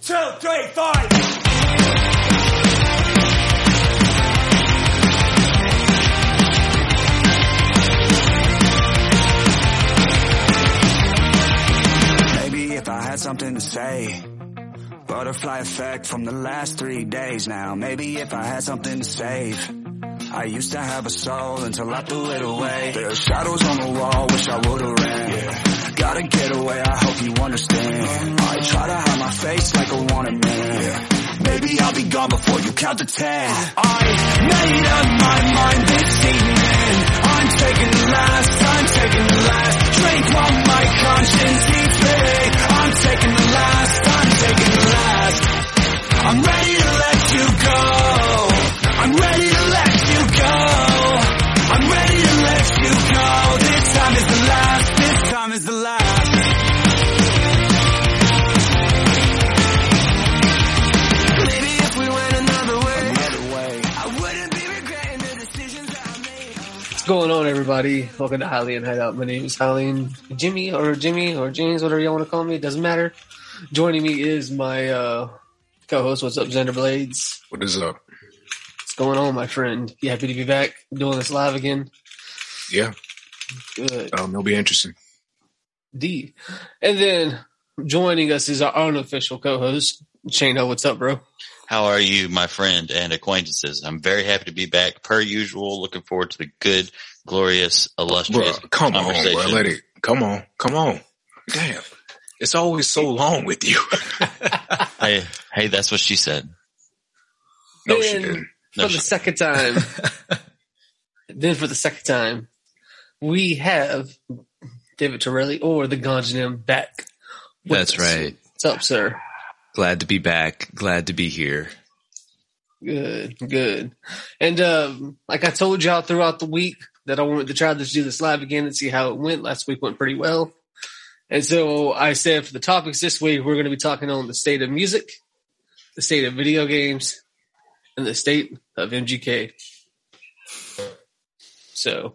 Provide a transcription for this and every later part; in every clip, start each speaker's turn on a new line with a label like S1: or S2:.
S1: 2, 3, 4.
S2: If I had something to say, butterfly effect from the last 3 days now. Maybe if I had something to save, I used to have a soul until I threw it away. There are shadows on the wall, wish I would've ran. Yeah. Gotta get away, I hope you understand. I try to hide my face like a wanted man. Yeah. Maybe I'll be gone before you count to 10. I made up my mind this evening. I'm taking the last, I'm taking the last drink while my conscience eats me. I'm taking the last, I'm taking the last. I'm ready to let you go. I'm ready to let you go. I'm ready to let you go. This time is the last, this time is the last. Maybe if we went another way, I wouldn't be regretting the decisions that I made.
S3: What's going on, everybody? Welcome to Hylian Hideout. My name is Hylian Jimmy or James, whatever y'all want to call me. It doesn't matter. Joining me is my co-host. What's up, Xander Blades?
S4: What is up?
S3: What's going on, my friend? You happy to be back doing this live again?
S4: Yeah.
S3: Good.
S4: It'll be interesting.
S3: D. And then joining us is our unofficial co-host, Shane. What's up, bro?
S5: How are you, my friend and acquaintances? I'm very happy to be back, per usual. Looking forward to the good, glorious, illustrious
S4: come
S5: conversation.
S4: on, bro. Let it. Come on. Damn. It's always so long with you.
S5: Hey, that's what she said.
S4: No,
S3: then,
S4: she didn't.
S3: For the second time, we have David Torelli or the Ganjanim back.
S6: That's right.
S3: What's up, sir?
S6: Glad to be back. Glad to be here.
S3: Good. And like I told y'all throughout the week that I wanted to try to do this live again and see how it went. Last week went pretty well. And so I said for the topics this week, we're going to be talking on the state of music, the state of video games, and the state of MGK. So.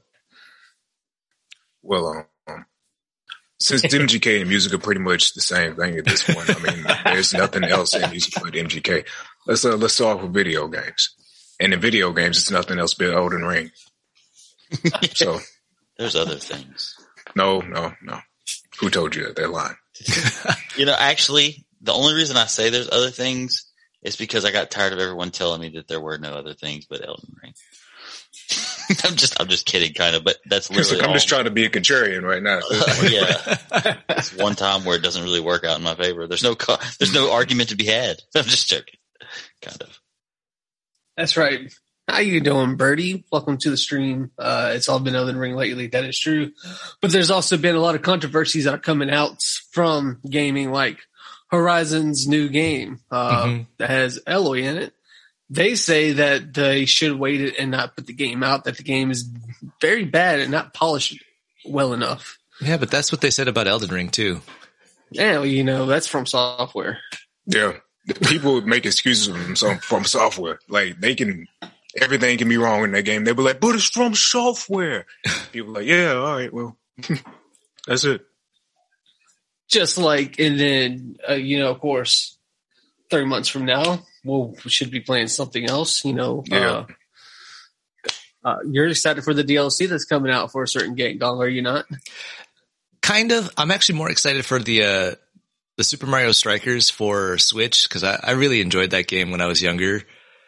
S4: Well, since MGK and music are pretty much the same thing at this point, I mean, there's nothing else in music but MGK. Let's start off with video games. And in video games, it's nothing else but Elden Ring. So
S5: there's other things.
S4: No. Who told you that? They're lying.
S5: Actually, the only reason I say there's other things is because I got tired of everyone telling me that there were no other things but Elden Ring. I'm just kidding, kind of, but that's literally.
S4: I'm just trying to be a contrarian right now.
S5: Yeah, it's one time where it doesn't really work out in my favor. There's no argument to be had. I'm just joking, kind of.
S3: That's right. How you doing, Birdie? Welcome to the stream. It's all been Elden Ring lately. That is true. But there's also been a lot of controversies that are coming out from gaming, like Horizon's new game that has Aloy in it. They say that they should wait it and not put the game out, that the game is very bad and not polished well enough.
S6: Yeah, but that's what they said about Elden Ring, too.
S3: Yeah, that's from software.
S4: Yeah. People make excuses from software. Like, everything can be wrong in that game. They be like, but it's from software. People are like, yeah, all right, well, that's it.
S3: Just like, and then, of course, 3 months from now, we should be playing something else,
S4: Yeah.
S3: You're excited for the DLC that's coming out for a certain game, Dong, are you not?
S6: Kind of. I'm actually more excited for the Super Mario Strikers for Switch, because I really enjoyed that game when I was younger.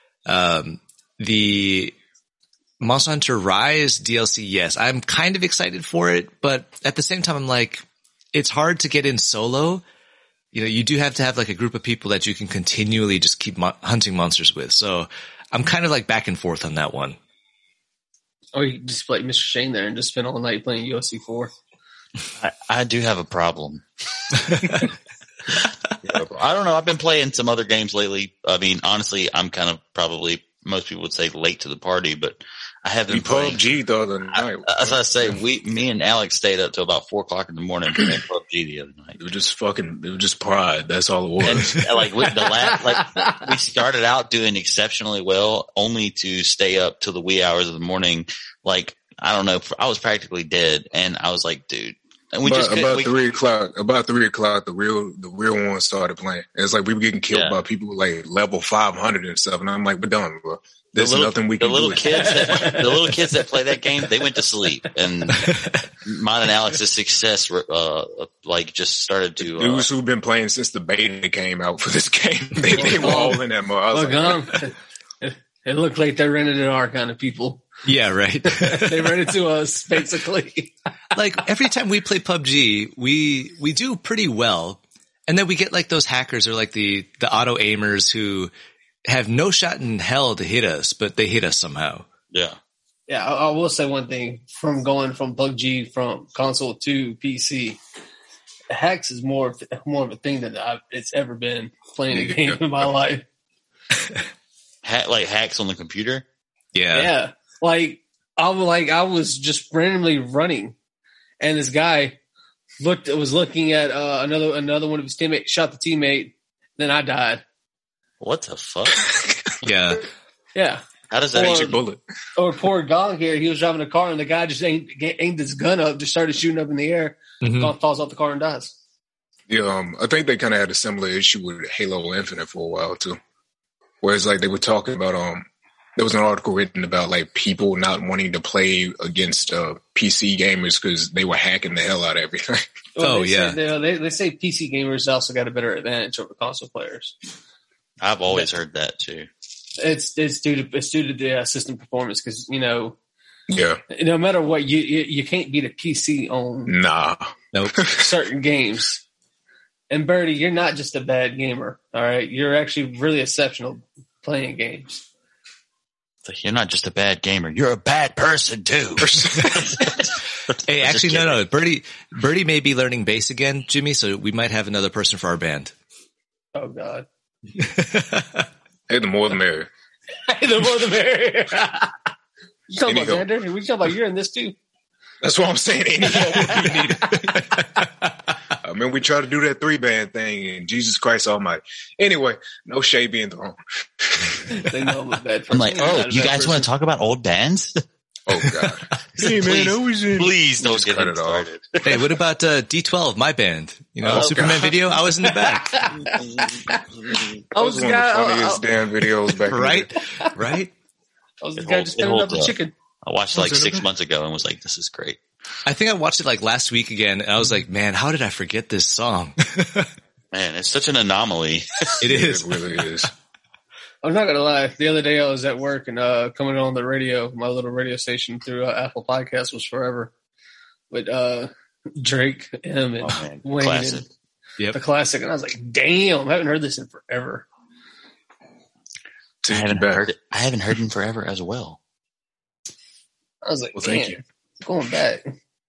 S6: The Monster Hunter Rise DLC, yes, I'm kind of excited for it, but at the same time, I'm like, it's hard to get in solo. You do have to have like a group of people that you can continually just keep hunting monsters with. So I'm kind of like back and forth on that one.
S3: Or you can just play Mr. Shane there and just spend all night playing UFC 4.
S5: I do have a problem. I don't know. I've been playing some other games lately. I mean, honestly, I'm kind of probably, most people would say, late to the party, but I haven't played
S4: PUBG the other night.
S5: As I say, me and Alex stayed up till about 4:00 in the morning playing PUBG the other night.
S4: It was just pride. That's all it was.
S5: And like with we started out doing exceptionally well, only to stay up till the wee hours of the morning. Like, I don't know, I was practically dead, and I was like, dude, And we just
S4: about 3 o'clock, the real one started playing. It's like we were getting killed by people like level 500 and stuff. And I'm like, we're done, bro. There's nothing we can do.
S5: The little kids that play that game, they went to sleep. And mine and Alex's success, just started to.
S4: Dudes who've been playing since the beta came out for this game, they were all in that mode.
S3: It looked like they rented it our kind of people.
S6: Yeah, right.
S3: They rented to us, basically.
S6: Like every time we play PUBG, we do pretty well. And then we get like those hackers or like the auto aimers who have no shot in hell to hit us, but they hit us somehow.
S5: Yeah.
S3: Yeah, I will say one thing. From going from PUBG from console to PC, hacks is more of a thing than it's ever been playing a game in my life.
S5: Like hacks on the computer?
S3: Yeah. Like I was just randomly running, and this guy was looking at another one of his teammates, shot the teammate, then I died.
S5: What the fuck?
S6: Yeah.
S3: Yeah.
S5: How does that
S4: Ain't your bullet?
S3: Or poor Gong here, he was driving a car and the guy just aimed his gun up, just started shooting up in the air. Gong falls off the car and dies.
S4: Yeah, I think they kind of had a similar issue with Halo Infinite for a while too. Whereas like they were talking about there was an article written about like people not wanting to play against PC gamers because they were hacking the hell out of everything.
S3: Well, they say PC gamers also got a better advantage over console players.
S5: I've always heard that too.
S3: It's due to the system performance because no
S4: Yeah.
S3: matter what you can't beat a PC on
S6: Nope.
S3: certain games. And Birdie, you're not just a bad gamer, all right? You're actually really exceptional playing games.
S5: It's like, you're not just a bad gamer, you're a bad person too.
S6: Hey, actually, no. Birdie may be learning bass again, Jimmy, so we might have another person for our band.
S3: Oh, God.
S4: Hey, the more the merrier.
S3: The more the merrier. You talking about Xander? We talking about you're in this too.
S4: That's what I'm saying. Any help we need it. I mean, we try to do that 3-band thing, and Jesus Christ Almighty. Anyway, no shade being thrown.
S3: They know I'm a bad person.
S5: I'm like, you guys want to talk about old bands?
S4: Oh God! Hey man,
S5: please don't get
S4: cut it off.
S6: Hey, what about D12, my band? Superman video? I was in the back.
S4: I was one of the funniest damn videos back
S6: right?
S3: I was the guy just cutting up the chicken.
S5: I watched it like 6 months ago and was like, this is great.
S6: I think I watched it like last week again, and I was like, man, how did I forget this song?
S5: Man, it's such an anomaly.
S6: It is.
S4: It really is.
S3: I'm not gonna lie. The other day I was at work and coming on the radio, my little radio station through Apple Podcasts was Forever with Drake, M, and Wayne,
S5: classic.
S3: And the classic. And I was like, damn, I haven't heard this in forever.
S5: I haven't heard it in forever as well.
S3: I was like,
S4: well, thank you.
S3: Going back.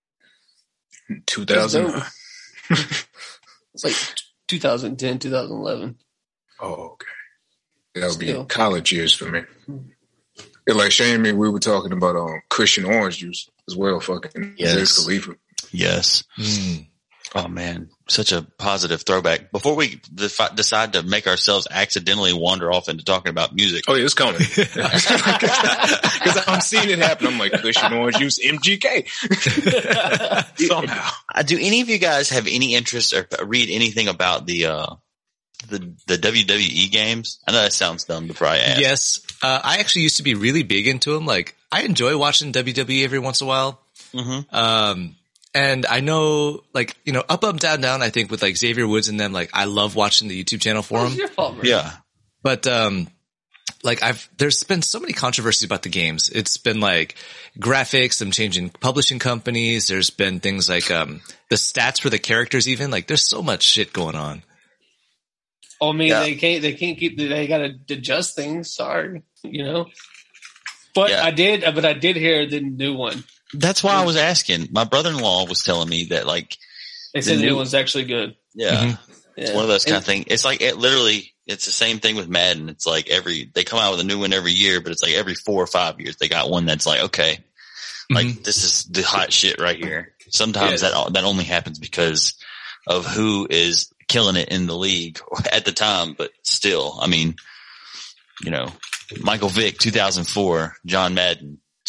S4: 2009.
S3: It's like 2010, 2011.
S4: Oh, okay. That would be college years for me. Yeah, like Shane and me, we were talking about Christian Orange Juice as well. Fucking Wiz Khalifa.
S5: Yes. Oh man, such a positive throwback. Before we decide to make ourselves accidentally wander off into talking about music.
S4: Oh yeah, it's coming. Because I'm seeing it happen. I'm like, Christian Orange Juice, MGK. Somehow.
S5: Do any of you guys have any interest or read anything about the WWE games? I know that sounds dumb to probably ask.
S6: Yes. I actually used to be really big into them. Like, I enjoy watching WWE every once in a while. Mm-hmm. And I know, like, Up, Up, Down, Down, I think with like Xavier Woods and them, like, I love watching the YouTube channel for them.
S3: Your fault,
S5: yeah.
S6: But, like there's been so many controversies about the games. It's been like graphics, them changing publishing companies. There's been things like, the stats for the characters even. Like, there's so much shit going on.
S3: I mean, they can't keep, they gotta adjust things. Sorry, But I did hear the new one.
S5: That's why I was asking. My brother-in-law was telling me that, like,
S3: they said the new one's actually good.
S5: Yeah. Mm-hmm. It's one of those kind of things. It's like, it's the same thing with Madden. It's like they come out with a new one every year, but it's like every 4 or 5 years, they got one that's like, okay, like this is the hot shit right here. Sometimes that only happens because of who is killing it in the league at the time, but still, I mean, Michael Vick, 2004, John Madden,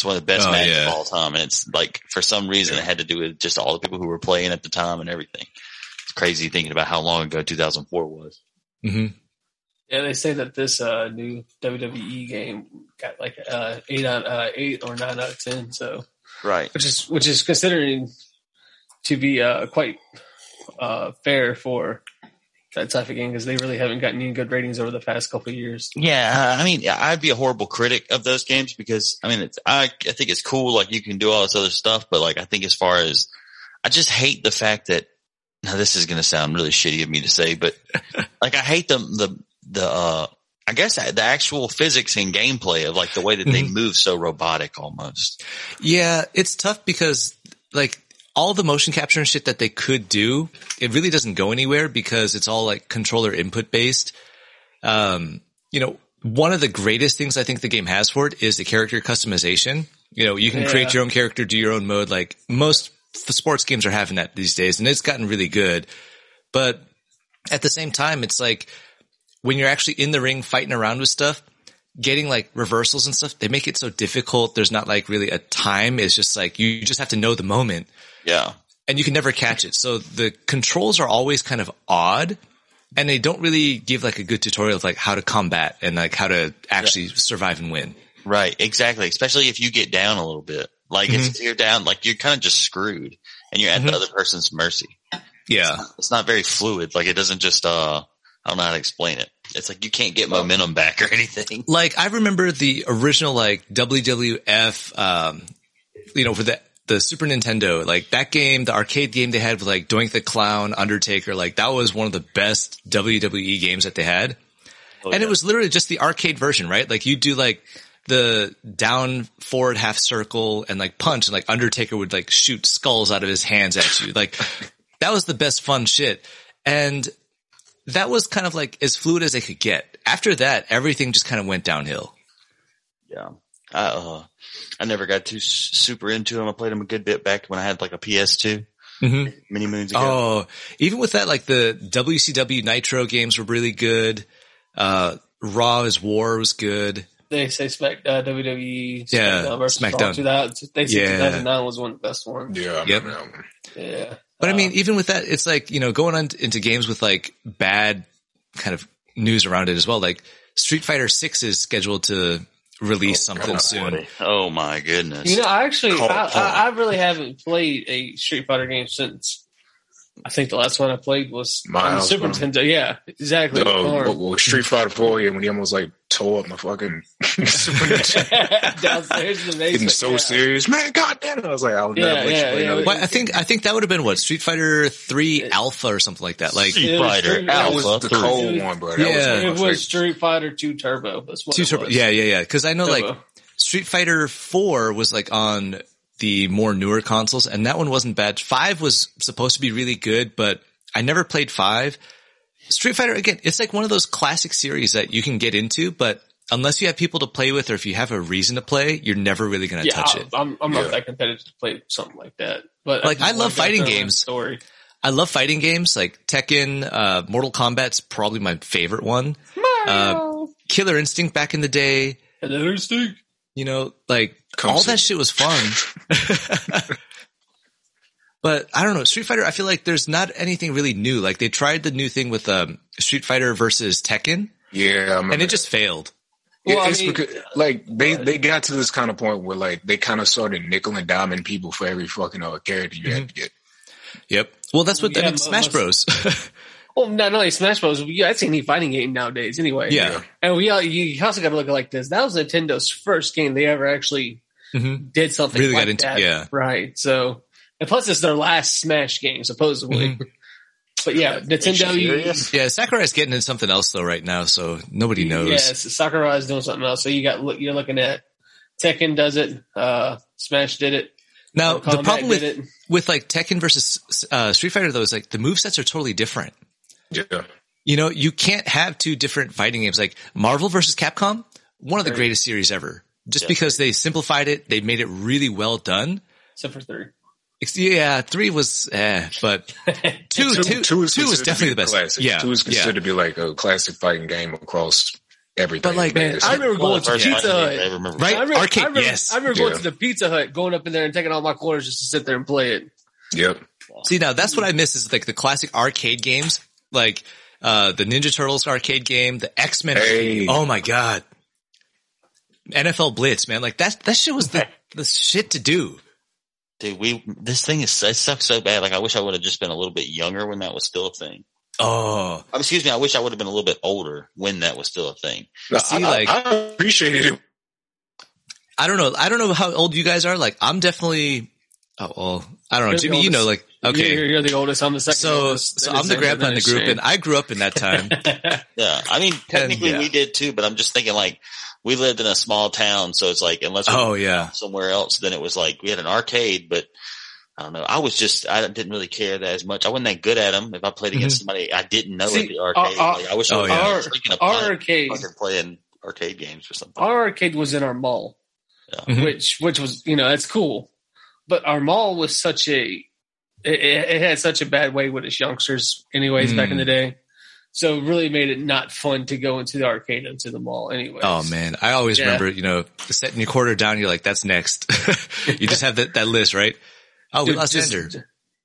S5: It's one of the best matches
S6: yeah.
S5: of all time. And it's like, for some reason, it had to do with just all the people who were playing at the time and everything. It's crazy thinking about how long ago 2004 was.
S6: Mm-hmm.
S3: Yeah, they say that this new WWE game got like 8 or 9 out of 10. So
S5: Right.
S3: which is considering to be quite fair for that type of game, because they really haven't gotten any good ratings over the past couple of years.
S5: Yeah, I mean, I'd be a horrible critic of those games because, I mean, I think it's cool, like, you can do all this other stuff, but, like, I think as far as, I just hate the fact that, now this is going to sound really shitty of me to say, but, like, I hate I guess the actual physics and gameplay of, like, the way that they move so robotic almost.
S6: Yeah, it's tough because, like, all the motion capture and shit that they could do, it really doesn't go anywhere because it's all like controller input based. You know, one of the greatest things I think the game has for it is the character customization. You know, you can create your own character, do your own mode. Like most sports games are having that these days, and it's gotten really good. But at the same time, it's like when you're actually in the ring fighting around with stuff, getting like reversals and stuff, they make it so difficult. There's not like really a time. It's just like you just have to know the moment.
S5: Yeah.
S6: And you can never catch it. So the controls are always kind of odd, and they don't really give like a good tutorial of like how to combat and like how to actually survive and win.
S5: Right. Exactly. Especially if you get down a little bit. Like if you're down, like you're kind of just screwed and you're at the other person's mercy.
S6: Yeah.
S5: It's not very fluid. Like it doesn't just, I don't know how to explain it. It's like you can't get momentum back or anything.
S6: Like I remember the original like WWF, you know, for the Super Nintendo, like that game, the arcade game they had with like Doink the Clown, Undertaker, like that was one of the best WWE games that they had. And it was literally just the arcade version, right? Like you do like the down forward half circle and like punch, and like Undertaker would like shoot skulls out of his hands at you. Like that was the best fun shit. And that was kind of like as fluid as they could get. After that, everything just kind of went downhill.
S5: Yeah. I never got too super into them. I played them a good bit back when I had like a PS2 many moons ago.
S6: Oh, even with that, like the WCW Nitro games were really good. Raw is War was good.
S3: They say WWE SmackDown versus
S6: SmackDown.
S3: Raw. They say 2009 was one of the best ones.
S4: Yeah. I remember that one.
S3: Yeah.
S6: But I mean, even with that, it's like, you know, going on into games with like bad kind of news around it as well. Like Street Fighter 6 is scheduled to release something soon.
S5: Oh my goodness.
S3: You know, I really haven't played a Street Fighter game since I think the last one I played was on the Super Nintendo. Yeah, exactly.
S4: Well, Street Fighter 4, when he almost like tore up my fucking Super Nintendo.
S3: Downstairs in the basement.
S4: Getting so serious. Man, goddamn it. I was like, I'll never let you play another.
S6: Well, I think that would have been what, Street Fighter 3 Alpha or something like that. Like
S5: Street Fighter Alpha.
S4: That was the cold one, bro.
S3: It was Street Fighter 2 Turbo. That's what
S6: 2
S3: it
S6: Turbo.
S3: was.
S6: Yeah. Cause I know
S3: Turbo.
S6: like Street Fighter 4 was like on the more newer consoles, and that one wasn't bad. 5 was supposed to be really good, but I never played 5. Street Fighter, again, it's like one of those classic series that you can get into, but unless you have people to play with or if you have a reason to play, you're never really going to touch it.
S3: I'm not that competitive to play something like that. But
S6: like, I love fighting games. I love fighting games like Tekken, Mortal Kombat's probably my favorite one. Killer Instinct back in the day.
S3: Killer Instinct.
S6: You know, like all that shit was fun. But I don't know, Street Fighter, I feel like there's not anything really new. Like they tried the new thing with Street Fighter versus Tekken.
S4: Yeah,
S6: and it just failed.
S4: Well, it's because like they got to this kind of point where like they kind of started nickel and diming people for every fucking character you had to get.
S6: Yep. Well, that's what Smash Bros.
S3: Well, not only Smash Bros. That's any fighting game nowadays, anyway.
S6: Yeah.
S3: And you also got to look at it like this. That was Nintendo's first game they ever actually did something
S6: really
S3: like
S6: got into.
S3: that.
S6: Yeah.
S3: Right. So, and plus it's their last Smash game, supposedly. But yeah, Nintendo.
S6: Yeah, Sakurai's getting into something else though right now, so nobody knows.
S3: Yes, Sakurai's doing something else. So you're looking at Tekken does it, Smash did it.
S6: Now the problem with like Tekken versus Street Fighter though is like the movesets are totally different.
S4: Yeah.
S6: You know, you can't have two different fighting games. Like Marvel versus Capcom, one of the greatest series ever. Just because they simplified it, they made it really well done.
S3: Except for 3.
S6: Yeah, 3 was, but 2 was definitely the best.
S4: Classic.
S6: Yeah,
S4: 2 is considered to be like a classic fighting game across everything.
S6: But like, man,
S3: I remember going to Pizza Hut.
S5: I remember.
S6: Right? Arcade,
S3: I remember,
S6: yes.
S3: I remember going
S4: Yeah.
S3: to the Pizza Hut, going up in there and taking all my quarters just to sit there and play it.
S4: Yep.
S6: See, now that's what I miss is like the classic arcade games, like the Ninja Turtles arcade game, the X-Men.
S4: Hey.
S6: Oh my God. NFL Blitz, man. Like that shit was the shit to do.
S5: Dude, this thing it sucks so bad. Like I wish I would have just been a little bit younger when that was still a thing.
S6: Oh,
S5: Excuse me. I wish I would have been a little bit older when that was still a thing.
S6: See,
S4: I appreciated it.
S6: I don't know how old you guys are. Like I'm definitely, oh, well, I don't know.
S3: You're the
S6: Jimmy, you know, like, okay.
S3: You're the oldest. I'm the second
S6: So
S3: oldest.
S6: I'm the grandpa in the group and I grew up in that time.
S5: Yeah. I mean, technically
S6: yeah.
S5: we did too, but I'm just thinking like we lived in a small town. So it's like, unless we
S6: Oh
S5: were
S6: yeah.
S5: somewhere else, then it was like we had an arcade, but I don't know. I didn't really care that as much. I wasn't that good at them. If I played against somebody I didn't know at the arcade, like, I wish I was
S3: our arcade,
S5: playing arcade games or something.
S3: our arcade was in our mall,
S6: Mhm.
S3: which was, that's cool. But our mall was it had such a bad way with its youngsters anyways back in the day. So it really made it not fun to go into the arcade into the mall anyways.
S6: Oh man. I always remember, setting your quarter down. You're like, that's next. You just have that list, right? Oh, we lost Ender.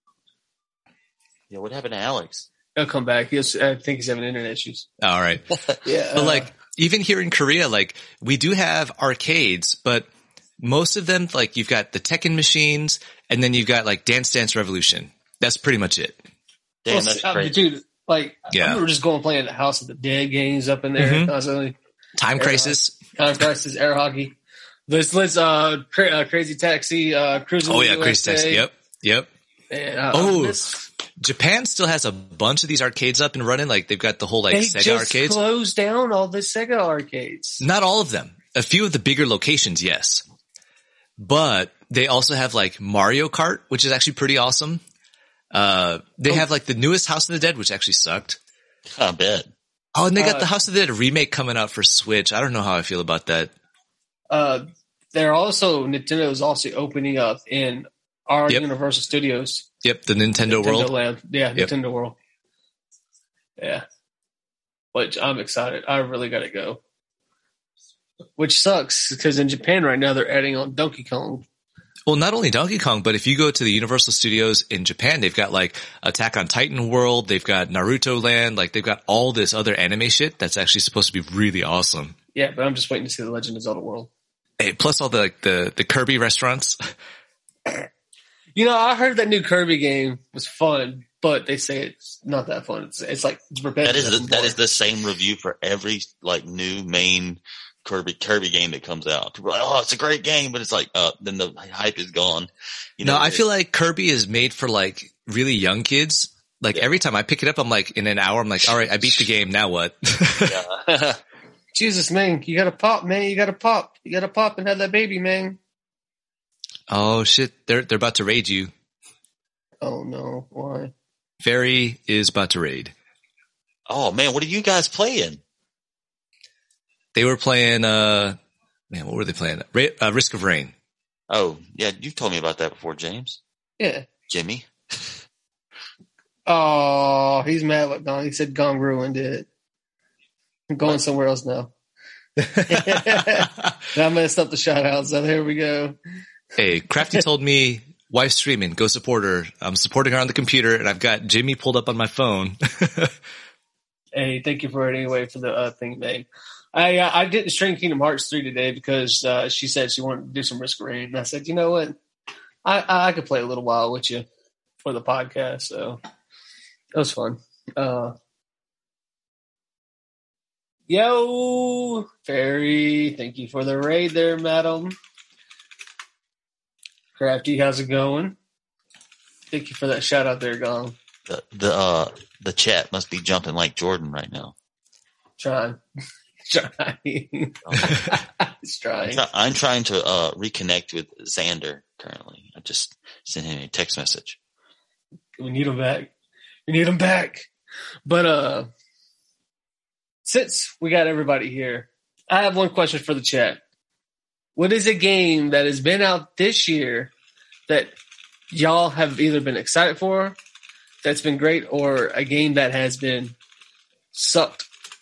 S5: Yeah, what happened to Alex?
S3: He'll come back. I think he's having internet issues.
S6: All right.
S3: Yeah.
S6: But like, even here in Korea, like we do have arcades, but most of them, like you've got the Tekken machines and then you've got like Dance Dance Revolution. That's pretty much it.
S5: Damn, that's crazy.
S3: Dude, like,
S6: Yeah.
S3: I remember just going playing the House of the Dead games up in there constantly.
S6: Time Crisis.
S3: Time Crisis, Air Hockey. Let's Crazy Taxi, Cruising.
S6: Oh yeah,
S3: USA.
S6: Crazy Taxi. Yep.
S3: And,
S6: Japan still has a bunch of these arcades up and running. Like they've got the whole like
S3: they
S6: Sega
S3: just
S6: arcades.
S3: closed down all the Sega arcades.
S6: Not all of them. A few of the bigger locations, yes. But they also have like Mario Kart, which is actually pretty awesome. They have like the newest House of the Dead, which actually sucked.
S5: I bet.
S6: Oh, and they got the House of the Dead remake coming out for Switch. I don't know how I feel about that.
S3: Nintendo is also opening up in our
S6: Yep.
S3: Universal Studios.
S6: Yep, the Nintendo World.
S3: Land. Yeah,
S6: Yep.
S3: Nintendo World. Yeah. Which I'm excited. I really got to go. Which sucks because in Japan right now they're adding on Donkey Kong.
S6: Well, not only Donkey Kong, but if you go to the Universal Studios in Japan, they've got like Attack on Titan World, they've got Naruto Land, like they've got all this other anime shit that's actually supposed to be really awesome.
S3: Yeah, but I'm just waiting to see the Legend of Zelda World.
S6: Hey, plus all the Kirby restaurants.
S3: I heard that new Kirby game was fun, but they say it's not that fun. It's like it's repetitive.
S5: That is the same review for every like new main Kirby game that comes out. People are like, oh, it's a great game, but it's like, then the hype is gone.
S6: I feel like Kirby is made for like really young kids. Like every time I pick it up, I'm like in an hour, I'm like, all right, I beat the game. Now what?
S5: Yeah.
S3: Jesus, man, you gotta pop, man. You gotta pop. You gotta pop and have that baby, man.
S6: Oh shit, they're about to raid you.
S3: Oh no, why?
S6: Fairy is about to raid.
S5: Oh man, what are you guys playing?
S6: They were playing, what were they playing? Risk of Rain.
S5: Oh yeah, you've told me about that before, James.
S3: Yeah.
S5: Jimmy.
S3: Oh, he's mad with Gong. He said Gong ruined it. I'm going somewhere else now. I messed up the shout out, so there we go.
S6: Hey, Crafty told me, wife's streaming, go support her. I'm supporting her on the computer, and I've got Jimmy pulled up on my phone.
S3: Hey, thank you for it anyway for the thing, babe. I didn't stream Kingdom Hearts 3 today because she said she wanted to do some Risk of Rain. And I said, you know what? I could play a little while with you for the podcast, so it was fun. Yo, Fairy, thank you for the raid there, madam. Crafty, how's it going? Thank you for that shout out there, Gong.
S5: The chat must be jumping like Jordan right now.
S3: Trying. It's trying.
S5: I'm trying to reconnect with Xander currently. I just sent him a text message.
S3: We need him back. We need him back. But since we got everybody here, I have one question for the chat. What is a game that has been out this year that y'all have either been excited for, that's been great, or a game that has been sucked?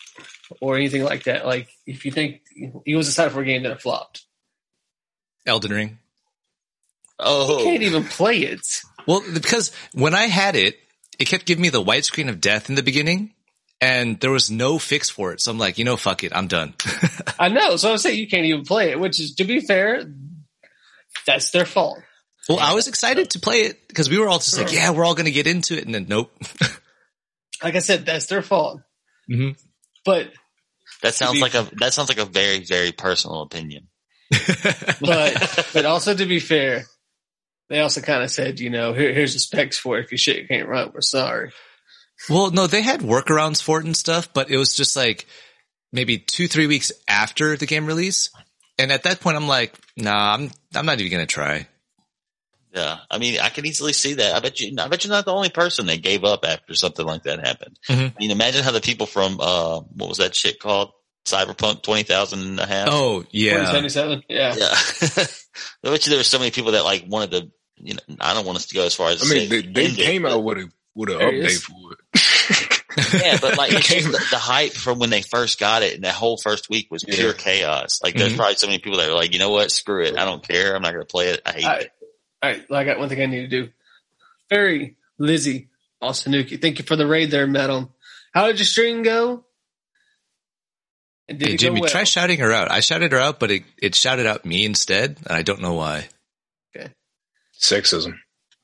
S3: or anything like that? Like, if you think he was excited for a game that it flopped,
S6: Elden Ring.
S5: Oh,
S3: you can't even play it.
S6: Well, because when I had it, it kept giving me the white screen of death in the beginning, and there was no fix for it. So I'm like, fuck it, I'm done.
S3: I know. So I'm saying you can't even play it, which is, to be fair, that's their fault.
S6: Well, I was excited to play it because we were all just like, yeah, we're all going to get into it. And then nope.
S3: Like I said, that's their fault.
S6: Mm-hmm.
S3: But
S5: that sounds like a very, very personal opinion.
S3: but also, to be fair, they also kind of said, here's the specs for it. If your shit can't run, we're sorry.
S6: Well, no, they had workarounds for it and stuff, but it was just like maybe 2-3 weeks after the game release. And at that point, I'm like, nah, I'm not even going to try.
S5: Yeah. I mean, I can easily see that. I bet you're not the only person that gave up after something like that happened.
S6: Mm-hmm.
S5: I mean, imagine how the people from, what was that shit called? Cyberpunk 20,000
S6: Oh, yeah.
S3: 2077? Yeah.
S5: Yeah. I bet you there were so many people that like wanted to, I don't want us to go as far as
S4: they came out with an update for it.
S5: Yeah, but like it's just the hype from when they first got it, and that whole first week was pure chaos. Like there's probably so many people that are like, you know what, screw it, I don't care, I'm not going to play it, I hate it.
S3: All right, well, I got one thing I need to do. Fairy, Lizzie, Osanuki, thank you for the raid there, Metal. How did your stream go? And did
S6: Hey,
S3: it
S6: Jimmy,
S3: go well?
S6: try shouting her out. I shouted her out, but it shouted out me instead, and I don't know why.
S3: Okay.
S4: Sexism.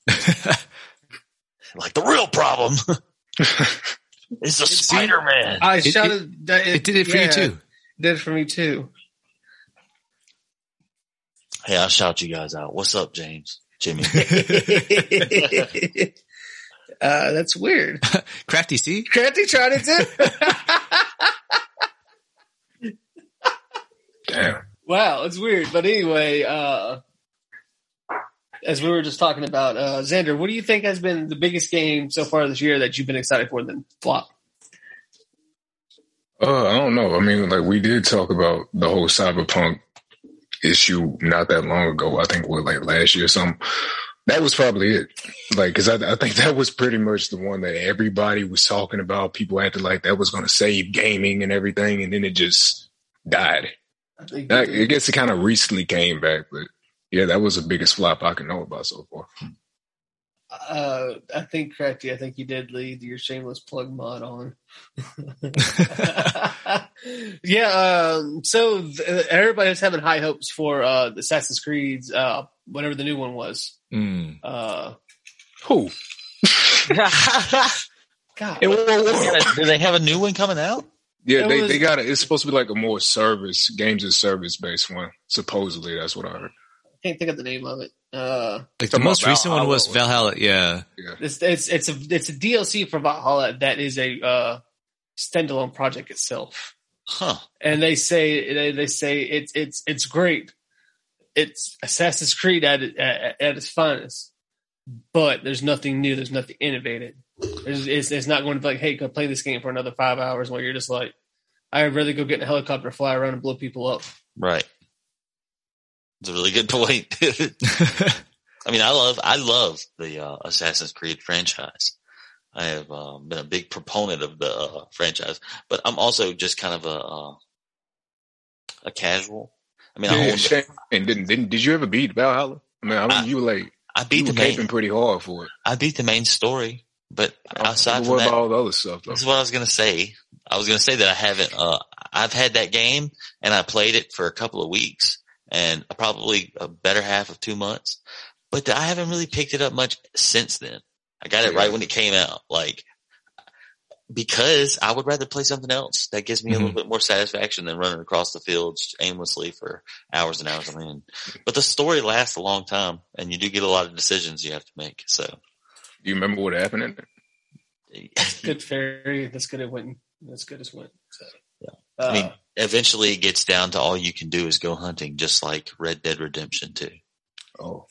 S5: Like the real problem is the Spider-Man.
S3: I shouted.
S6: It did it for you too.
S3: It did it for me too.
S5: Hey, I'll shout you guys out. What's up, James? Jimmy.
S3: That's weird.
S6: Crafty C?
S3: Crafty tried it too.
S4: Damn.
S3: Wow, it's weird. But anyway, as we were just talking about, Xander, what do you think has been the biggest game so far this year that you've been excited for than flop?
S4: I don't know. I mean, like we did talk about the whole Cyberpunk issue not that long ago. I think like last year or something. That was probably it. Like, cause I think that was pretty much the one that everybody was talking about. People acted like that was going to save gaming and everything. And then it just died. I guess it kind of recently came back, but yeah, that was the biggest flop I can know about so far.
S3: I think, Crafty, you did lead your shameless plug mod on. Yeah, so everybody was having high hopes for the Assassin's Creed's, whatever the new one was.
S4: Who?
S3: God.
S5: Do they have a new one coming out?
S4: Yeah, they got it. It's supposed to be like a more games as service based one. Supposedly, that's what I heard.
S3: I can't think of the name of it.
S6: Like the most recent one was Valhalla. Yeah.
S3: It's a DLC for Valhalla that is a standalone project itself.
S5: Huh.
S3: And they say it's great. It's Assassin's Creed at its finest, but there's nothing new. There's nothing innovative. It's not going to be like, hey, go play this game for another 5 hours while you're just like, I'd rather go get in a helicopter, fly around, and blow people up.
S5: Right. It's a really good point. I mean, I love the Assassin's Creed franchise. I have been a big proponent of the franchise, but I'm also just kind of a casual. I mean,
S4: did you ever beat Valhalla? I mean, you were like,
S5: I beat
S4: the main, pretty hard for it.
S5: I beat the main story, but outside from
S4: what
S5: that,
S4: about all the other stuff? Though?
S5: This is what I was going to say. I was going to say that I haven't. I've had that game and I played it for a couple of weeks and probably a better half of 2 months, but I haven't really picked it up much since then. I got it right when it came out, because I would rather play something else that gives me a little bit more satisfaction than running across the fields aimlessly for hours and hours. I mean, but the story lasts a long time and you do get a lot of decisions you have to make. So,
S4: do you remember what happened in it?
S3: Good fairy. That's good. It went. That's good as went. So,
S5: yeah. I mean, eventually it gets down to all you can do is go hunting, just like Red Dead Redemption 2.
S4: Oh.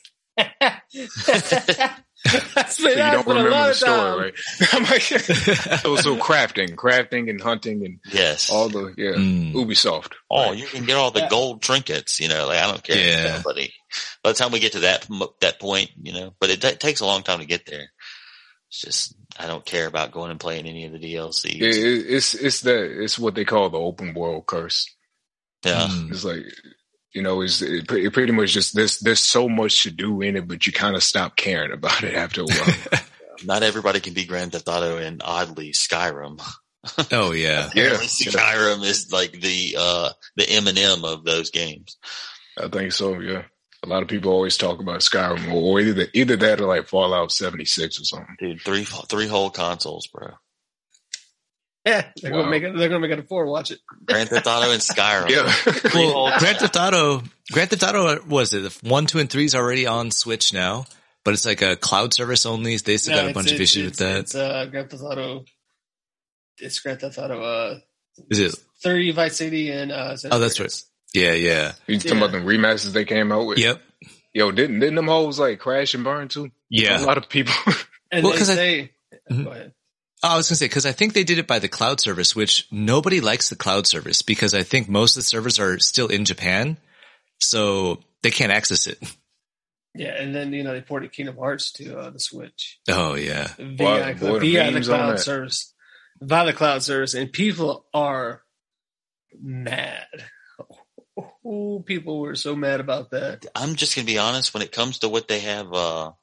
S3: So you don't remember the story,
S4: right? so crafting and hunting and all the Ubisoft.
S5: Oh,
S4: right.
S5: You can get all the gold trinkets, I don't care.
S6: Yeah.
S5: By the time we get to that point, but it takes a long time to get there. It's just, I don't care about going and playing any of the DLCs.
S4: It's what they call the open world curse.
S5: Yeah.
S4: It's like, it pretty much just there's so much to do in it, but you kind of stop caring about it after a while.
S5: Not everybody can be Grand Theft Auto and oddly Skyrim.
S6: Oh yeah.
S5: Skyrim is like the Eminem of those games.
S4: I think so. Yeah. A lot of people always talk about Skyrim or either that or like Fallout 76 or something.
S5: Dude, three whole consoles, bro.
S3: Yeah, they're gonna make it a 4. Watch it.
S5: Grand Theft Auto and Skyrim.
S4: Yeah.
S6: Well, Grand Theft Auto was it 1, 2, and 3 is already on Switch now, but it's like a cloud service only. They still got a bunch of issues with that.
S3: It's Grand Theft Auto. It's Grand Theft Auto.
S6: Is it
S3: 30 Vice City and
S6: oh, that's right. Yeah.
S4: You talking about the remasters they came out with?
S6: Yep.
S4: Yo, didn't them hoes like crash and burn too?
S6: Yeah.
S4: A lot of people.
S3: And
S6: well,
S3: they say,
S6: Mhm.
S3: go ahead.
S6: I was going to say, because I think they did it by the cloud service, which nobody likes the cloud service because I think most of the servers are still in Japan, so they can't access it.
S3: Yeah, and then they ported Kingdom Hearts to the Switch
S6: Oh yeah.
S3: via the cloud service. Via the cloud service, and people are mad. Oh, people were so mad about that.
S5: I'm just going to be honest, when it comes to what they have,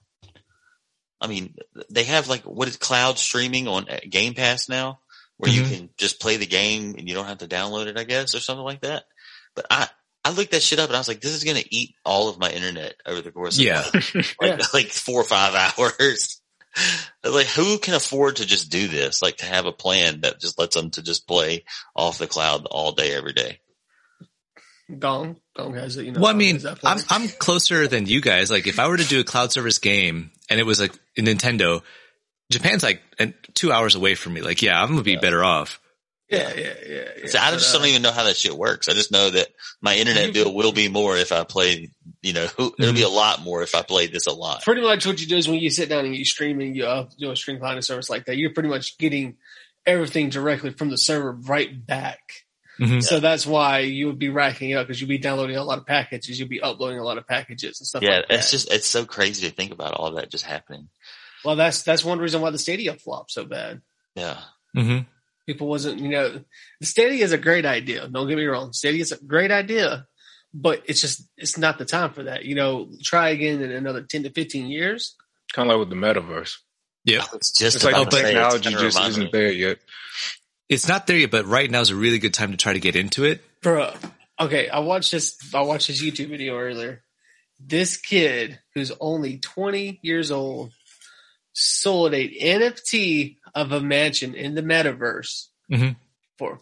S5: they have like what is cloud streaming on Game Pass now, where you can just play the game and you don't have to download it, I guess, or something like that. But I looked that shit up and I was like, this is going to eat all of my internet over the course of like 4 or 5 hours. Like, who can afford to just do this? Like, to have a plan that just lets them to just play off the cloud all day, every day.
S3: Gong has it.
S6: Well, I mean, I'm closer than you guys. Like, if I were to do a cloud service game and it was like a Nintendo, Japan's like 2 hours away from me. Like, yeah, I'm gonna be better off.
S3: Yeah.
S5: So I just don't even know how that shit works. I just know that my internet bill will be more if I play. It'll be a lot more if I played this a lot.
S3: Pretty much what you do is when you sit down and you stream and you do a stream client service like that, you're pretty much getting everything directly from the server right back.
S6: Mm-hmm.
S3: So that's why you would be racking up because you'll be downloading a lot of packages. You'll be uploading a lot of packages and stuff like that.
S5: It's so crazy to think about all that just happening.
S3: Well, that's one reason why the Stadia flopped so bad.
S5: Yeah.
S6: Mm-hmm.
S3: People wasn't, the Stadia is a great idea. Don't get me wrong. Stadia is a great idea, but it's not the time for that. Try again in another 10 to 15 years.
S4: Kind of like with the metaverse.
S6: Yeah.
S4: It's like the technology just isn't there yet.
S6: It's not there yet, but right now is a really good time to try to get into it.
S3: Bro, okay, I watched this YouTube video earlier. This kid who's only 20 years old sold an NFT of a mansion in the metaverse for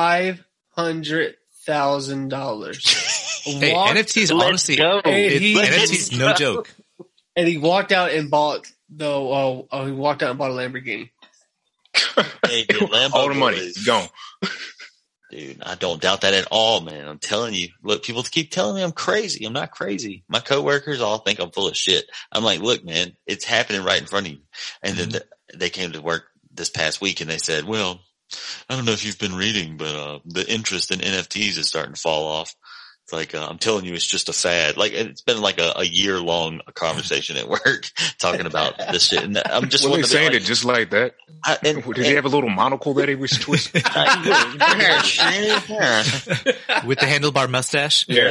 S3: $500,000.
S6: Hey, NFTs honestly, NFTs no joke.
S3: And he walked out and bought he walked out and bought a Lamborghini.
S5: Hey, dude,
S4: all the money gone.
S5: Dude, I don't doubt that at all, man. I'm telling you. Look, people keep telling me I'm crazy. I'm not crazy. My coworkers all think I'm full of shit. I'm like, look, man, it's happening right in front of you. And then they came to work this past week and they said, well, I don't know if you've been reading, but the interest in NFTs is starting to fall off. It's like, I'm telling you, it's just a fad. Like, it's been like a year-long conversation at work talking about this shit. And I'm just
S4: they saying it just like that? Did he have a little monocle that he was twisting?
S6: With the handlebar mustache?
S4: Yeah.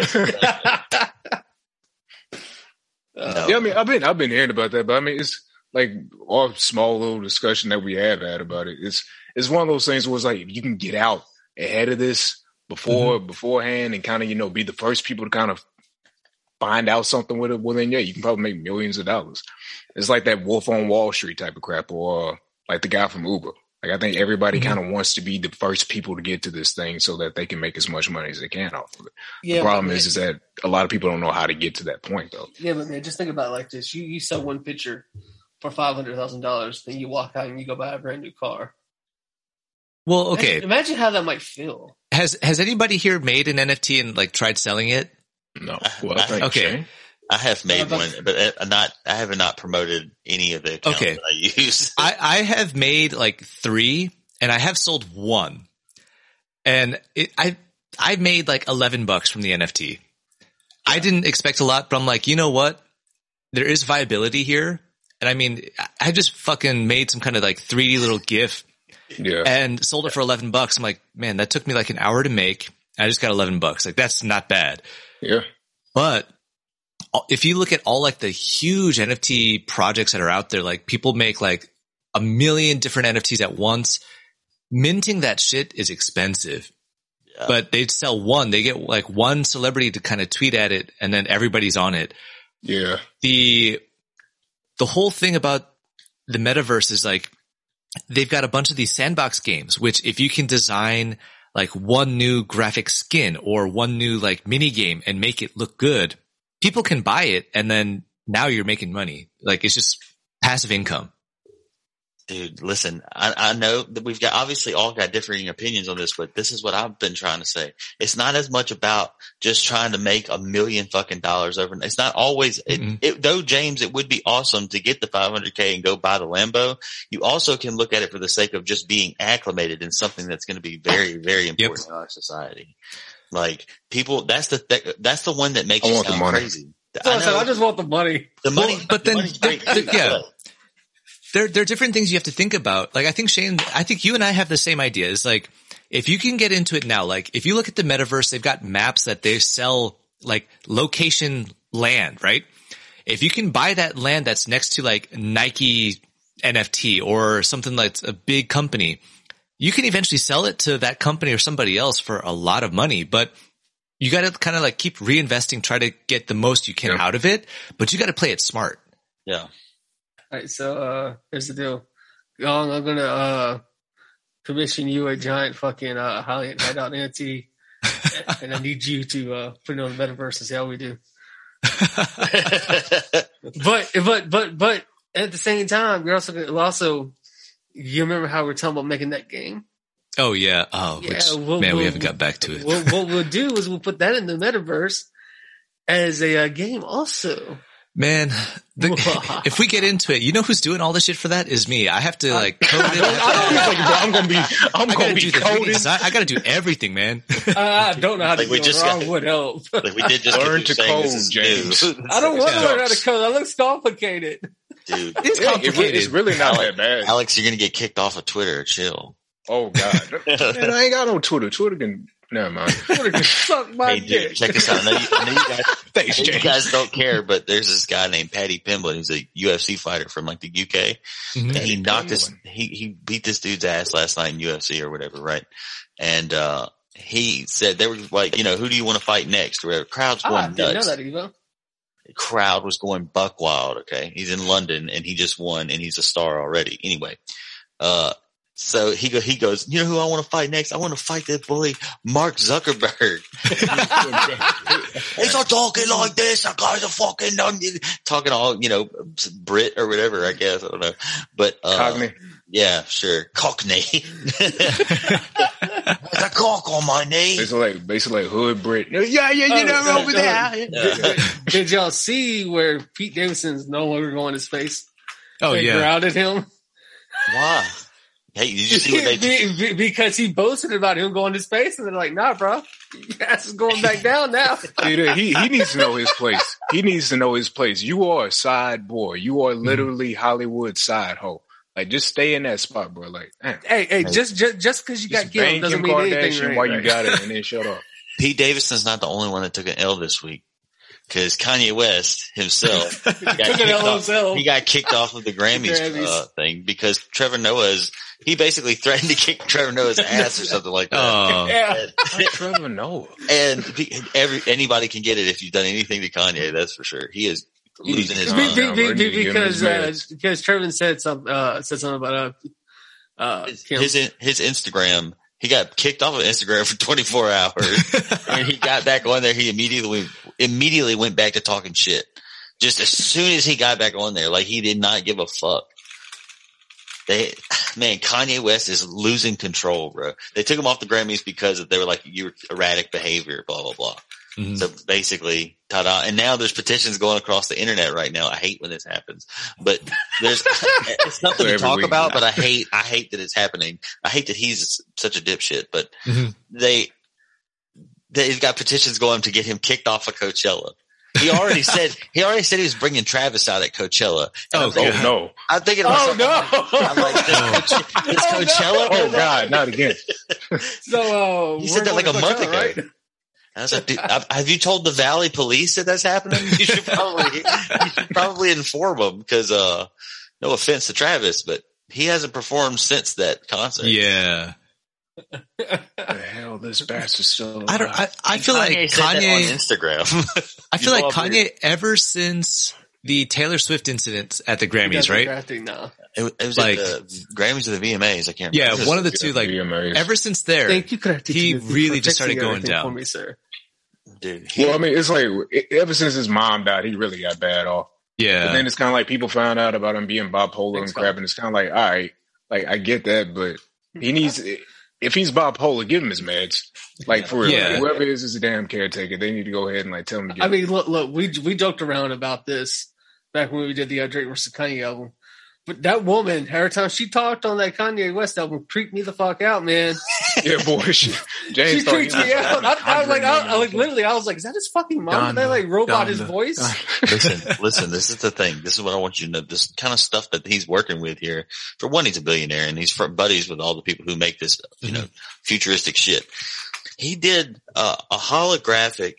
S4: Yeah, I mean, I've been hearing about that, but I mean, it's like our small little discussion that we have had about it. It's one of those things where it's like, if you can get out ahead of this, beforehand and kind of, be the first people to kind of find out something with it, well then, yeah, you can probably make millions of dollars. It's like that Wolf on Wall Street type of crap or like the guy from Uber. Like, I think everybody kind of wants to be the first people to get to this thing so that they can make as much money as they can off of it. Yeah, the problem is that a lot of people don't know how to get to that point though.
S3: Yeah, but man, just think about it like this. You sell one picture for $500,000, then you walk out and you go buy a brand new car.
S6: Well, okay.
S3: Imagine how that might feel.
S6: Has anybody here made an NFT and like tried selling it?
S4: No. Well,
S6: okay.
S5: I have made one, but I have not promoted any of the accounts that I use.
S6: I have made like 3 and I have sold 1. And I made like $11 from the NFT. Yeah. I didn't expect a lot, but I'm like, you know what? There is viability here. And I mean, I I just fucking made some kind of like 3D little GIF and sold it for $11. I'm like, man, that took me like an hour to make. I just got $11. Like, that's not bad.
S4: Yeah.
S6: But if you look at all like the huge NFT projects that are out there, like people make like 1 million different NFTs at once. Minting that shit is expensive. Yeah. But they'd sell one. They get like one celebrity to kind of tweet at it, and then everybody's on it.
S4: Yeah.
S6: The whole thing about the metaverse is like they've got a bunch of these sandbox games, which if you can design like one new graphic skin or one new like mini game and make it look good, people can buy it, and then now you're making money. Like, it's just passive income.
S5: Dude, listen, I know that we've got obviously all got differing opinions on this, but this is what I've been trying to say. It's not as much about just trying to make $1 million fucking dollars overnight. It's not always, though, James, it would be awesome to get the 500K and go buy the Lambo. You also can look at it for the sake of just being acclimated in something that's going to be very, very important in our society. Like, people, that's the one that makes you sound crazy.
S3: I just want the money.
S5: The money,
S6: but then,
S5: yeah.
S6: There are different things you have to think about. Like, I think Shane, you and I have the same idea. It's like, if you can get into it now, like if you look at the metaverse, they've got maps that they sell like location land, right? If you can buy that land that's next to like Nike NFT or something like a big company, you can eventually sell it to that company or somebody else for a lot of money. But you got to kind of like keep reinvesting, try to get the most you can out of it, but you got to play it smart.
S5: Yeah.
S3: All right, so here's the deal. I'm gonna commission you a giant fucking hideout NFT, and I need you to put it on the metaverse and see how we do. but at the same time, you're also you remember how we're talking about making that game?
S6: Oh yeah. Oh, yeah, we haven't got back to it.
S3: What we'll do is we'll put that in the metaverse as a game also.
S6: Man, if we get into it, you know who's doing all this shit for that is me. I have to like code it.
S4: I'm gonna be coding.
S6: I gotta do everything, man.
S3: I don't know how to do it. I would help.
S5: Like we did just
S4: learn to code, James.
S3: I don't want to learn how to code. That looks complicated.
S5: Dude,
S6: it's complicated.
S4: It's really not that bad.
S5: Alex, you're gonna get kicked off of Twitter. Chill.
S4: Oh God, man, I ain't got no Twitter. Twitter can. Never mind.
S3: Twitter can suck my dick.
S5: Check this out. I know you guys.
S4: Thanks, James.
S5: You guys don't care, but there's this guy named Paddy Pimblett who's a UFC fighter from like the UK. Mm-hmm. And he knocked he beat this dude's ass last night in UFC or whatever, right? And he said they were like, you know, who do you want to fight next? Or whatever. Crowd's going nuts. I didn't know that either. The crowd was going buck wild. Okay, he's in London and he just won and he's a star already. Anyway, so he goes, you know who I want to fight next? I want to fight that bully, Mark Zuckerberg. He's not talking like this. That guy's a fucking, talking all, you know, Brit or whatever, I guess. I don't know. But,
S4: Cockney.
S5: Yeah, sure. Cockney. There's a cock on my knee.
S4: Basically like hood Brit. Yeah, you know, over there.
S3: Yeah. Did y'all see where Pete Davidson's no longer going to space?
S6: Oh,
S3: they grounded him.
S5: Why? Hey, did you see what they
S3: because he boasted about him going to space, and they're like, "Nah, bro, your ass is going back down now."
S4: He needs to know his place. He needs to know his place. You are a side boy. You are literally Hollywood side hoe. Like, just stay in that spot, bro. Like, damn.
S3: Hey, just because you got killed doesn't mean anything.
S4: Right, you got it, and then shut up.
S5: Pete Davidson's not the only one that took an L this week. Because Kanye West himself, he got kicked off of the Grammys thing because Trevor Noah he basically threatened to kick Trevor Noah's ass or something like that.
S6: Oh,
S3: yeah.
S4: Trevor Noah.
S5: And anybody can get it if you've done anything to Kanye, that's for sure. He is losing his mind.
S3: Because Trevor said something about
S5: his Instagram. He got kicked off of Instagram for 24 hours and he got back on there. He immediately went back to talking shit. Just as soon as he got back on there, like he did not give a fuck. Kanye West is losing control, bro. They took him off the Grammys because they were like, you're erratic behavior, blah, blah, blah. Mm-hmm. So basically, ta-da. And now there's petitions going across the internet right now. I hate when this happens, but it's nothing to talk about, but I hate that it's happening. I hate that he's such a dipshit, but they've got petitions going to get him kicked off of Coachella. he already said he was bringing Travis out at Coachella.
S4: Oh no!
S5: I'm thinking, I'm like, this Coachella?
S4: Oh God, not again!
S3: So
S5: he said that like a month ago.
S3: Right?
S5: I was like, dude, have you told the Valley Police that that's happening? You should probably inform them because, no offense to Travis, but he hasn't performed since that concert.
S6: Yeah.
S4: The hell, this bastard's still alive.
S6: I feel like Kanye
S5: on Instagram.
S6: I feel like Kanye ever since the Taylor Swift incident at the Grammys, right?
S5: It was like the Grammys or the VMAs. I can't remember.
S6: Yeah, one of the two. Like
S4: VMAs.
S6: ever since there, he really just started going down.
S3: For me, sir.
S5: Dude.
S4: Well, I mean, it's like ever since his mom died, he really got bad off.
S6: Yeah.
S4: But then it's kind of like people found out about him being bipolar and crap, and it's kind of like, all right, like I get that, but he needs, if he's bipolar, give him his meds. Like for real, like, whoever is a damn caretaker, they need to go ahead and like tell him to get.
S3: I mean, look, we joked around about this back when we did the Drake vs. Kanye album. But that woman, every time she talked on that Kanye West album, creeped me the fuck out, man.
S4: Yeah, boy.
S3: She creeped me out. I was like, is that his fucking mom? Did they like robot his voice?
S5: Listen, this is the thing. This is what I want you to know. This kind of stuff that he's working with here. For one, he's a billionaire and he's buddies with all the people who make this, futuristic shit. He did a hologram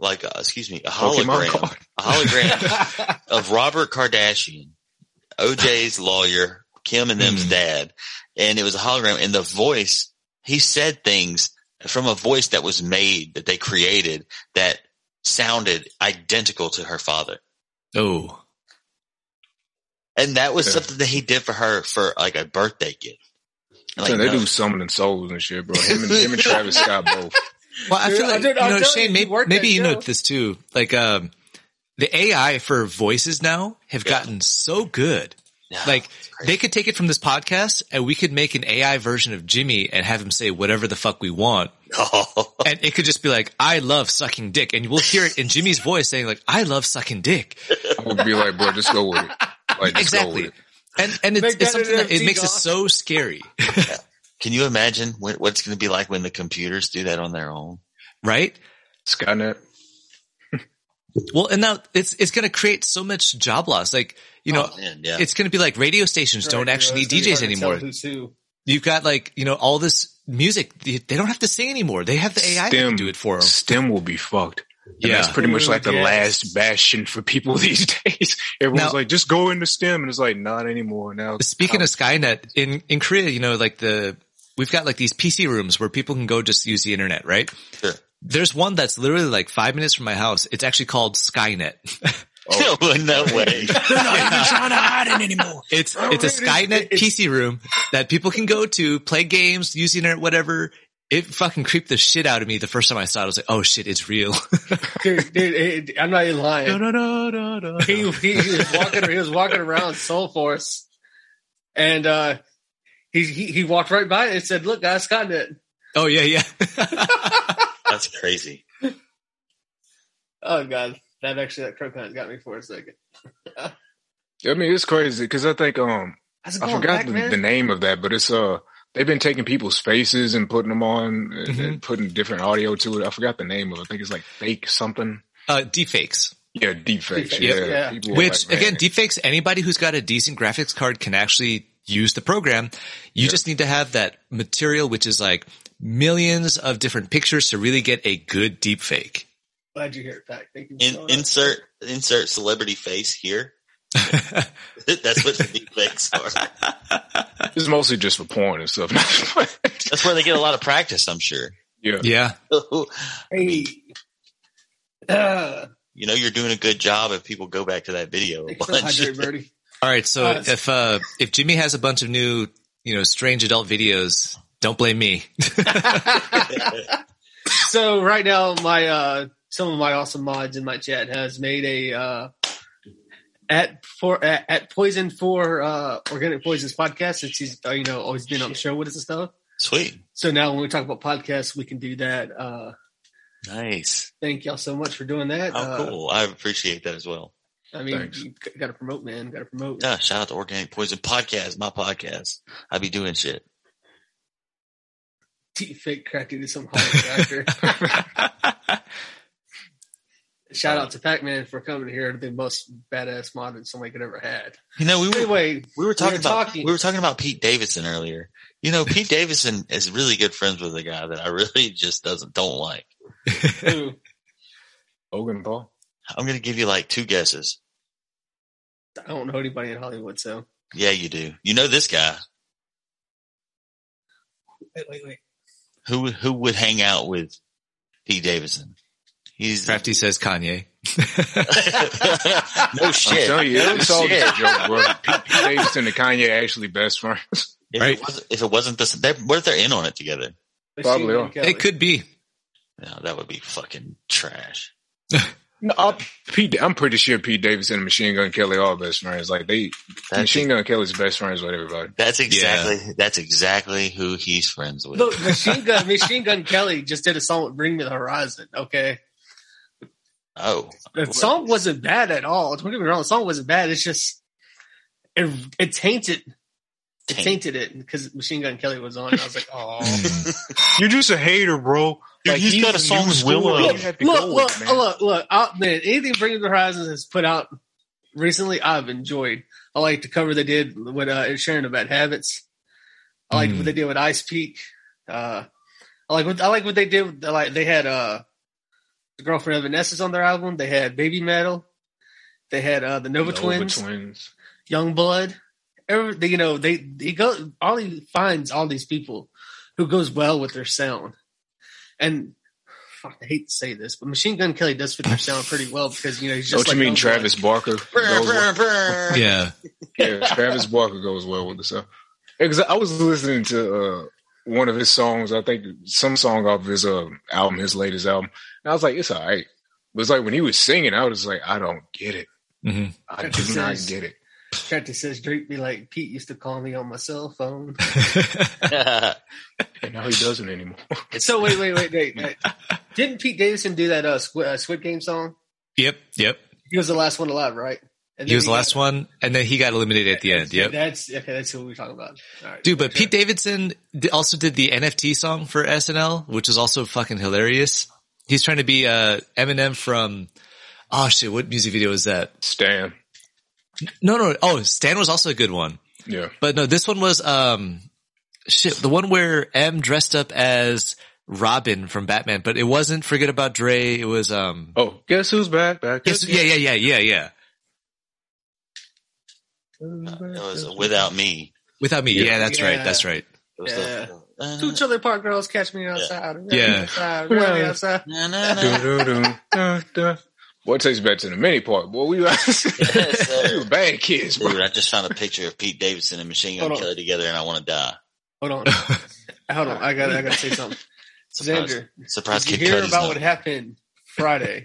S5: of Robert Kardashian, OJ's lawyer, Kim and them's dad, and it was a hologram. And the voice, he said things from a voice that was made, that they created, that sounded identical to her father.
S6: Oh.
S5: And that was something that he did for her for like a birthday gift.
S4: Like, they do summoning souls and shit, bro. Him and Travis Scott both.
S6: Well, I feel like, Shane, maybe you know this too. Like, the AI for voices now have gotten so good. Yeah, like they could take it from this podcast and we could make an AI version of Jimmy and have him say whatever the fuck we want. And it could just be like, I love sucking dick. And we'll hear it in Jimmy's voice saying like, I love sucking dick.
S4: I would be like, bro, just go with it. Like, just
S6: exactly.
S4: Go with it.
S6: And it's something that it makes it so scary.
S5: Yeah. Can you imagine what it's going to be like when the computers do that on their own?
S6: Right?
S4: Skynet.
S6: Well, and now it's going to create so much job loss. Like, it's going to be like radio stations don't actually need DJs anymore. You've got like, all this music. They don't have to sing anymore. They have the AI to do it for them.
S4: STEM will be fucked. And that's pretty much like the last bastion for people these days. Everyone's like, just go into STEM. And it's like, not anymore now.
S6: Speaking of Skynet, in Korea, like we've got like these PC rooms where people can go just use the internet, right?
S5: Sure.
S6: There's one that's literally like 5 minutes from my house. It's actually called Skynet.
S5: Oh. No way.
S4: They're not even trying to hide it anymore.
S6: It's a Skynet PC room that people can go to, play games, use the internet, whatever. It fucking creeped the shit out of me the first time I saw it. I was like, oh shit, it's real.
S3: dude, I'm not even lying. He was walking around Soul Force and, he walked right by it and said, look guys, Skynet.
S6: Oh yeah.
S5: That's crazy.
S3: Oh god. That croquant got me for a second.
S4: I mean, it's crazy because I think, I forgot the name of that, but it's, they've been taking people's faces and putting them on and putting different audio to it. I forgot the name of it. I think it's like fake something.
S6: Deepfakes.
S4: Yeah, deepfakes. Yeah.
S6: Which again, deepfakes, anybody who's got a decent graphics card can actually use the program. You just need to have that material, which is like millions of different pictures to really get a good deepfake.
S3: Glad you hear it back. Thank you.
S5: Insert celebrity face here. That's what the deepfakes are.
S4: It's mostly just for porn and stuff.
S5: That's where they get a lot of practice, I'm sure.
S6: Yeah.
S3: Hey.
S5: You're doing a good job if people go back to that video a bunch.
S6: All right, so if Jimmy has a bunch of new, strange adult videos, don't blame me.
S3: So right now, some of my awesome mods in my chat has made a at Poison for Organic Poisons podcast, since he's always been on the show with us and stuff.
S5: Sweet.
S3: So now when we talk about podcasts, we can do that.
S5: Nice.
S3: Thank y'all so much for doing that.
S5: Oh, cool. I appreciate that as well.
S3: I mean, thanks. You got to promote, man. Got to promote.
S5: Yeah, shout out to Organic Poison Podcast, my podcast. I be doing shit.
S3: Fake cracked into some Hollywood actor. Shout out to Pac-Man for coming here. The most badass mod that somebody could ever had.
S5: You know, we were talking
S3: talking
S5: about Pete Davidson earlier. You know, Pete Davidson is really good friends with a guy that I really just don't like.
S3: Who?
S4: Logan Paul.
S5: I'm going to give you like 2 guesses.
S3: I don't know anybody in Hollywood, so.
S5: Yeah, you do. You know this guy.
S3: Wait.
S5: Who would hang out with Pete Davidson?
S6: Crafty says Kanye.
S5: No shit.
S4: I'm telling you,
S5: No
S4: it's all
S5: shit.
S4: a joke, bro. Pete Davidson and Kanye are actually best friends.
S5: If it wasn't this, what if they're in on it together?
S4: Probably are.
S6: It could be.
S5: No, that would be fucking trash.
S4: No, I'm pretty sure Pete Davidson and Machine Gun Kelly are best friends. Like Machine Gun Kelly's best friends with everybody.
S5: That's exactly who he's friends with.
S3: Look, Machine Gun Kelly just did a song with Bring Me the Horizon. Okay.
S5: Oh,
S3: The song wasn't bad at all. Don't get me wrong. The song wasn't bad. It's just, it tainted it because Machine Gun Kelly was on. I was like, oh.
S4: You're just a hater, bro.
S5: Dude,
S4: Like,
S5: he's got a song with Willow.
S3: Look, man. Anything Bring Me the Horizon has put out recently, I've enjoyed. I like the cover they did with Ed Sheeran of Bad Habits. I like what they did with Ice Peak. I like what they did. They had the Girlfriend of Vanessa's on their album. They had Baby Metal. They had the Nova Twins. Young Blood. He finds all these people who goes well with their sound. And fuck, I hate to say this, but Machine Gun Kelly does fit their sound pretty well because he's just.
S4: Don't you mean Travis Barker?
S6: Yeah.
S4: Yeah, Travis Barker goes well with the sound. Because I was listening to one of his songs. I think some song off his album, his latest album. And I was like, it's all right. But it's like when he was singing, I was like, I don't get it.
S6: Mm-hmm.
S4: I do not get it.
S3: Tractor says Drake be like, Pete used to call me on my cell phone.
S4: And now he doesn't anymore.
S3: So wait. Didn't Pete Davidson do that Squid Game song?
S6: Yep.
S3: He was the last one alive, right?
S6: He was the last one, and then he got eliminated at the end. Yep.
S3: That's who we're talking about. All right,
S6: dude, but Pete Davidson also did the NFT song for SNL, which is also fucking hilarious. He's trying to be Eminem from, what music video is that?
S4: Stan.
S6: No. Oh, Stan was also a good one.
S4: Yeah.
S6: But no, this one was, the one where M dressed up as Robin from Batman, but it wasn't Forget About Dre. It was,
S4: guess who's back?
S6: Yeah.
S5: It was Without Me.
S6: Without Me. Yeah, that's right. That's right.
S5: It was the,
S3: Two Trailer Park Girls Catch Me Outside.
S6: Yeah.
S3: Really outside.
S4: Boy, it takes back to the mini part. Boy, we were bad kids, bro.
S5: Dude, I just found a picture of Pete Davidson and Machine Gun Kelly together, and I want to die.
S3: Hold on. I gotta say something. Xander,
S5: surprise
S3: did
S5: Kid
S3: you hear
S5: Cudi's
S3: about
S5: not.
S3: what happened Friday?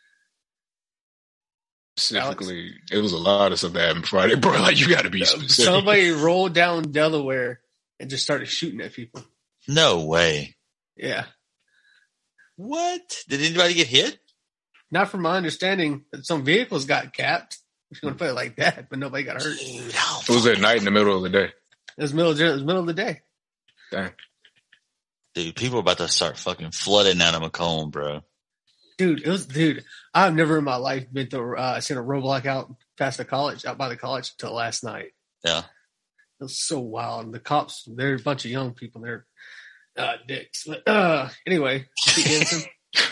S4: Specifically, it was a lot of stuff that happened Friday, bro. Like, you gotta be specific.
S3: Somebody rolled down Delaware and just started shooting at people.
S5: No way.
S3: Yeah.
S5: What? Did anybody get hit?
S3: Not from my understanding. Some vehicles got capped. If you want to put it like that, but nobody got hurt.
S4: It was at night in the middle of the day.
S3: It was middle of the day.
S4: Dang.
S5: Dude, people are about to start fucking flooding out of Macomb, bro.
S3: Dude, I've never in my life been to seen a roadblock out by the college until last night.
S5: Yeah.
S3: It was so wild. And the cops, they're a bunch of young people. They're dicks. But, anyway, Pete Davidson.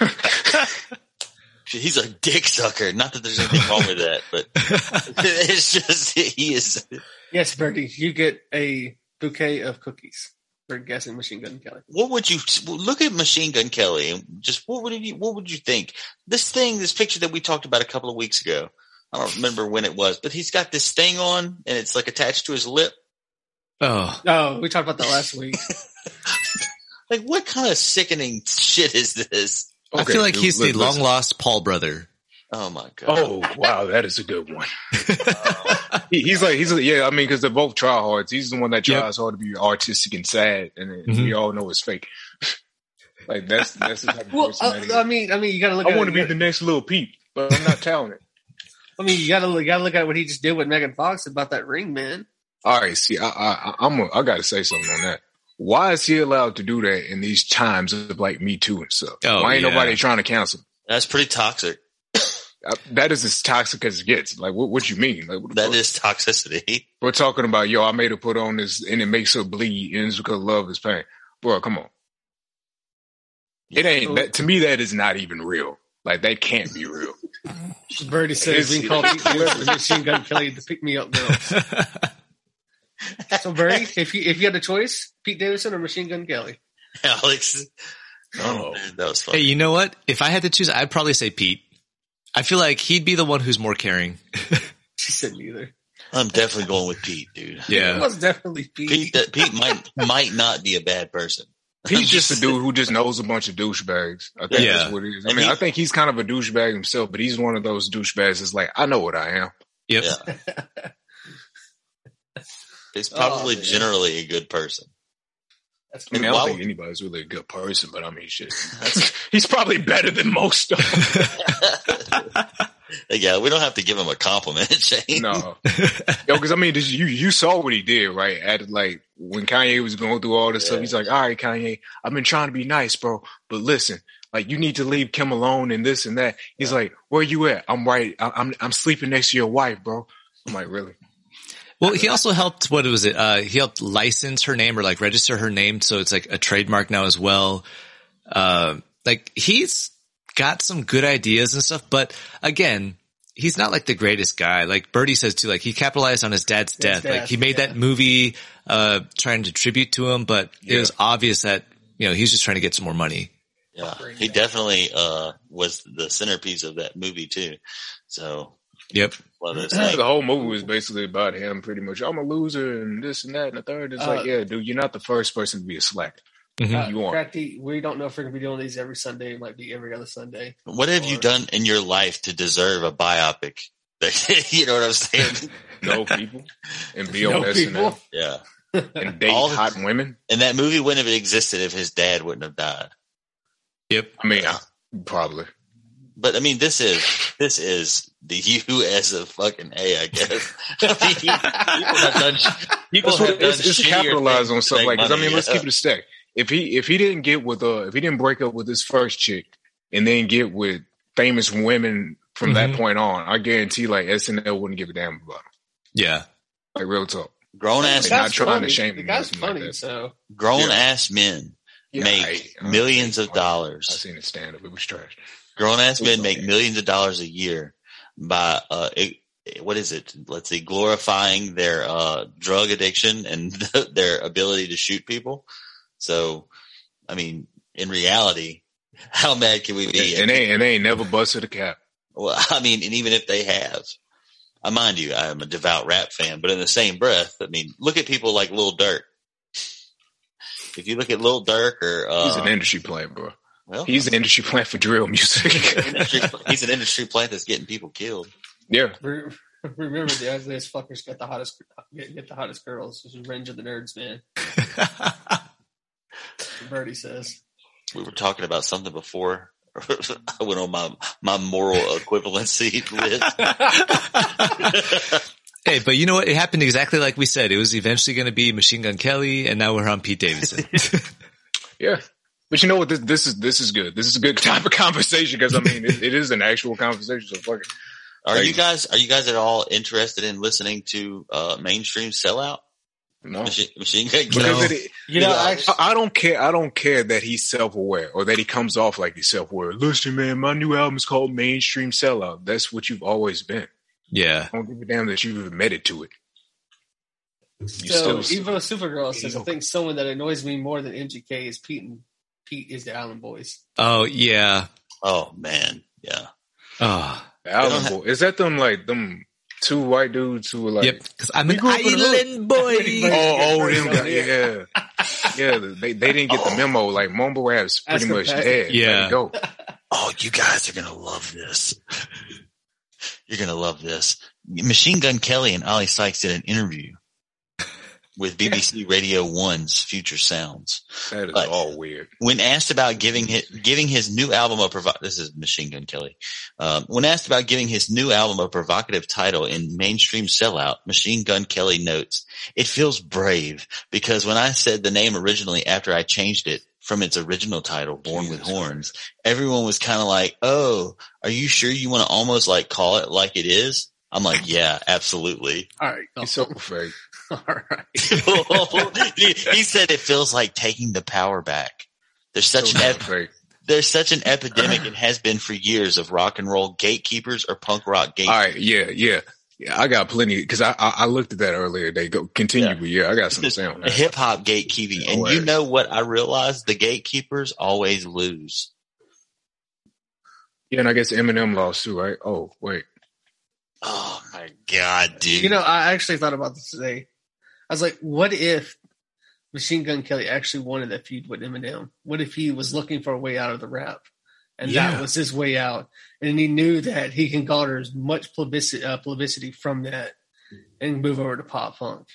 S5: He's a dick sucker. Not that there's anything wrong with that, but it's just, he is.
S3: Yes, Bertie, you get a bouquet of cookies for guessing Machine Gun Kelly.
S5: What would you look at Machine Gun Kelly and just what would you think? This picture that we talked about a couple of weeks ago. I don't remember when it was, but he's got this thing on and it's like attached to his lip.
S3: Oh, we talked about that last week.
S5: Like, what kind of sickening shit is this?
S6: Okay, I feel like he's the long lost Paul brother.
S5: Oh my god!
S4: Oh wow, that is a good one. He's I mean, because they're both tryhards. He's the one that tries hard to be artistic and sad, and we all know it's fake. Like that's the type of person that he is.
S3: I mean, you gotta look.
S4: I want to be the next Lil Peep, but I'm not talented.
S3: I mean, you gotta look at what he just did with Megan Fox about that ring, man.
S4: All right, see, I got to say something on that. Why is he allowed to do that in these times of like Me Too and stuff? Why ain't nobody trying to cancel him?
S5: That's pretty toxic.
S4: that is as toxic as it gets. Like, what you mean? Like,
S5: That is toxicity.
S4: we're talking about, yo, I made her put on this and it makes her bleed and it's because love is pain. Bro, come on. It ain't that to me. That is not even real. Like, that can't be real.
S3: Birdie says we can call Pete Davidson Machine Gun Kelly the pick me up girl. So Birdie, if you had a choice, Pete Davidson or Machine Gun Kelly?
S5: Alex. Oh, man, that was fun.
S6: Hey, you know what? If I had to choose, I'd probably say Pete. I feel like he'd be the one who's more caring.
S3: She said neither.
S5: I'm definitely going with Pete, dude.
S3: It
S6: Yeah.
S3: was definitely Pete.
S5: Pete might not be a bad person.
S4: He's just a dude who just knows a bunch of douchebags. I think
S6: Yeah.
S4: that's what it is. I mean, I think he's kind of a douchebag himself, but he's one of those douchebags that's like, I know what I am.
S6: Yep.
S5: Yeah. He's probably generally a good person.
S3: That's
S4: I mean, I don't think anybody's really a good person, but I mean, shit. He's probably better than most of them.
S5: Yeah, we don't have to give him a compliment, Shane.
S4: No. Yo, because I mean, you saw what he did, right? At like when Kanye was going through all this stuff, he's like, all right, Kanye, I've been trying to be nice, bro, but listen, like you need to leave Kim alone and this and that. He's like, where you at? I'm right. I'm sleeping next to your wife, bro. I'm like, really?
S6: Well, he also helped, what was it? He helped license her name or like register her name. So it's like a trademark now as well. Like he's got some good ideas and stuff, but again, he's not like the greatest guy. Like Birdie says too, like he capitalized on his dad's death. Like he made that movie, trying to tribute to him, but it was obvious that, you know, he was just trying to get some more money.
S5: Yeah, he definitely, was the centerpiece of that movie too. So.
S6: Yep.
S4: The whole movie was basically about him pretty much. I'm a loser and this and that and the third. It's like, yeah, dude, you're not the first person to be a slack. You are.
S3: Cracky, we don't know if we're going to be doing these every Sunday. It might be every other Sunday.
S5: What have you done in your life to deserve a biopic? You know what I'm saying?
S4: Know people and be on SNL.
S5: Yeah.
S4: And date hot women.
S5: And that movie wouldn't have existed if his dad wouldn't have died.
S6: Yep.
S4: I mean, probably.
S5: But I mean, this is the U.S. of fucking A, I guess. People have done
S4: it's capitalized on stuff like this. I mean, let's keep it a stack. If he didn't get with if he didn't break up with his first chick and then get with famous women from that point on, I guarantee like SNL wouldn't give a damn about him.
S6: Yeah.
S4: Like real talk.
S5: Grown ass
S4: not trying to shame
S3: the
S4: him.
S3: guy's funny,
S4: like
S3: so
S5: grown ass men make
S4: I
S5: millions of dollars.
S4: I seen it stand up. It was trash.
S5: Grown ass men make millions of dollars a year by what is it? Let's see, glorifying their drug addiction and their ability to shoot people. So, I mean, in reality, how mad can we be?
S4: And they ain't never busted a cap.
S5: Well, I mean, and even if they have, mind you, I'm a devout rap fan, but in the same breath, I mean, look at people like Lil Durk. If you look at Lil Durk or
S4: he's an industry plant, bro.
S5: Well,
S4: he's an industry plant for drill music.
S5: He's an industry plant that's getting people killed.
S3: Yeah. Remember, the ugliest fuckers get the hottest girls. This is Revenge of the Nerds, man. Birdie says.
S5: We were talking about something before. I went on my moral equivalency list.
S6: Hey, but you know what? It happened exactly like we said. It was eventually going to be Machine Gun Kelly, and now we're on Pete Davidson.
S4: Yeah. But you know what? This is good. This is a good type of conversation because I mean it is an actual conversation. So fuck it.
S5: Are you guys at all interested in listening to Mainstream Sellout?
S4: No.
S5: Machine Gun Kelly.
S4: I don't care. I don't care that he's self-aware or that he comes off like he's self-aware. Listen, man, my new album is called Mainstream Sellout. That's what you've always been.
S6: Yeah.
S4: I don't give a damn that you've admitted to it.
S3: So even Supergirl says, I think someone that annoys me more than MGK is Pete, and Pete is the Island Boys.
S6: Oh, yeah.
S5: Oh, man. Yeah.
S6: Oh.
S4: The Island Boys. Is that them two white dudes who were like...
S6: Yep, because I'm an island boy.
S4: Them guys. Yeah. Yeah, they didn't get the memo. Like, mumble rap's pretty much dead.
S6: Yeah.
S4: Go.
S5: Oh, you guys are going to love this. You're going to love this. Machine Gun Kelly and Ali Sykes did an interview with BBC Radio 1's Future Sounds.
S4: That is all weird.
S5: When asked about giving his new album this is Machine Gun Kelly. When asked about giving his new album a provocative title in Mainstream Sellout, Machine Gun Kelly notes, "It feels brave because when I said the name originally after I changed it from its original title, Born with Horns, everyone was kind of like, "Oh, are you sure you want to almost like call it like it is?" I'm like, "Yeah, absolutely."
S3: All right.
S4: He's so fake.
S3: All right.
S5: He said it feels like taking the power back. There's such
S4: So
S5: an
S4: fake.
S5: there's such an epidemic and has been for years of rock and roll gatekeepers or punk rock gatekeepers.
S4: All right, yeah. I got plenty because I looked at that earlier. They go continue, but I got something to say on that.
S5: Hip hop gatekeeping, and you know what? I realized the gatekeepers always lose.
S4: Yeah, and I guess Eminem lost too, right? Oh, wait.
S5: Oh my god, dude!
S3: You know, I actually thought about this today. I was like, what if Machine Gun Kelly actually wanted that feud with Eminem? What if he was looking for a way out of the rap, and that was his way out, and he knew that he can garner as much publicity from that and move over to pop punk?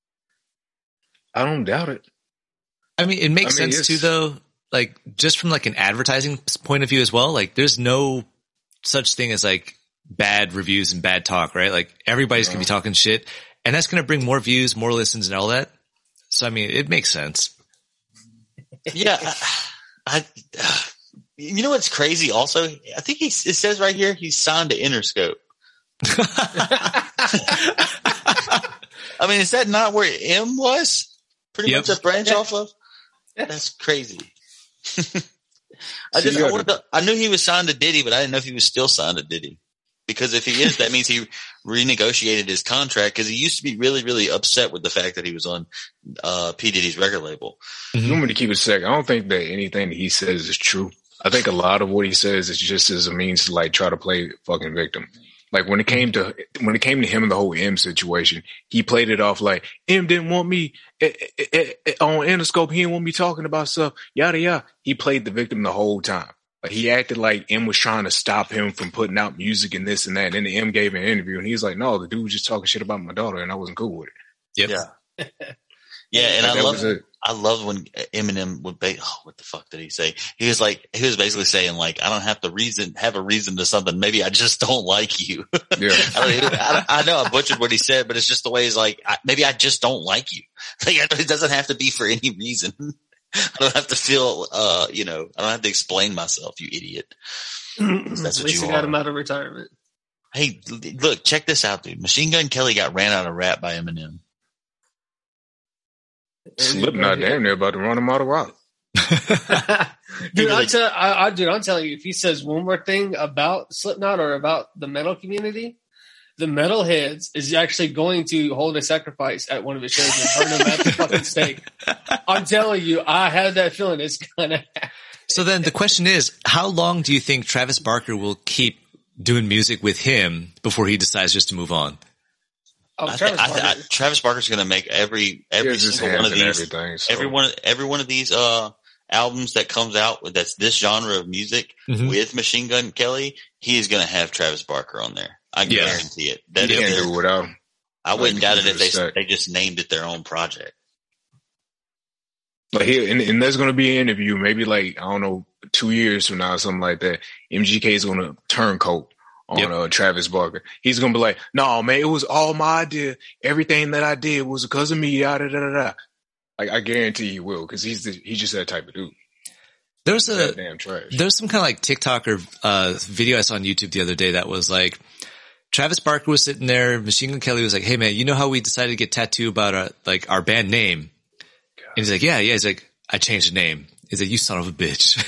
S4: I don't doubt it.
S6: I mean, it makes sense too, though. Like, just from like an advertising point of view as well. Like, there's no such thing as like bad reviews and bad talk, right? Like, everybody's gonna be talking shit, and that's gonna bring more views, more listens, and all that. So, I mean, it makes sense.
S5: Yeah, you know what's crazy? Also, I think it says right here he's signed to Interscope. I mean, is that not where M was? Pretty much a branch off of. That's crazy. I knew he was signed to Diddy, but I didn't know if he was still signed to Diddy. Because if he is, that means he renegotiated his contract, because he used to be really, really upset with the fact that he was on P. Diddy's record label.
S4: You want me to keep it second? I don't think that anything that he says is true. I think a lot of what he says is just as a means to like try to play fucking victim. Like when it came to him and the whole M situation, he played it off like M didn't want me on Interscope. He didn't want me talking about stuff. Yada yada. He played the victim the whole time. Like he acted like M was trying to stop him from putting out music and this and that. And then the M gave an interview and he's like, "No, the dude was just talking shit about my daughter and I wasn't cool with it."
S6: Yep.
S5: Yeah. Yeah, and I love when Eminem would what the fuck did he say? He was basically saying like, I don't have to have a reason to something. Maybe I just don't like you.
S4: Yeah.
S5: I know I butchered what he said, but it's just the way he's like, maybe I just don't like you. Like, it doesn't have to be for any reason. I don't have to feel, I don't have to explain myself, you idiot. That's
S3: At
S5: what
S3: least
S5: you
S3: he got
S5: are.
S3: him out of retirement.
S5: Hey, look, check this out, dude. Machine Gun Kelly got ran out of rap by Eminem.
S4: Slipknot damn near about to run him out of rock.
S3: Dude, I'm telling you, if he says one more thing about Slipknot or about the metal community, the metalheads is actually going to hold a sacrifice at one of his shows and burn him at the fucking stake. I'm telling you, I had that feeling it's gonna happen.
S6: So then the question is, how long do you think Travis Barker will keep doing music with him before he decides just to move on?
S5: Travis Barker's going to make every single one of these, every one of these albums that comes out that's this genre of music with Machine Gun Kelly. He is going to have Travis Barker on there. I guarantee it.
S4: You can't do it without him.
S5: I wouldn't doubt it if they just named it their own project.
S4: Like and there's going to be an interview, maybe like, I don't know, 2 years from now, something like that. MGK is going to turncoat on Travis Barker. He's going to be like, "No, man, it was all my idea. Everything that I did was because of me, yada, da, da, da." Like, I guarantee he will, because he's just that type of dude.
S6: There's
S4: damn trash.
S6: There's some kind of like TikTok or video I saw on YouTube the other day that was like, Travis Barker was sitting there, Machine Gun Kelly was like, "Hey man, you know how we decided to get tattooed about our band name?" God. And he's like, yeah. He's like, "I changed the name." He's like, "You son of a bitch."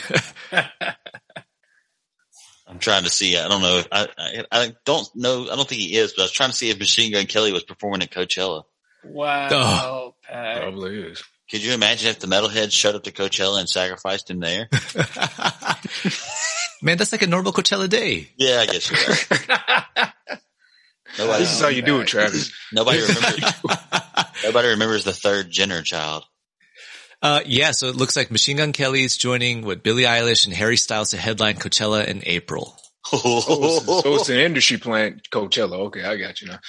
S5: I'm trying to see. I don't know. I don't know. I don't think he is, but I was trying to see if Machine Gun Kelly was performing at Coachella.
S3: Wow. Pat.
S4: Probably is.
S5: Could you imagine if the metalheads showed up to Coachella and sacrificed him there?
S6: Man, that's like a normal Coachella day.
S5: Yeah, I guess you're right.
S4: This is how you do it, Travis.
S5: Nobody remembers the third Jenner child.
S6: So it looks like Machine Gun Kelly's joining Billie Eilish and Harry Styles to headline Coachella in April.
S4: So it's an industry plant, Coachella. Okay, I got you now.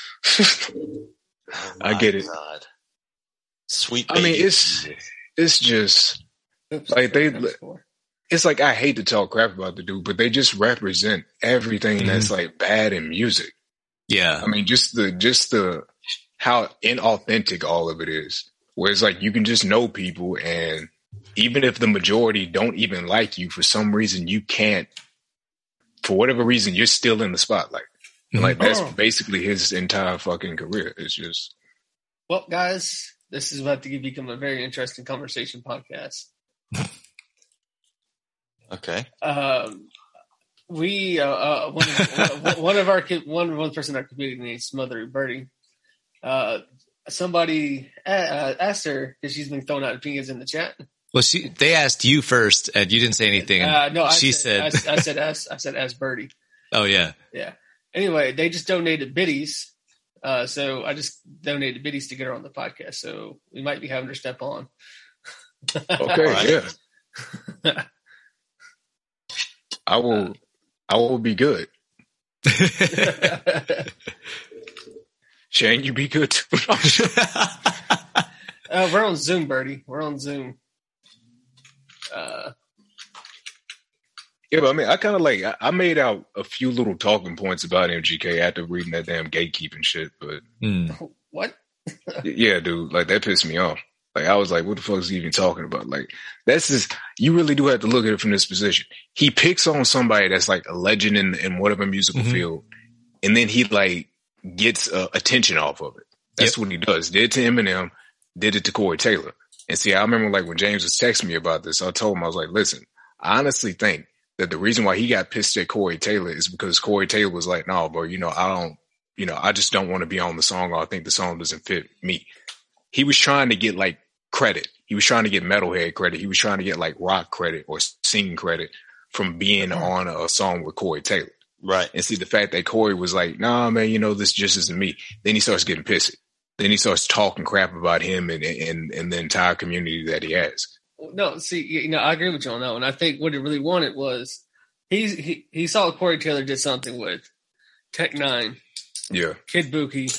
S4: I get it.
S5: God. Sweet
S4: baby. I mean, it's just like it's like, I hate to talk crap about the dude, but they just represent everything that's like bad in music.
S6: Yeah.
S4: I mean, just the how inauthentic all of it is. Where it's like you can just know people and even if the majority don't even like you, for some reason you can't, for whatever reason, you're still in the spotlight. Like that's basically his entire fucking career. It's just.
S3: Well, guys, this is about to become a very interesting conversation podcast.
S5: Okay.
S3: We one person in our community named Smothery Birdie. Somebody asked her because she's been throwing out opinions in the chat.
S6: Well, they asked you first, and you didn't say anything. And
S3: no, I
S6: said
S3: ask Birdie.
S6: Oh yeah.
S3: Anyway, they just donated biddies, so I just donated biddies to get her on the podcast. So we might be having her step on.
S4: Okay, yeah. I will be good. Shane, you be good too.
S3: We're on Zoom, Birdie. We're on Zoom.
S4: Yeah, but I mean, I kind of like, I made out a few little talking points about MGK after reading that damn gatekeeping shit, but.
S3: What?
S4: Yeah, dude, like that pissed me off. Like, I was like, what the fuck is he even talking about? Like, that's just, you really do have to look at it from this position. He picks on somebody that's like a legend in whatever musical field, and then he like gets attention off of it. That's what he does. Did to Eminem, did it to Corey Taylor. And see, I remember like when James was texting me about this, I told him, I was like, listen, I honestly think that the reason why he got pissed at Corey Taylor is because Corey Taylor was like, no, bro, I just don't want to be on the song, or I think the song doesn't fit me. He was trying to get like credit. He was trying to get metalhead credit. He was trying to get like rock credit or singing credit from being on a song with Corey Taylor.
S5: Right.
S4: And see the fact that Corey was like, nah, man, this just isn't me. Then he starts getting pissy. Then he starts talking crap about him and the entire community that he has.
S3: No, see, I agree with you on that one. I think what he really wanted was he saw Corey Taylor did something with Tech Nine, Kid Buki,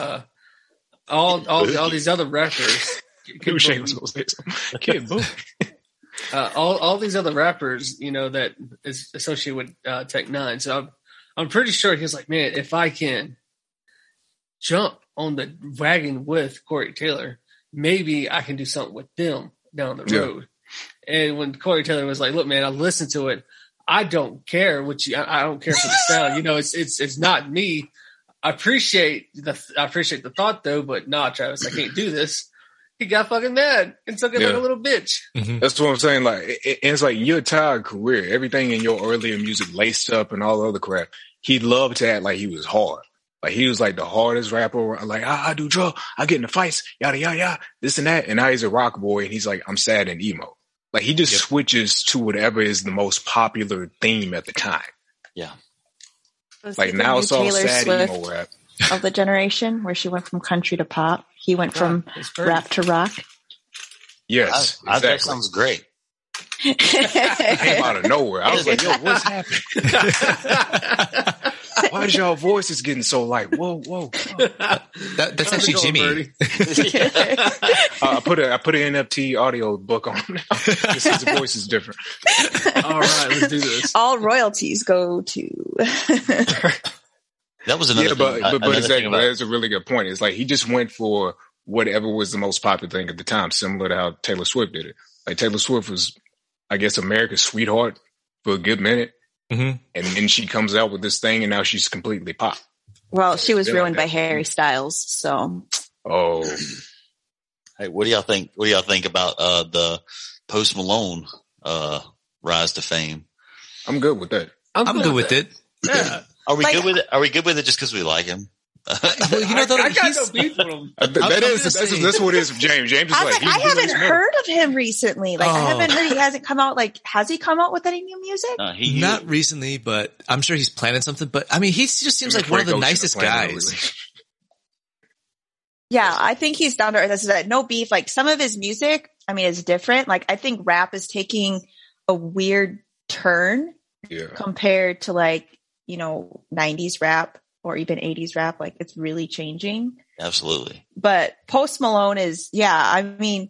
S3: all these other rappers.
S4: Kid Buki.
S3: All these other rappers, that is associated with Tech Nine. So I'm pretty sure he was like, man, if I can jump on the wagon with Corey Taylor, maybe I can do something with them down the road. And when Corey Taylor was like, look, man, I listened to it. I don't care I don't care for the sound. It's not me. I appreciate the thought though, but nah, Travis, I can't do this. He got fucking mad and took it like a little bitch.
S4: Mm-hmm. That's what I'm saying. Like, it's like your entire career, everything in your earlier music laced up and all the other crap. He loved to act like he was hard. Like, he was like the hardest rapper. Like, I do drugs, I get into fights, yada, yada, yada, this and that. And now he's a rock boy and he's like, I'm sad and emo. Like, he just switches to whatever is the most popular theme at the time.
S5: Yeah.
S4: Like, now it's all
S1: Taylor
S4: sad
S1: Swift
S4: emo rap.
S1: Of the generation, where she went from country to pop. He went from rap to rock.
S4: Yes, exactly.
S5: That sounds great.
S4: Came out of nowhere. I was like, yo, what's happening? Why is y'all voices getting so light? Whoa.
S6: That's actually Jimmy.
S4: I put an NFT audio book on now. Just his voice is different.
S3: All right, let's do this.
S1: All royalties go to.
S5: That was another thing.
S4: But exactly, that's a really good point. It's like he just went for whatever was the most popular thing at the time, similar to how Taylor Swift did it. Like, Taylor Swift was, I guess, America's sweetheart for a good minute. Mm-hmm. And then she comes out with this thing, and now she's completely pop.
S1: Well, she was ruined by Harry Styles, so.
S4: Oh.
S5: Hey, what do y'all think? What do y'all think about the Post Malone rise to fame?
S4: I'm good with that.
S6: I'm good with it.
S3: Yeah.
S5: Are we good with it? Are we good with it just because we like him?
S6: Well,
S3: I got no beef with him.
S4: That's what it is from James. James is like,
S1: I haven't heard of him recently. Like, I haven't heard. He hasn't come out. Like, has he come out with any new music?
S6: Not recently, but I'm sure he's planning something. But I mean, he just seems like one of the nicest guys.
S1: Yeah, I think he's down to earth. That's that. No beef. Like, some of his music, I mean, is different. Like, I think rap is taking a weird turn compared to, like, 90s rap or even 80s rap. Like, it's really changing.
S5: Absolutely.
S1: But Post Malone is, I mean,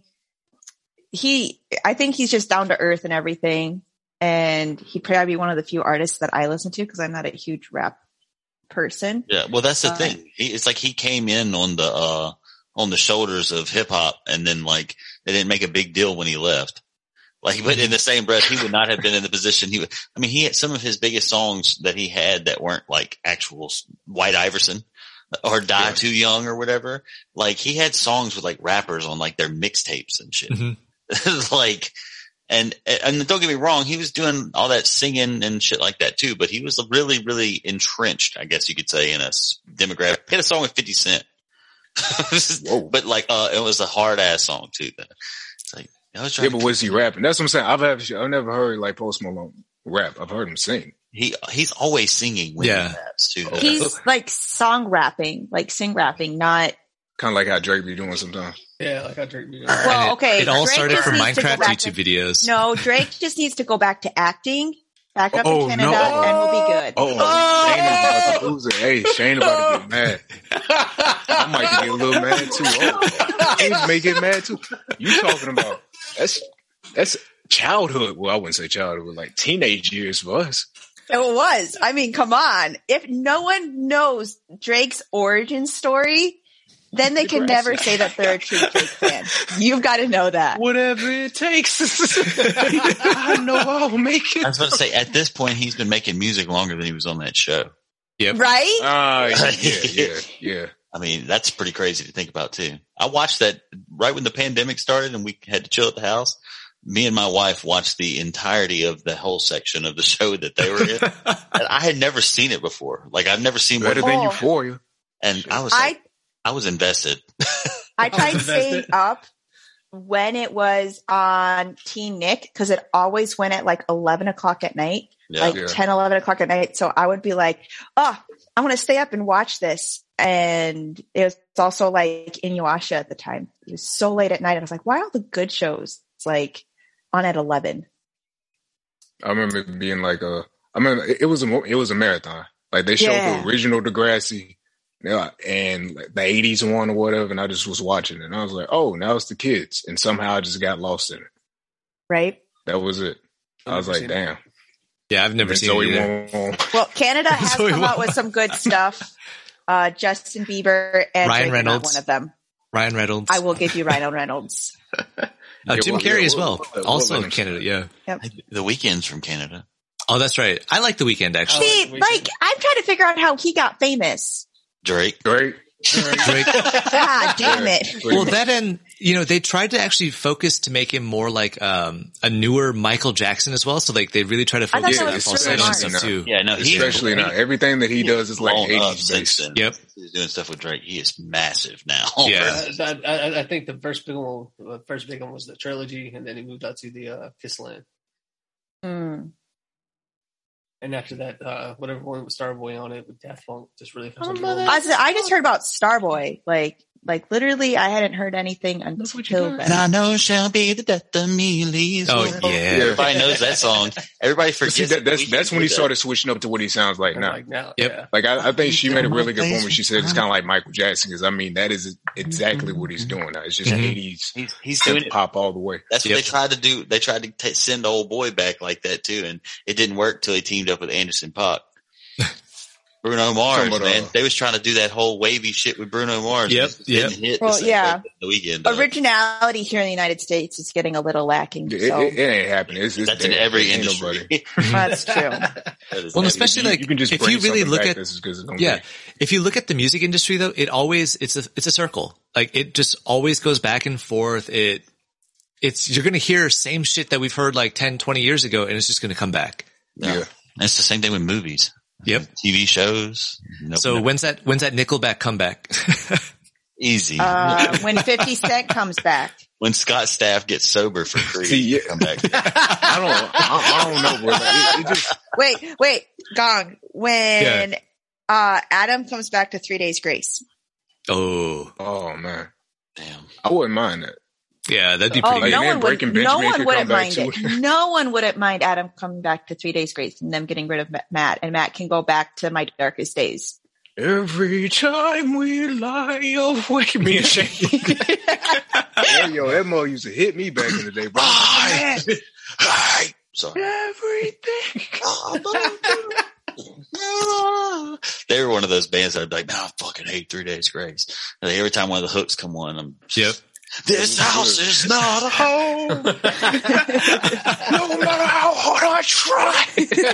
S1: I think he's just down to earth and everything. And he'd probably be one of the few artists that I listen to because I'm not a huge rap person.
S5: Yeah. Well, that's the thing. It's like he came in on the shoulders of hip hop, and then like they didn't make a big deal when he left. Like, but in the same breath, he would not have been in the position he had some of his biggest songs that he had that weren't like actual White Iverson or Die Too Young or whatever. Like, he had songs with like rappers on like their mixtapes and shit. Mm-hmm. Like, and don't get me wrong, he was doing all that singing and shit like that too, but he was really, really entrenched, I guess you could say, in a demographic. He had a song with 50 Cent. But like, it was a hard ass song too. It's like, but
S4: was he rapping? That's what I'm saying. I've never heard like Post Malone rap. I've heard him sing.
S5: He's always singing when he raps too.
S1: He's like sing rapping, not
S4: kind of like how Drake be doing sometimes.
S3: Yeah, like how Drake be doing.
S1: Well, okay.
S6: It all
S1: Drake
S6: started from Minecraft YouTube videos.
S1: No, Drake just needs to go back to acting. Back up to Canada, and we'll be good.
S4: Shane about to lose it. Hey, Shane about to get mad. I might get a little mad too. He may get mad too. You talking about that's childhood? Well, I wouldn't say childhood, but like teenage years for us.
S1: It was. I mean, come on. If no one knows Drake's origin story, then they can never say that they're a true Drake fan. You've got to know that.
S4: Whatever it takes. I know I'll make it.
S5: I was about to say, at this point, he's been making music longer than he was on that show.
S6: Yep.
S1: Right?
S4: Yeah.
S5: I mean, that's pretty crazy to think about too. I watched that right when the pandemic started and we had to chill at the house. Me and my wife watched the entirety of the whole section of the show that they were in. And I had never seen it before. Like, I've never seen
S4: Better than Euphoria.
S5: And I was like, I was invested.
S1: I tried staying up when it was on Teen Nick because it always went at like 11 o'clock at night, 10, 11 o'clock at night. So I would be like, I want to stay up and watch this. And it was also like Inuyasha at the time. It was so late at night. And I was like, why are all the good shows? It's like on at 11.
S4: I remember it being like it was a marathon. Like they showed the original Degrassi. Yeah, and the 80s one or whatever, and I just was watching it, and I was like, oh, now it's the kids, and somehow I just got lost in it.
S1: Right?
S4: That was it. I was like, damn.
S6: Yeah, I've never seen it either.
S1: Well, Canada has come out with some good stuff. Justin Bieber and
S6: Ryan Reynolds.
S1: One of them.
S6: Ryan Reynolds.
S1: I will give you Ryan Reynolds.
S6: Jim Carrey as well. Also in Canada, yeah.
S1: Yep.
S5: The Weeknd's from Canada.
S6: Oh, that's right. I like The Weeknd, actually.
S1: See, like, I'm trying to figure out how he got famous.
S5: Drake.
S1: God damn it.
S6: Well, that and, they tried to actually focus to make him more like a newer Michael Jackson as well. So like they really try to focus on that falsetto stuff too.
S5: Yeah, no,
S4: especially now. Everything that he does is like 80s based.
S6: Yep.
S5: He's doing stuff with Drake. He is massive now.
S6: Yeah.
S3: I think the first big one was the trilogy, and then he moved out to the Kissland. And after that, whatever one with Starboy on it with Daft Punk just really comes
S1: I just heard about Starboy. Like literally, I hadn't heard anything until then.
S5: And I know shall be the death of me leaves.
S6: Oh yeah,
S5: everybody knows that song. Everybody forgets.
S4: See, that's when he started switching up to what he sounds like now.
S3: Yep.
S4: Yeah. Like I think she made a really good point when she said it's kind of like Michael Jackson, because I mean that is exactly what he's doing now. It's just 80s.
S5: He's doing
S4: pop all the way.
S5: That's what they tried to do. They tried to send Old Boy back like that too, and it didn't work till he teamed up with Anderson .Paak. Bruno Mars, man. They was trying to do that whole wavy shit with Bruno Mars.
S1: Yep. Well, yeah. The Weeknd, originality here in the United States is getting a little lacking.
S4: It ain't happening. That's
S5: in every industry.
S1: That's true.
S6: Well, especially like if you really look at if you look at the music industry though, it's a circle. Like it just always goes back and forth. You're going to hear same shit that we've heard like 10, 20 years ago, and it's just going to come back.
S5: Yeah. And it's the same thing with movies.
S6: Yep.
S5: TV shows.
S6: So when's that Nickelback comeback?
S5: Easy.
S1: When 50 Cent comes back.
S5: When Scott Staff gets sober for free. Come back.
S4: I don't know, bro. It just...
S1: Wait, Gong. When Adam comes back to 3 Days Grace.
S4: Oh man.
S5: Damn.
S4: I wouldn't mind that.
S6: Yeah, that'd be pretty good.
S1: No one wouldn't mind it. No one wouldn't mind Adam coming back to 3 Days Grace and them getting rid of Matt, and Matt can go back to My Darkest Days.
S4: Every time we lie awake, me and Shane. Yo, that mo used to hit me back in the day, bro.
S5: Sorry.
S4: Everything.
S5: They were one of those bands that I'd be like, man, I fucking hate 3 Days Grace. And every time one of the hooks come on, I'm This house is not a home. No matter how hard I try.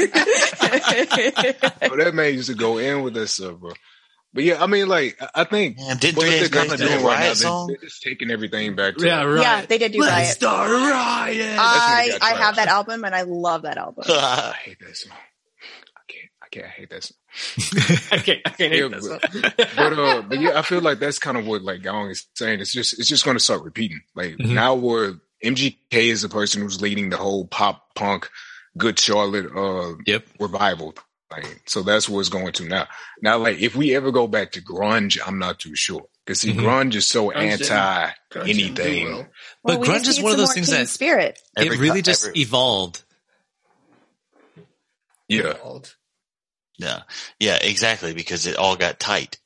S4: That man used to go in with that stuff, bro. But yeah, I mean, like, I think what they're kind of doing right now, they're just taking everything back to
S1: Yeah, they did do
S3: Let's
S1: Riot.
S3: Start a riot.
S1: I have that album and I love that album.
S4: I hate that song. I hate that song.
S3: I can't hate that song.
S4: But yeah, I feel like that's kind of what like Gong is saying. It's just going to start repeating. Like now, where MGK is the person who's leading the whole pop punk, Good Charlotte revival. Like, so that's where it's going to now. Now, like if we ever go back to grunge, I'm not too sure because see, grunge is so anti anything.
S6: But grunge is one of those things that
S1: spirit.
S6: It really just evolved.
S4: Yeah.
S5: Yeah, exactly. Because it all got tight.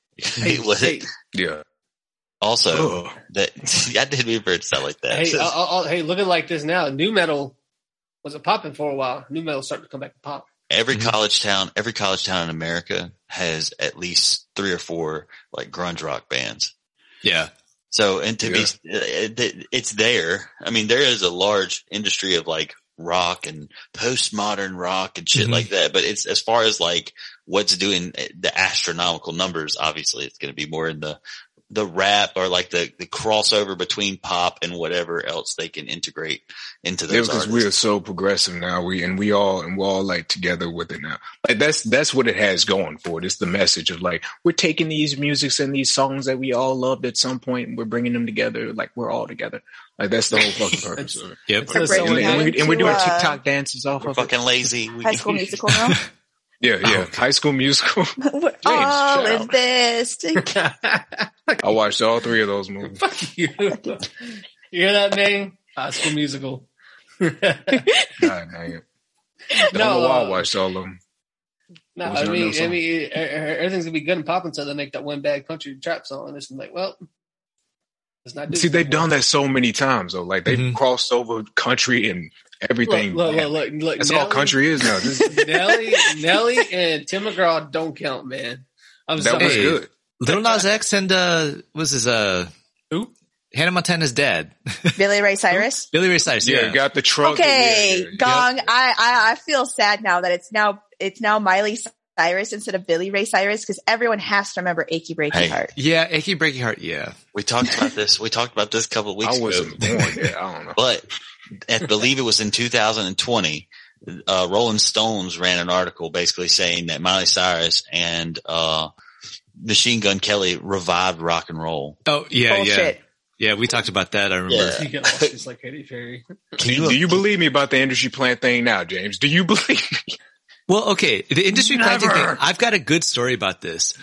S4: Yeah.
S5: Also, that I didn't mean for it to sound like that.
S3: Hey, look at it like this now. New metal wasn't popping for a while. New metal starting to come back to pop.
S5: Every college town in America has at least 3 or 4 like grunge rock bands.
S6: Yeah.
S5: So, and to be, it's there. I mean, there is a large industry of like rock and postmodern rock and shit like that. But it's as far as like what's doing the astronomical numbers, obviously it's going to be more in the rap or like the crossover between pop and whatever else they can integrate into those
S4: because we are so progressive now. We're all like together with it now. Like that's what it has going for it. It's the message of like, we're taking these musics and these songs that we all loved at some point and we're bringing them together. Like we're all together. Like that's the whole fucking purpose of it.
S6: Yep.
S4: And we're doing TikTok dances off of
S5: fucking lazy.
S1: High School Musical now.
S4: Yeah. High School Musical.
S1: We're all in this.
S4: I watched all 3 of those movies.
S3: Fuck you. You hear that, man? High School Musical.
S4: God dang it. I watched all of them.
S3: No, I mean, everything's gonna be good and popping until they make that one bad country trap song, and it's like, well, it's not.
S4: See, they've done that so many times, though. Like they've crossed over country and everything.
S3: Look,
S4: that's
S3: Nelly,
S4: all country is now.
S3: Nelly and Tim McGraw don't count, man.
S4: That was good.
S6: Little Nas X and was his
S3: who?
S6: Hannah Montana's dad.
S1: Billy Ray Cyrus.
S6: Billy Ray Cyrus.
S4: Yeah, got the truck.
S1: Okay, Gong. Yep. I feel sad now that it's now Miley Cyrus instead of Billy Ray Cyrus because everyone has to remember "Achy Breaky Heart."
S6: Yeah, "Achy Breaky Heart." Yeah,
S5: we talked about this. We talked about this a couple of weeks ago.
S4: I wasn't born yet. I don't know,
S5: but I believe it was in 2020. Rolling Stones ran an article basically saying that Miley Cyrus and Machine Gun Kelly revived rock and roll.
S6: Oh yeah,
S1: Bullshit.
S6: Yeah, we talked about that. I remember.
S3: Yeah. Just like Katy Perry.
S4: Do you believe me about the industry plant thing now, James? Do you believe me?
S6: Well, okay. The industry planting thing, I've got a good story about this.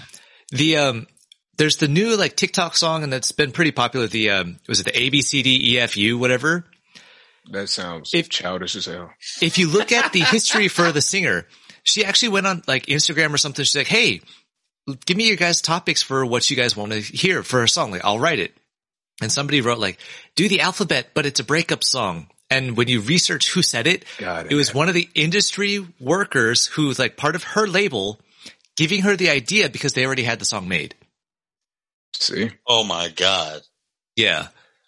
S6: There's the new like TikTok song and that's been pretty popular. Was it the ABCDEFU, whatever?
S4: That sounds childish as hell.
S6: If you look at the history for the singer, she actually went on like Instagram or something. She's like, hey, give me your guys' topics for what you guys want to hear for a song. Like, I'll write it. And somebody wrote like, do the alphabet, but it's a breakup song. And when you research who said it, it was one of the industry workers who was like part of her label giving her the idea because they already had the song made.
S4: See?
S5: Oh my God.
S6: Yeah.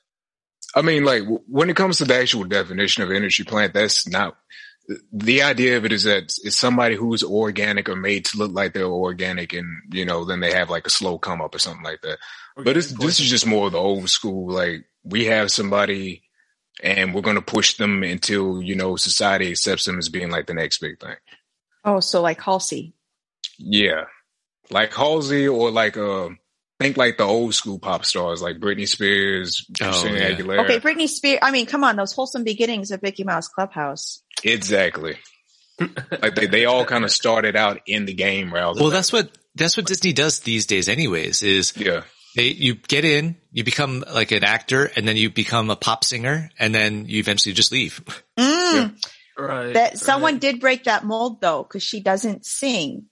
S4: I mean, like when it comes to the actual definition of industry plant, that's not the idea of it is that it's somebody who's organic or made to look like they're organic and, then they have like a slow come up or something like that. But this is just more of the old school. Like we have somebody and we're going to push them until, society accepts them as being like the next big thing.
S1: Oh, so like Halsey.
S4: Yeah. Like Halsey or like, think like the old school pop stars like Britney Spears, Christina Aguilera.
S1: Okay, Britney Spears. I mean, come on, those wholesome beginnings of Mickey Mouse Clubhouse.
S4: Exactly. Like they all kind of started out in the game route.
S6: Well, that's what Disney does these days anyways, is you get in, you become like an actor, and then you become a pop singer, and then you eventually just leave.
S1: Yeah.
S3: Right.
S1: Someone did break that mold though, because she doesn't sing.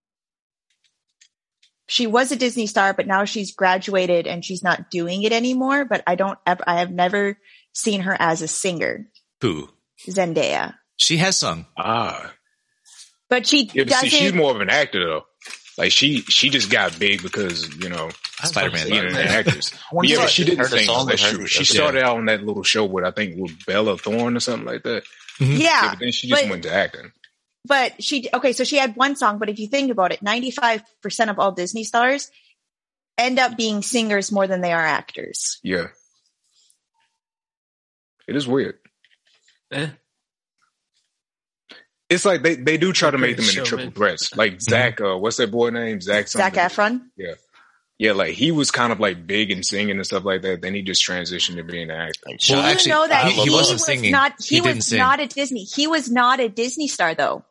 S1: She was a Disney star, but now she's graduated and she's not doing it anymore. But I have never seen her as a singer.
S6: Who?
S1: Zendaya.
S6: She has sung.
S4: But
S1: she doesn't.
S4: She's more of an actor though. Like she just got big because,
S6: Spider-Man.
S4: The actress. But yeah, but she didn't sing. That's true. She started out on that little show with, I think, with Bella Thorne or something like that.
S1: Yeah.
S4: But then she just went to acting.
S1: But so she had one song, but if you think about it, 95% of all Disney stars end up being singers more than they are actors.
S4: Yeah. It is weird. It's like they do try to make them into triple threats. Like Zach, what's that boy name? Zac Efron? Yeah. Yeah, like he was kind of like big in singing and stuff like that. Then he just transitioned to being an actor.
S1: Well, actually, know that
S6: he wasn't singing.
S1: He was not a Disney. He was not a Disney star though.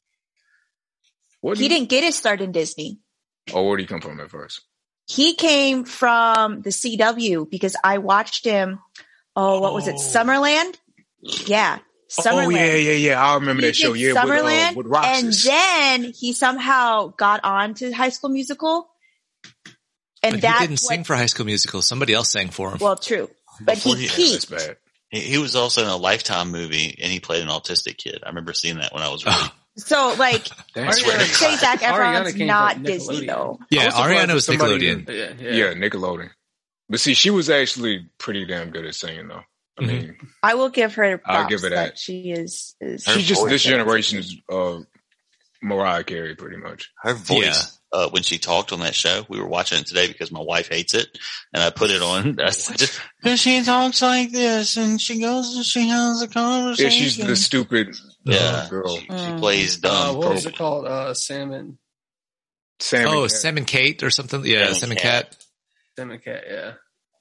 S1: He didn't get his start in Disney.
S4: Oh, where did he come from at first?
S1: He came from the CW because I watched him. Oh, what was it? Summerland? Yeah. Summerland.
S4: Oh, yeah. I remember that show. Yeah,
S1: Summerland,
S4: with Roxas.
S1: And then he somehow got on to High School Musical. And
S6: but he didn't sing for High School Musical. Somebody else sang for him.
S1: Well, true. But he peaked.
S4: Bad.
S5: He was also in a Lifetime movie, and he played an autistic kid. I remember seeing that when I was really...
S1: So, like, say Zac Efron's not Disney, though.
S6: Yeah, Ariana was Nickelodeon.
S4: Yeah, Nickelodeon. But see, she was actually pretty damn good at singing, though. I mean,
S1: I will give her props.
S4: I'll give her that.
S1: She is
S4: she's just this generation's Mariah Carey, pretty much.
S5: Her voice, when she talked on that show, we were watching it today because my wife hates it, and I put it on. Just because she talks like this, and she goes and she has a conversation.
S4: Yeah, she's the stupid girl.
S5: She plays dumb.
S3: What was it called? Salmon.
S6: Salmon Kate or something. Yeah, Salmon Cat.
S3: Salmon Cat. Yeah.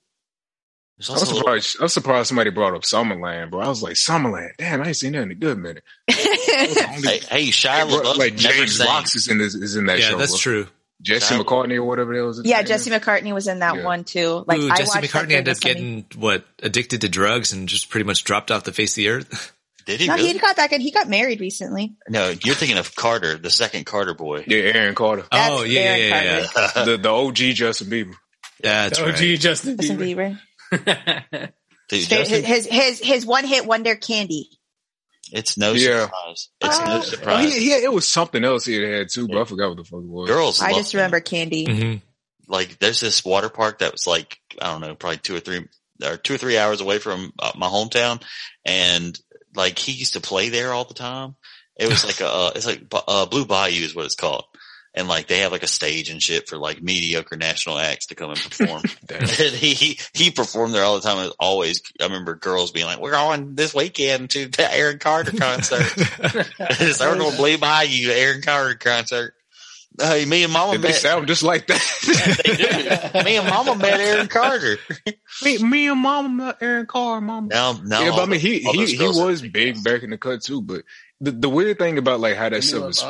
S4: I'm surprised somebody brought up Summerland, bro. I was like, Summerland. Damn, I ain't seen that in a good minute.
S5: Hey, Shia LaBeouf,
S4: like James Rox is in that show.
S6: Yeah, that's true.
S4: Jesse McCartney or whatever it was.
S1: Yeah, Jesse McCartney was in that one too. Like,
S6: Jesse McCartney ended up getting addicted to drugs and just pretty much dropped off the face of the earth.
S5: Did he?
S1: No,
S5: really?
S1: he got back in. He got married recently.
S5: No, you're thinking of Carter, the second Carter boy.
S4: Yeah, Aaron Carter.
S6: That's yeah.
S4: The OG Justin Bieber.
S6: That's right.
S3: OG Justin
S1: Bieber.
S5: Dude,
S1: his one hit wonder Candy.
S5: It's no surprise. It's no surprise.
S4: It was something else he had too, but I forgot what the fuck it was.
S5: Girls,
S1: I just remember Candy.
S6: Mm-hmm.
S5: Like, there's this water park that was like, I don't know, probably 2 or 3 hours away from my hometown, and like he used to play there all the time. It was like Blue Bayou is what it's called. And like they have like a stage and shit for like mediocre national acts to come and perform. And he performed there all the time. It was always, I remember girls being like, "We're going this weekend to the Aaron Carter concert." So we're going to Blue Bayou Aaron Carter concert. Hey, me and Mama
S4: they sound just like that.
S5: Yeah, they do. Me and Mama met Aaron Carter.
S4: me and Mama met Aaron Carter. Mama.
S5: Now,
S4: yeah, but I mean, he was big back in the cut too. But the weird thing about like how that stuff was.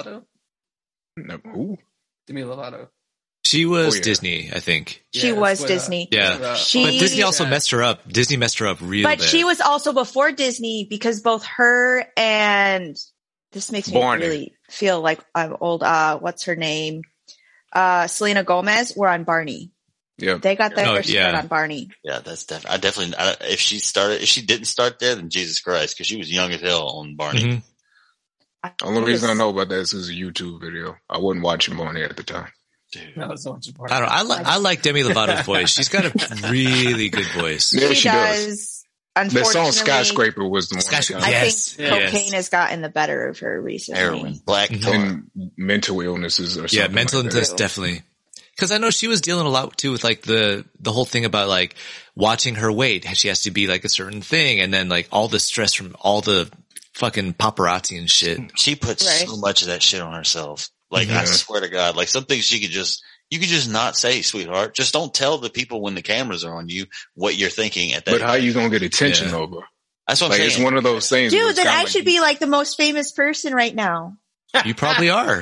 S4: No, who?
S3: Demi Lovato.
S6: She was Disney, I think.
S1: She was Disney.
S6: Yeah. But Disney also messed her up. Disney messed her up really bad.
S1: But she was also before Disney because both her and this makes me really feel like I'm old. What's her name? Selena Gomez were on Barney.
S4: Yeah.
S1: They got their start on Barney.
S5: Yeah, that's definitely, if she didn't start there, then Jesus Christ, because she was young as hell on Barney.
S6: Mm-hmm.
S4: The only reason I know about that is it was a YouTube video. I wasn't watching Barney at the time.
S5: Dude.
S3: No, it's not
S6: I like Demi Lovato's voice. She's got a really good voice.
S4: Yeah, she
S1: does.
S4: The song Skyscraper was the one.
S1: I think cocaine has gotten the better of her recently.
S5: Heroin, black
S4: and mental illnesses or something.
S6: Yeah, mental illness definitely. Because I know she was dealing a lot too with like the whole thing about like watching her weight. She has to be like a certain thing, and then like all the stress from all the fucking paparazzi and shit.
S5: She puts so much of that shit on herself. Like, I swear to God, like some things you could just not say, sweetheart. Just don't tell the people when the cameras are on you what you're thinking at that.
S4: But how you gonna get attention over?
S5: That's what I'm saying.
S4: It's one of those things.
S1: Dude, then I should be like the most famous person right now.
S6: You probably are.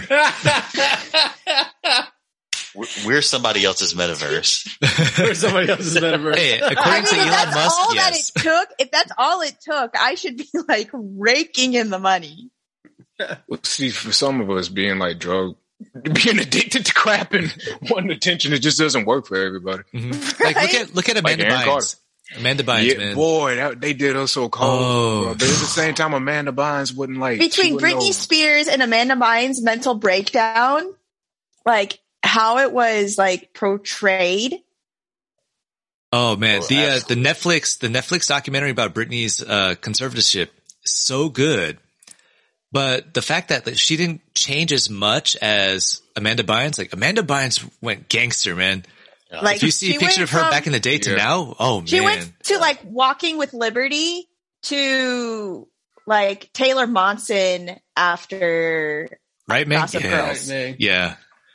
S5: We're somebody else's metaverse.
S3: We're somebody else's metaverse.
S6: Hey, according to Elon Musk, yes.
S1: If that's all it took, I should be like raking in the money.
S4: Well, see, for some of us being addicted to crap and wanting attention, it just doesn't work for everybody.
S6: Mm-hmm. Like look at Amanda Bynes. Amanda Bynes, man.
S4: Boy, they did us so cold. But at the same time, Amanda Bynes wouldn't like.
S1: Between Britney Spears and Amanda Bynes' mental breakdown, like how it was like portrayed.
S6: Oh man, the Netflix documentary about Britney's conservatorship, so good. But the fact that she didn't change as much as Amanda Bynes, like Amanda Bynes went gangster, man. Like if you see a picture of her back in the day to now, oh man.
S1: She went to like Walking with Liberty to like Taylor Momsen after Gossip Girls.
S6: Yeah.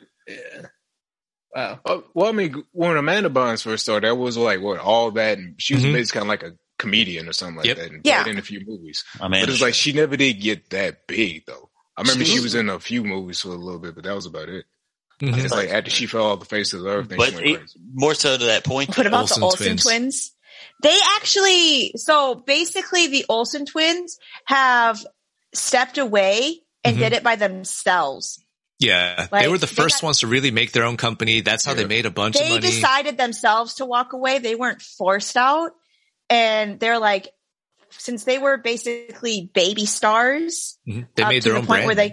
S3: Wow.
S4: Well, I mean, when Amanda Bynes first started, that was like all that, and she was basically kind of like a comedian or something like that, and played in a few movies. But it's like she never did get that big though. I remember she was in a few movies for a little bit, but that was about it. It's like after she fell off the face of the earth, she went crazy.
S5: More so to that point.
S1: What about the Olsen twins? They actually, so basically the Olsen twins have stepped away and did it by themselves.
S6: Yeah, like, they were the first ones to really make their own company. That's how they made a bunch of money.
S1: They decided themselves to walk away. They weren't forced out. And they're like, since they were basically baby stars,
S6: they made their own brand.
S1: Where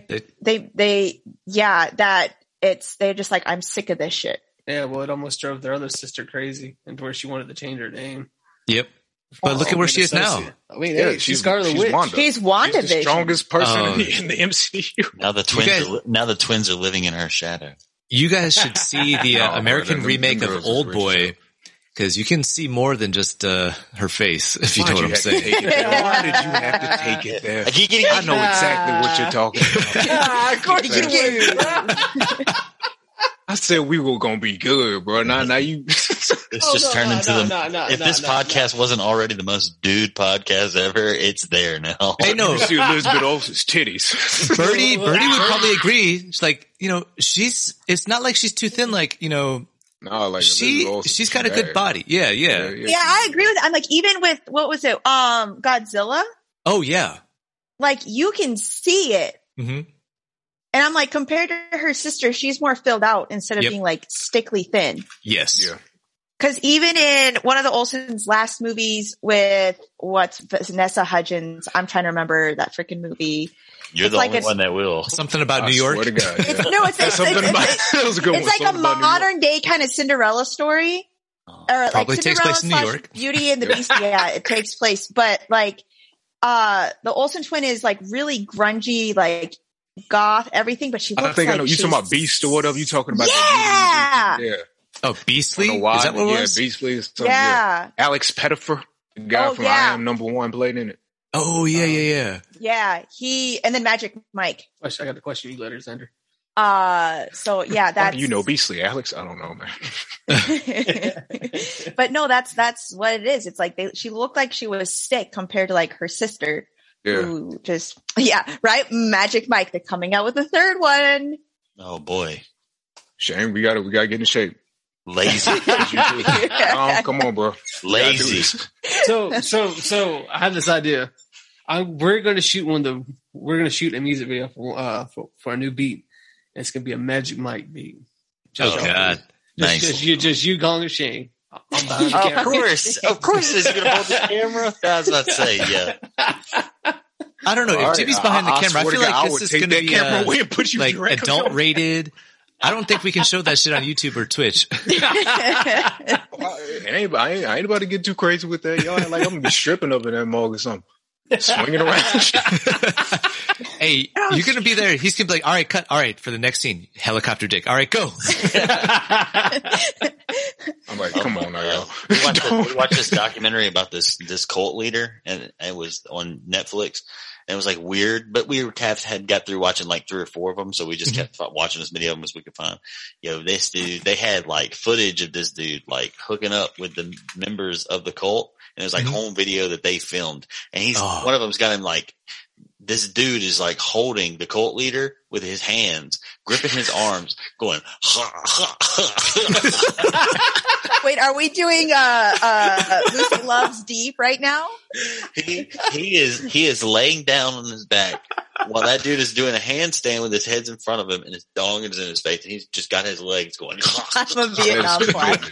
S1: they're just like, I'm sick of this shit.
S3: Yeah, well, it almost drove their other sister crazy into where she wanted to change her name.
S6: Yep. But look at where she is now.
S3: I mean, she's Scarlet Witch.
S4: Wanda.
S1: She's WandaVision.
S4: She's the strongest person in the MCU.
S5: Now the twins are living in her shadow.
S6: You guys should see the American remake of Old Boy, because you can see more than just her face, if you know what I'm saying.
S4: Why did you have to take it there? I know exactly what you're talking about.
S1: Of course you do.
S4: I said we were gonna be good, bro. Now you.
S5: It's just turned into if this podcast wasn't already the most dude podcast ever, it's there now.
S6: Hey, no,
S4: see Elizabeth Olsen's titties.
S6: Birdie would probably agree. It's like, it's not like she's too thin. Like, no, like she's got a good body. Yeah,
S1: I agree with that. I'm like, even with what was it? Godzilla.
S6: Oh yeah.
S1: Like you can see it. Mm-hmm. And I'm like, compared to her sister, she's more filled out instead of being like stickly thin.
S6: Yes.
S4: Yeah.
S1: Because even in one of the Olsen's last movies with Vanessa Hudgens, I'm trying to remember that freaking movie.
S5: You're the only one that will.
S6: Something about New York.
S4: Swear to God, yeah.
S1: It's like a modern day kind of Cinderella story. Or
S6: probably
S1: like
S6: takes place in New York.
S1: Beauty and the Beast. Yeah, it takes place. But like, the Olsen twin is like really grungy, like goth, everything, but she looks like
S4: I know. You talking about Beast or whatever you talking about?
S1: Yeah.
S6: Oh, Beastly? Is that what it was?
S4: Yeah, Beastly. Yeah. Alex Pettyfer, the guy from I Am #1 played in it.
S6: Oh, yeah.
S1: Yeah, and then Magic Mike.
S3: I got the question you later, Xander.
S1: So yeah, that's...
S4: You know Beastly, Alex? I don't know, man.
S1: But no, that's what it is. It's like she looked like she was sick compared to like her sister.
S4: Yeah.
S1: Who just, right? Magic Mike, they're coming out with a third one.
S5: Oh boy.
S4: Shane, we gotta get in shape.
S5: Lazy.
S4: Come on, bro.
S5: Lazy.
S3: So I have this idea. We're going to shoot a music video for a new beat. And it's going to be a Magic Mike beat.
S6: God.
S3: Nice. Just you calling it Shane. I'm behind the camera.
S5: Of course, is he going to hold the camera? I was about to say, yeah.
S6: I don't know. If Jimmy's behind the camera, I feel like this is going to be like adult rated. I don't think we can show that shit on YouTube or Twitch.
S4: I ain't about to get too crazy with that. Y'all like I'm gonna be stripping up in that mug or something. Swinging around.
S6: Hey, you're gonna be there. He's gonna be like, all right, cut. All right, for the next scene, helicopter dick. All right, go.
S4: I'm like, come on now, y'all.
S5: We watched this documentary about this cult leader, and it was on Netflix. And it was like weird, but we had got through watching like 3 or 4 of them, so we just kept watching as many of them as we could find. This dude, they had like footage of this dude like hooking up with the members of the cult, and it was like home video that they filmed. And one of them's got him like, this dude is like holding the cult leader with his hands, gripping his arms, going,
S1: Wait, are we doing Lucy Loves Deep right now?
S5: He is laying down on his back while that dude is doing a handstand with his head's in front of him and his dong is in his face, and he's just got his legs going.
S1: I'm a Vietnam flag.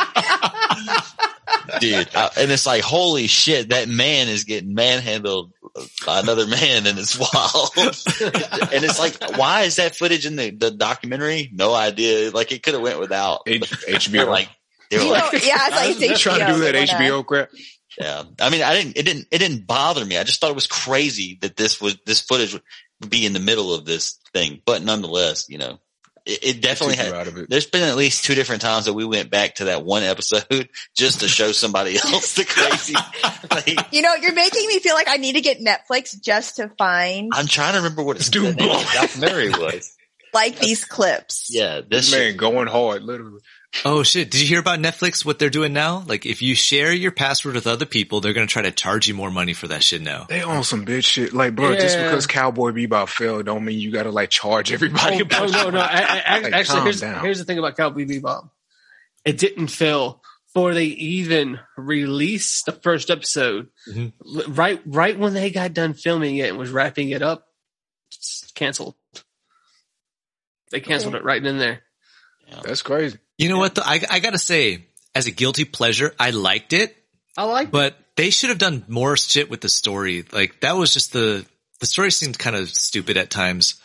S5: Dude, and it's like, holy shit, that man is getting manhandled another man, and it's wild. And it's like, why is that footage in the documentary? No idea. Like it could have went without.
S4: HBO.
S5: They were like,
S1: it's
S4: trying to do that HBO crap.
S5: Yeah. I mean, it didn't bother me. I just thought it was crazy that this footage would be in the middle of this thing. But nonetheless, you know, it definitely had, there's been at least 2 different times that we went back to that one episode just to show somebody else the crazy. Like,
S1: you know, you're making me feel like I need to get Netflix just to find.
S5: I'm trying to remember what the name of the documentary was.
S1: Like these clips.
S5: Yeah.
S4: This man going hard, literally.
S6: Oh shit. Did you hear about Netflix? What they're doing now? Like if you share your password with other people, they're going to try to charge you more money for that shit now.
S4: They on some bitch shit. Like, bro, just because Cowboy Bebop failed don't mean you got to like charge everybody.
S3: No. Actually, here's the thing about Cowboy Bebop. It didn't fail before they even released the first episode. Mm-hmm. Right when they got done filming it and was wrapping it up, it's canceled. They canceled it right in there.
S4: Yeah. That's crazy.
S6: You know what? I gotta say, as a guilty pleasure, I liked it. But they should have done more shit with the story. Like that was just the story seemed kind of stupid at times.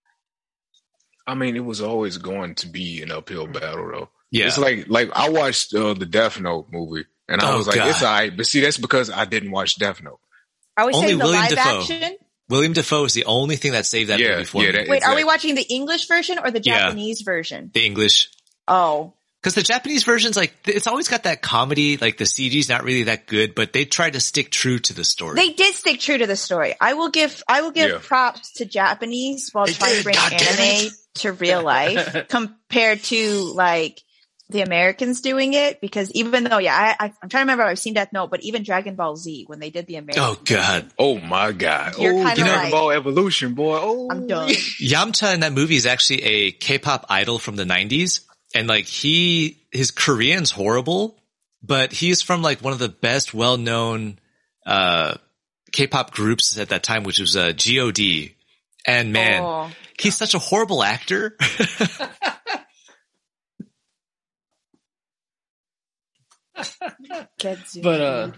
S4: I mean, it was always going to be an uphill battle, though.
S6: Yeah,
S4: it's like I watched the Death Note movie, and I was like, God. It's alright. But see, that's because I didn't watch Death Note.
S1: Are we saying the live action?
S6: William Dafoe is the only thing that saved that movie for me.
S1: Wait, exactly. Are we watching the English version or the Japanese version?
S6: The English.
S1: Oh.
S6: Because the Japanese version's like, it's always got that comedy, like the CG's not really that good, but they tried to stick true to the story.
S1: They did stick true to the story. I will give props to Japanese while trying to bring anime to real life compared to like the Americans doing it. Because even though, I'm trying to remember, I've seen Death Note, but even Dragon Ball Z, when they did the American
S6: version,
S4: oh my God.
S1: Dragon
S4: Ball Evolution, boy. Oh,
S1: I'm done.
S6: Yamcha in that movie is actually a K-pop idol from the 90s. And like his Korean's horrible, but he's from like one of the best well-known, K-pop groups at that time, which was, G.O.D. And man, he's such a horrible actor.
S3: But,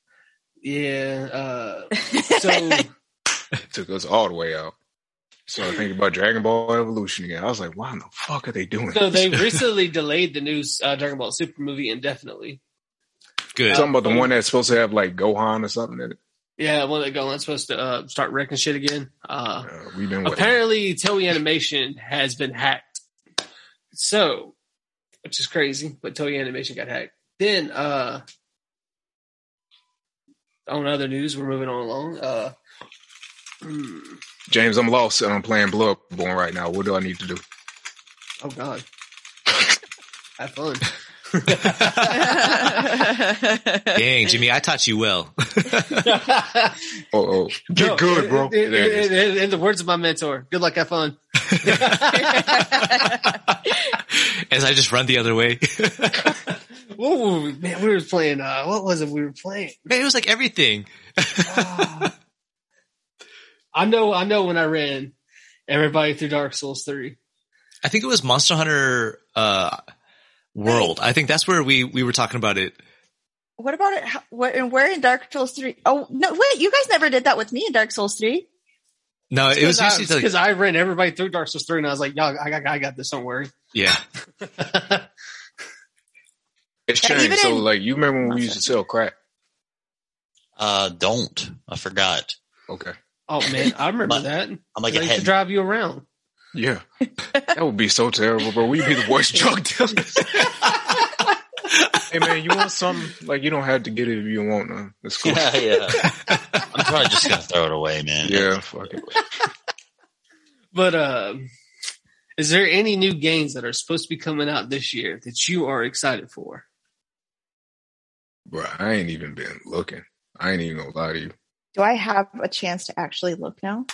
S3: so
S4: took us all the way out. So I think about Dragon Ball Evolution again. I was like, why in the fuck are they doing
S3: So
S4: this?
S3: they recently delayed the new Dragon Ball Super movie indefinitely.
S6: Good.
S4: Talking about the one that's supposed to have like Gohan or something in it.
S3: Yeah, one that Gohan's supposed to start wrecking shit again.
S4: We've been waiting.
S3: Apparently, Toei Animation has been hacked. So, which is crazy, but Toei Animation got hacked. Then, on other news, we're moving on along.
S4: James, I'm lost and I'm playing Bloodborne right now. What do I need to do?
S3: Oh, God. Have fun.
S6: Dang, Jimmy, I taught you well.
S4: Get good, bro.
S3: In the words of my mentor, good luck, have fun.
S6: As I just run the other way.
S3: Ooh, man, we were playing, what was it we were playing?
S6: Man, it was like everything.
S3: I know when I ran everybody through Dark Souls 3.
S6: I think it was Monster Hunter World. I think that's where we were talking about it.
S1: What about it? Where in Dark Souls 3? Oh, no, wait, you guys never did that with me in Dark Souls 3.
S6: No, it was usually
S3: because I ran everybody through Dark Souls 3 and I was like, y'all, I got this, don't worry.
S6: Yeah.
S4: It's changed. So like, you remember when we used to sell crack?
S5: Don't. I forgot.
S4: Okay.
S3: Oh man, I remember that.
S5: I'm like,
S3: I used to drive you around.
S4: Yeah, that would be so terrible, bro. We'd be the worst drug dealers. Hey man, you want something? Like, you don't have to get it if you want none. That's cool.
S5: Yeah. I'm probably just gonna throw it away, man.
S4: Yeah, fuck it.
S3: But is there any new games that are supposed to be coming out this year that you are excited for?
S4: Bro, I ain't even been looking. I ain't even gonna lie to you.
S1: Do I have a chance to actually look now?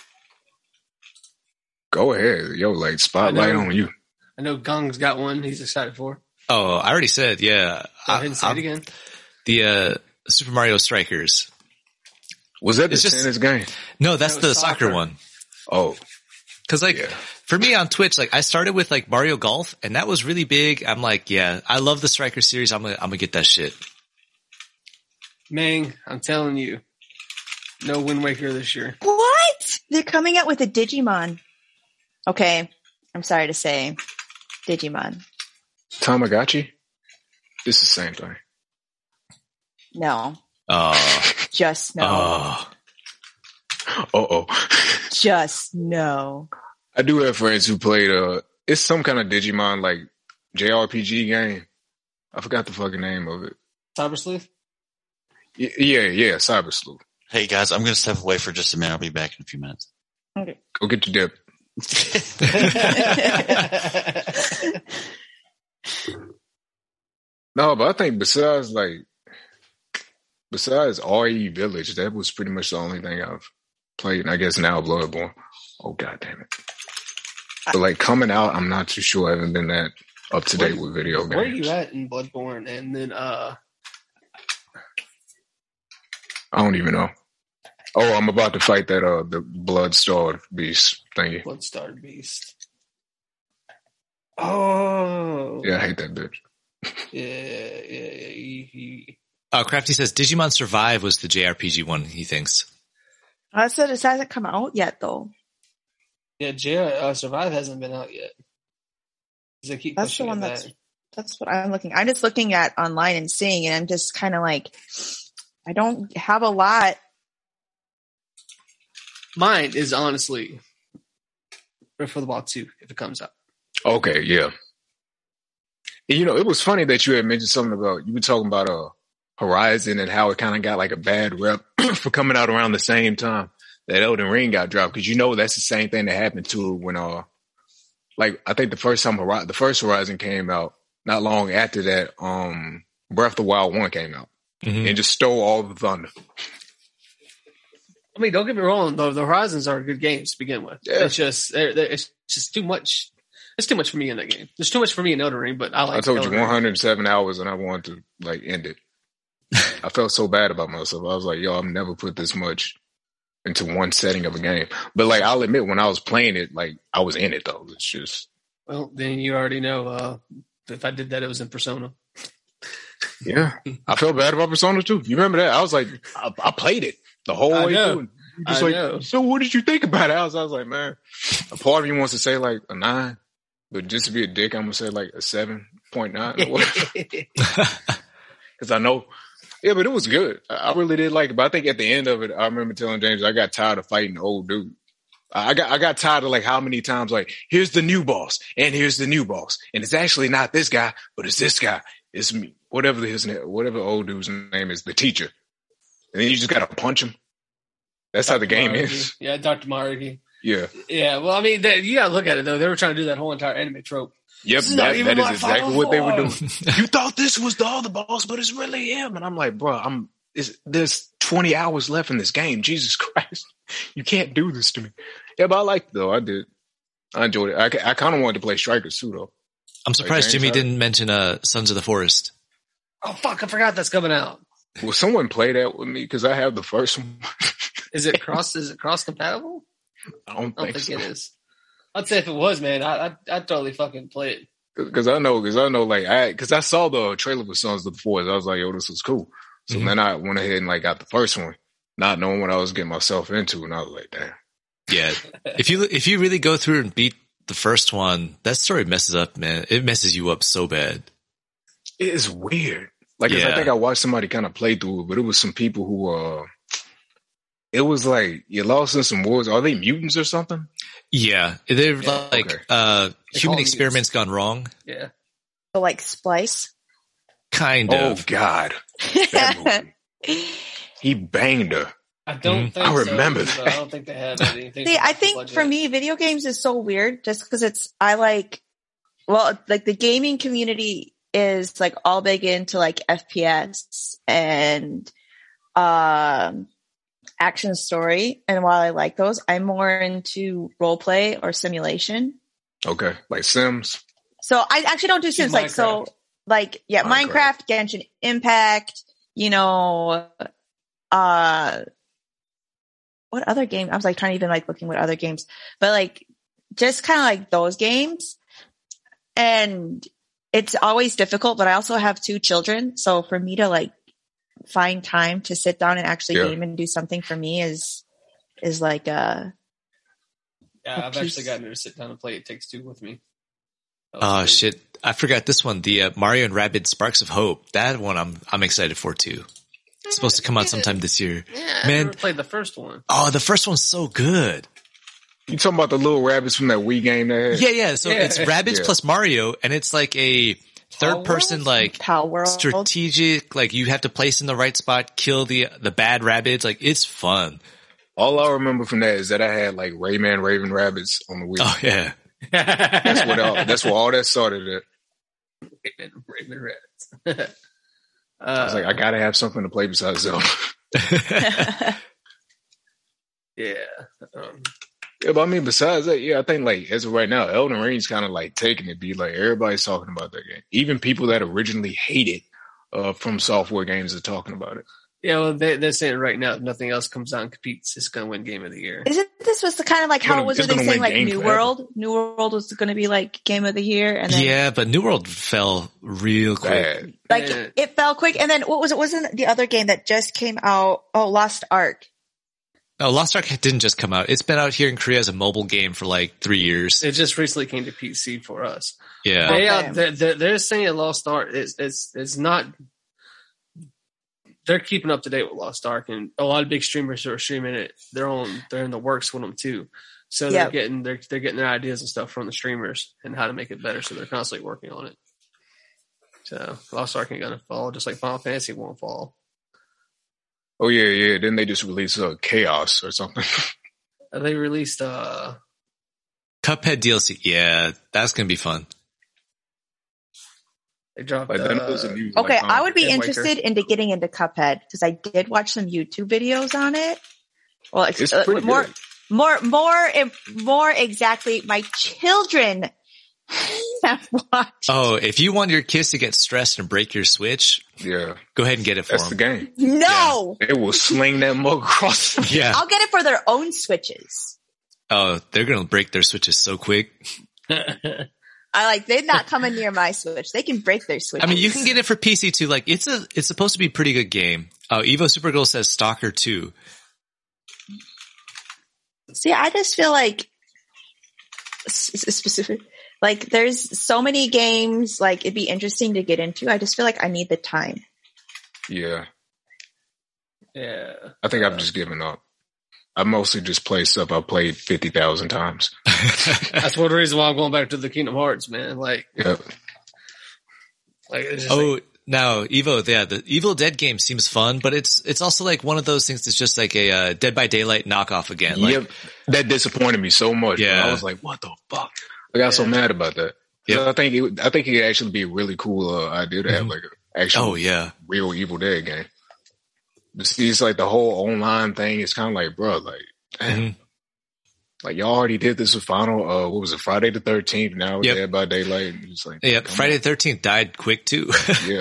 S4: Go ahead. Yo, like, spotlight on you.
S3: I know Gung's got one he's excited for.
S6: Oh, I already said, yeah.
S3: Go ahead and say it again.
S6: The Super Mario Strikers.
S4: Was that the tennis game?
S6: No, that's the soccer one.
S4: Oh.
S6: Cause like, for me on Twitch, like I started with like Mario Golf and that was really big. I'm like, yeah, I love the Striker series. I'm gonna get that shit.
S3: Man, I'm telling you. No Wind Waker this year.
S1: What? They're coming out with a Digimon. Okay. I'm sorry to say. Digimon.
S4: Tamagotchi? It's the same thing.
S1: No.
S6: Oh.
S1: Just no.
S6: Oh.
S4: Uh-oh.
S1: Just no.
S4: I do have friends who played, it's some kind of Digimon, like, JRPG game. I forgot the fucking name of it.
S3: Cyber Sleuth?
S4: Yeah, Cyber Sleuth.
S5: Hey guys, I'm going to step away for just a minute. I'll be back in a few minutes.
S1: Okay.
S4: Go get your dip. No, but I think besides RE Village, that was pretty much the only thing I've played. And I guess now Bloodborne. Oh, God damn it. But like coming out, I'm not too sure. I haven't been that up to date with video games.
S3: Where are you at in Bloodborne? And then,
S4: I don't even know. Oh, I'm about to fight that, the Blood-Starved Beast thingy.
S3: Blood-Starved Beast. Oh.
S4: Yeah, I hate that bitch.
S3: Yeah.
S6: Crafty says Digimon Survive was the JRPG one, he thinks.
S1: I said it hasn't come out yet, though.
S3: Yeah, Survive hasn't been out yet. They keep
S1: That's the one
S3: back.
S1: that's what I'm looking. I'm just looking at online and seeing, and I'm just kind of like, I don't have a lot.
S3: Mine is honestly Breath of the Wild 2 if it comes out.
S4: Okay, yeah. You know, it was funny that you had mentioned something about, you were talking about Horizon and how it kind of got like a bad rep for coming out around the same time that Elden Ring got dropped. Cause you know, that's the same thing that happened to when, like, I think the first Horizon came out, not long after that, Breath of the Wild 1 came out and just stole all the thunder.
S3: I mean, don't get me wrong. The Horizons are good games to begin with.
S4: Yeah.
S3: It's just too much. It's too much for me in that game. There's too much for me in Elden Ring, but I like.
S4: I told
S3: Elden
S4: you
S3: Ring.
S4: 107 hours, and I wanted to like end it. I felt so bad about myself. I was like, "Yo, I've never put this much into one setting of a game." But like, I'll admit, when I was playing it, like I was in it though. It's just.
S3: Well, then you already know. If I did that, it was in Persona.
S4: Yeah, I felt bad about Persona too. You remember that? I was like, I played it the whole way through. Just like,
S3: know.
S4: So what did you think about it? I was like, man, a part of me wants to say like a 9, but just to be a dick, I'm gonna say like a 7.9. Because I know, yeah, but it was good. I really did like it. But I think at the end of it, I remember telling James I got tired of fighting the old dude. I got tired of like how many times like here's the new boss and here's the new boss and it's actually not this guy, but it's this guy. It's me, whatever old dude's name is, the teacher, and then you just gotta punch him. That's Dr. how the game is.
S3: Yeah, Dr. Mariki.
S4: Yeah.
S3: Yeah, well, I mean, you gotta look at it, though. They were trying to do that whole entire anime trope.
S4: Yep, that is exactly what they were doing. You thought this was the other boss, but it's really him. And I'm like, bro, there's 20 hours left in this game. Jesus Christ. You can't do this to me. Yeah, but I liked it, though. I did. I enjoyed it. I kind of wanted to play Strikers, too, though.
S6: I'm surprised Jimmy didn't mention Sons of the Forest.
S3: Oh, fuck, I forgot that's coming out.
S4: Will someone play that with me? Because I have the first one.
S3: Is it cross compatible?
S4: I don't think so.
S3: It is. I'd say if it was, man, I'd totally fucking play it.
S4: Because I know, like, because I saw the trailer for Sons of the Forest. I was like, yo, this was cool. So then I went ahead and like got the first one, not knowing what I was getting myself into, and I was like, damn.
S6: Yeah, if you really go through and beat the first one, that story messes up, man. It messes you up so bad.
S4: It is weird. Like, I think I watched somebody kind of play through it, but it was some people who, it was like, you lost in some wars. Are they mutants or something?
S6: Yeah. They're like, human experiments gone wrong.
S3: Yeah.
S1: So like Splice?
S6: Kind of.
S4: Oh, God. That movie. He banged her.
S3: I don't think
S4: I remember that.
S3: I don't think they have anything.
S1: See, I think for me, video games is so weird just because like the gaming community is like all big into like FPS and action story. And while I like those, I'm more into role play or simulation.
S4: Okay. Like Sims.
S1: So I actually don't do Sims. Like, so like, yeah, Minecraft, Genshin Impact, what other game? I was like trying to even like looking what other games, but like just kind of like those games. And it's always difficult, but I also have 2 children. So for me to like find time to sit down and actually game and do something for me is like
S3: yeah, I've actually gotten her to sit down and play It Takes Two with me.
S6: Oh shit. I forgot this one. The Mario and Rabbids Sparks of Hope. That one I'm excited for too. It's supposed to come out sometime this year.
S3: Yeah, I never played the first one.
S6: Oh, the first one's so good.
S4: You talking about the little rabbits from that Wii game they had?
S6: Yeah. So it's Rabbids plus Mario, and it's like a third person, like strategic, like you have to place in the right spot, kill the bad rabbits. Like it's fun.
S4: All I remember from that is that I had like Rayman Raven Rabbids on the Wii.
S6: Oh yeah.
S4: That's where all that started at.
S3: Raven Rabbids.
S4: I was like, I gotta have something to play besides Zelda.
S3: Yeah.
S4: Yeah, but I mean, besides that, I think like as of right now, Elden Ring's kind of like taking it. Be like everybody's talking about that game. Even people that originally hated From Software games are talking about it.
S3: Yeah, well, they're saying right now, if nothing else comes out and competes, it's going to win Game of the Year.
S1: Isn't this was the kind of like how it was when they saying like New World? New World was going to be like Game of the Year, and then
S6: but New World fell real quick.
S1: Like it fell quick, and then what was it? Wasn't the other game that just came out? Oh, Lost Ark.
S6: No, Lost Ark didn't just come out. It's been out here in Korea as a mobile game for like 3 years.
S3: It just recently came to PC for us.
S6: Yeah,
S3: they're saying Lost Ark is not. They're keeping up to date with Lost Ark, and a lot of big streamers who are streaming it, they're in the works with them too. So they're getting their ideas and stuff from the streamers and how to make it better. So they're constantly working on it. So Lost Ark ain't gonna fall, just like Final Fantasy won't fall.
S4: Oh yeah. Then they just released Chaos or something.
S3: They released
S6: Cuphead DLC. Yeah, that's gonna be fun.
S3: They dropped.
S1: Okay, I would be interested into getting into Cuphead because I did watch some YouTube videos on it. Well,
S4: it's pretty good.
S1: More exactly, my children have watched.
S6: Oh, if you want your kids to get stressed and break your Switch, go ahead and get it for them.
S4: That's the game.
S1: No,
S4: it will sling that mug across.
S1: I'll get it for their own Switches.
S6: Oh, they're gonna break their Switches so quick.
S1: They're not coming near my Switch. They can break their Switch.
S6: I mean, you can get it for PC too. Like it's supposed to be a pretty good game. Evo Supergirl says Stalker 2.
S1: See, I just feel like specific. Like there's so many games like it'd be interesting to get into. I just feel like I need the time.
S4: Yeah.
S3: Yeah.
S4: I think I've just given up. I mostly just play stuff I've played 50,000 times.
S3: That's one reason why I'm going back to the Kingdom Hearts, man.
S6: Now Evo, the Evil Dead game seems fun, but it's also like one of those things that's just like a Dead by Daylight knockoff again. Like,
S4: that disappointed me so much. Yeah, I was like, what the fuck? I got so mad about that. I think it could actually be a really cool idea to have like an actual real Evil Dead game. It's like the whole online thing is kind of like, bro, like, like y'all already did this with Final. What was it? Friday the 13th. Now it's Dead by Daylight. It's like,
S6: Friday the 13th died quick too.
S4: Yeah.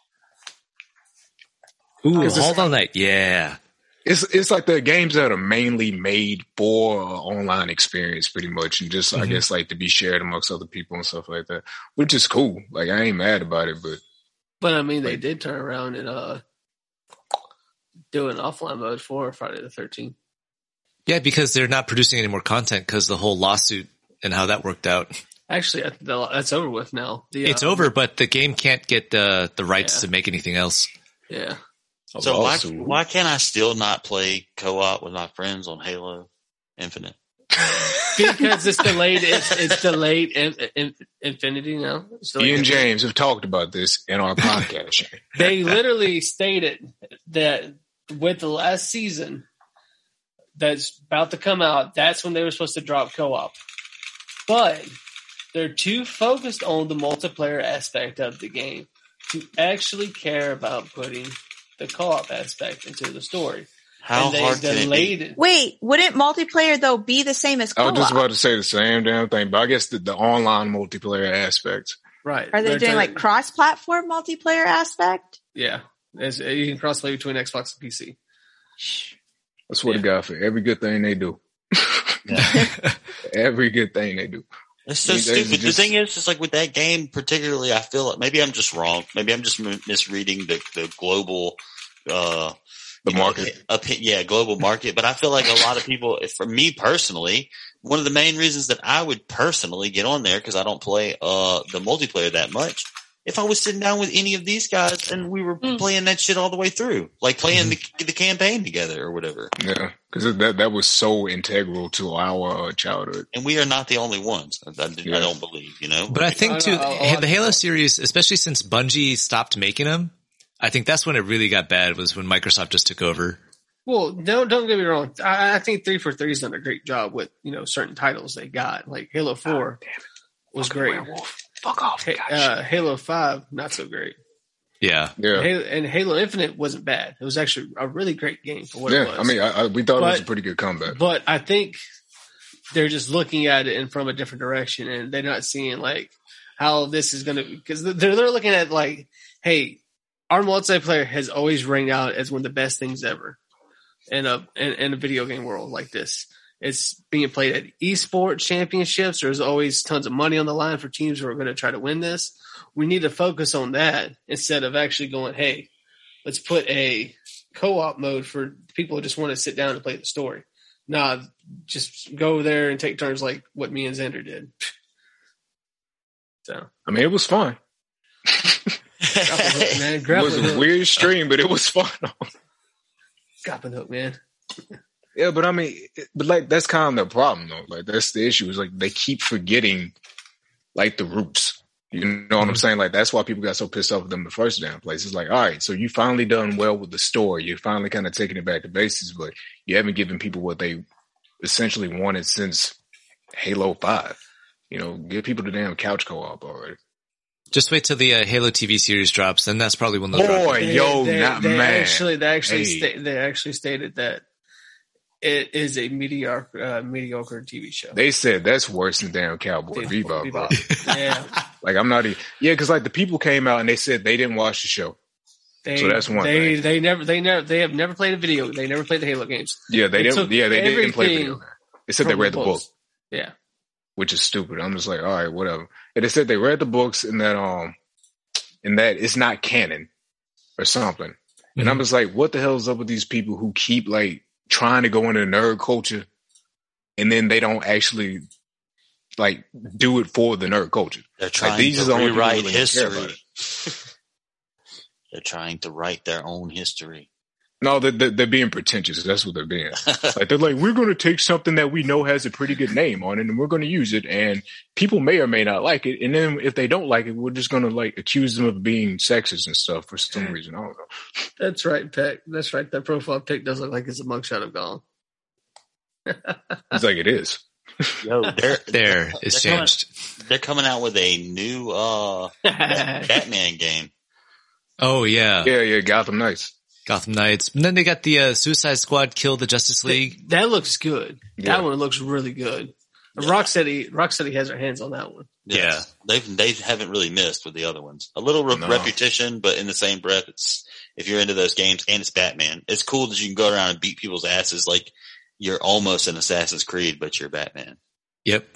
S6: Ooh, Hollow Knight. Yeah.
S4: It's like the games that are mainly made for online experience, pretty much, and just I guess like to be shared amongst other people and stuff like that, which is cool. Like I ain't mad about it,
S3: but I mean, they did turn around and do an offline mode for Friday the 13th.
S6: Yeah, because they're not producing any more content because the whole lawsuit and how that worked out.
S3: Actually, that's over with now.
S6: It's over, but the game can't get the rights to make anything else.
S3: Yeah.
S5: So why can't I still not play co-op with my friends on Halo Infinite?
S3: Because it's delayed. It's delayed Infinity now.
S4: Ian James have talked about this in our podcast.
S3: They literally stated that with the last season that's about to come out, that's when they were supposed to drop co-op. But they're too focused on the multiplayer aspect of the game to actually care about putting the co-op aspect into the story.
S5: How hard can it be?
S1: Wait, wouldn't multiplayer though be the same as co-op?
S4: I was just about to say the same damn thing, but I guess the online multiplayer aspect.
S3: Right.
S1: Are they doing like cross-platform multiplayer aspect?
S3: Yeah. You can cross-play between Xbox and PC.
S4: I swear to God, for every good thing they do. Every good thing they do.
S5: It's so stupid. The thing is, it's like with that game particularly, I feel like maybe I'm just wrong. Maybe I'm just misreading the global the
S4: market.
S5: Global market. But I feel like a lot of people, for me personally, one of the main reasons that I would personally get on there, because I don't play the multiplayer that much, if I was sitting down with any of these guys and we were playing that shit all the way through, like playing the campaign together or whatever.
S4: Yeah, because that was so integral to our childhood.
S5: And we are not the only ones. I don't believe, you know.
S6: But I think too, the Halo series, especially since Bungie stopped making them, I think that's when it really got bad, was when Microsoft just took over.
S3: Well, don't get me wrong. I think 343's done a great job with, certain titles they got. Like Halo 4 was great.
S4: Werewolf. Fuck off.
S3: Halo 5, not so great.
S6: Yeah.
S3: Halo Infinite wasn't bad. It was actually a really great game for what it was.
S4: I mean, we thought it was a pretty good comeback.
S3: But I think they're just looking at it from a different direction, and they're not seeing like how this is going to be, because they're looking at like, hey, our multiplayer has always rang out as one of the best things ever in a video game world like this. It's being played at esports championships. There's always tons of money on the line for teams who are going to try to win this. We need to focus on that instead of actually going, hey, let's put a co-op mode for people who just want to sit down and play the story. Nah, just go there and take turns like what me and Xander did. So,
S4: I mean, it was fun.
S3: It
S4: was a weird stream, but it was fun.
S3: Grappling hook, man.
S4: Yeah, but I mean, like, that's kind of the problem, though. Like, that's the issue, is like they keep forgetting like the roots. You know what I'm saying? Like, that's why people got so pissed off with them in the first damn place. It's like, all right, so you finally done well with the story. You're finally kind of taking it back to basics, but you haven't given people what they essentially wanted since Halo 5. Give people the damn couch co-op already. Just
S6: wait till the Halo TV series drops, and that's probably when they'll
S3: drop it. They actually stated that it is a mediocre TV show.
S4: They said that's worse than damn Cowboy Bebop. Bro.
S3: Yeah.
S4: Like, I'm not even, because like the people came out and they said they didn't watch the show. So that's one thing. They
S3: have never played a video. They never played the Halo games.
S4: Yeah, they didn't play video. They said they read the book.
S3: Yeah.
S4: Which is stupid. I'm just like, all right, whatever. And they said they read the books and that it's not canon or something. Mm-hmm. And I'm just like, what the hell is up with these people who keep like trying to go into nerd culture and then they don't actually like do it for the nerd culture?
S5: They're trying to rewrite history. They're trying to write their own history.
S4: No, they're being pretentious. That's what they're being. Like, they're like, we're going to take something that we know has a pretty good name on it and we're going to use it, and people may or may not like it. And then if they don't like it, we're just going to like accuse them of being sexist and stuff for some reason. I don't know.
S3: That's right, Peck. That's right. That profile pic does look like it's a mugshot of Gollum.
S4: It's like it is.
S5: Yo,
S6: it's changed.
S5: They're coming out with a new Batman game.
S6: Oh, yeah.
S4: Yeah, Gotham Knights.
S6: And then they got the Suicide Squad Kill the Justice League.
S3: That looks good. Yeah. That one looks really good. Yeah. Rocksteady has their hands on that one.
S5: Yes. Yeah. They haven't really missed with the other ones. A little repetition, but in the same breath, if you're into those games and it's Batman, it's cool that you can go around and beat people's asses like you're almost an Assassin's Creed, but you're Batman.
S6: Yep.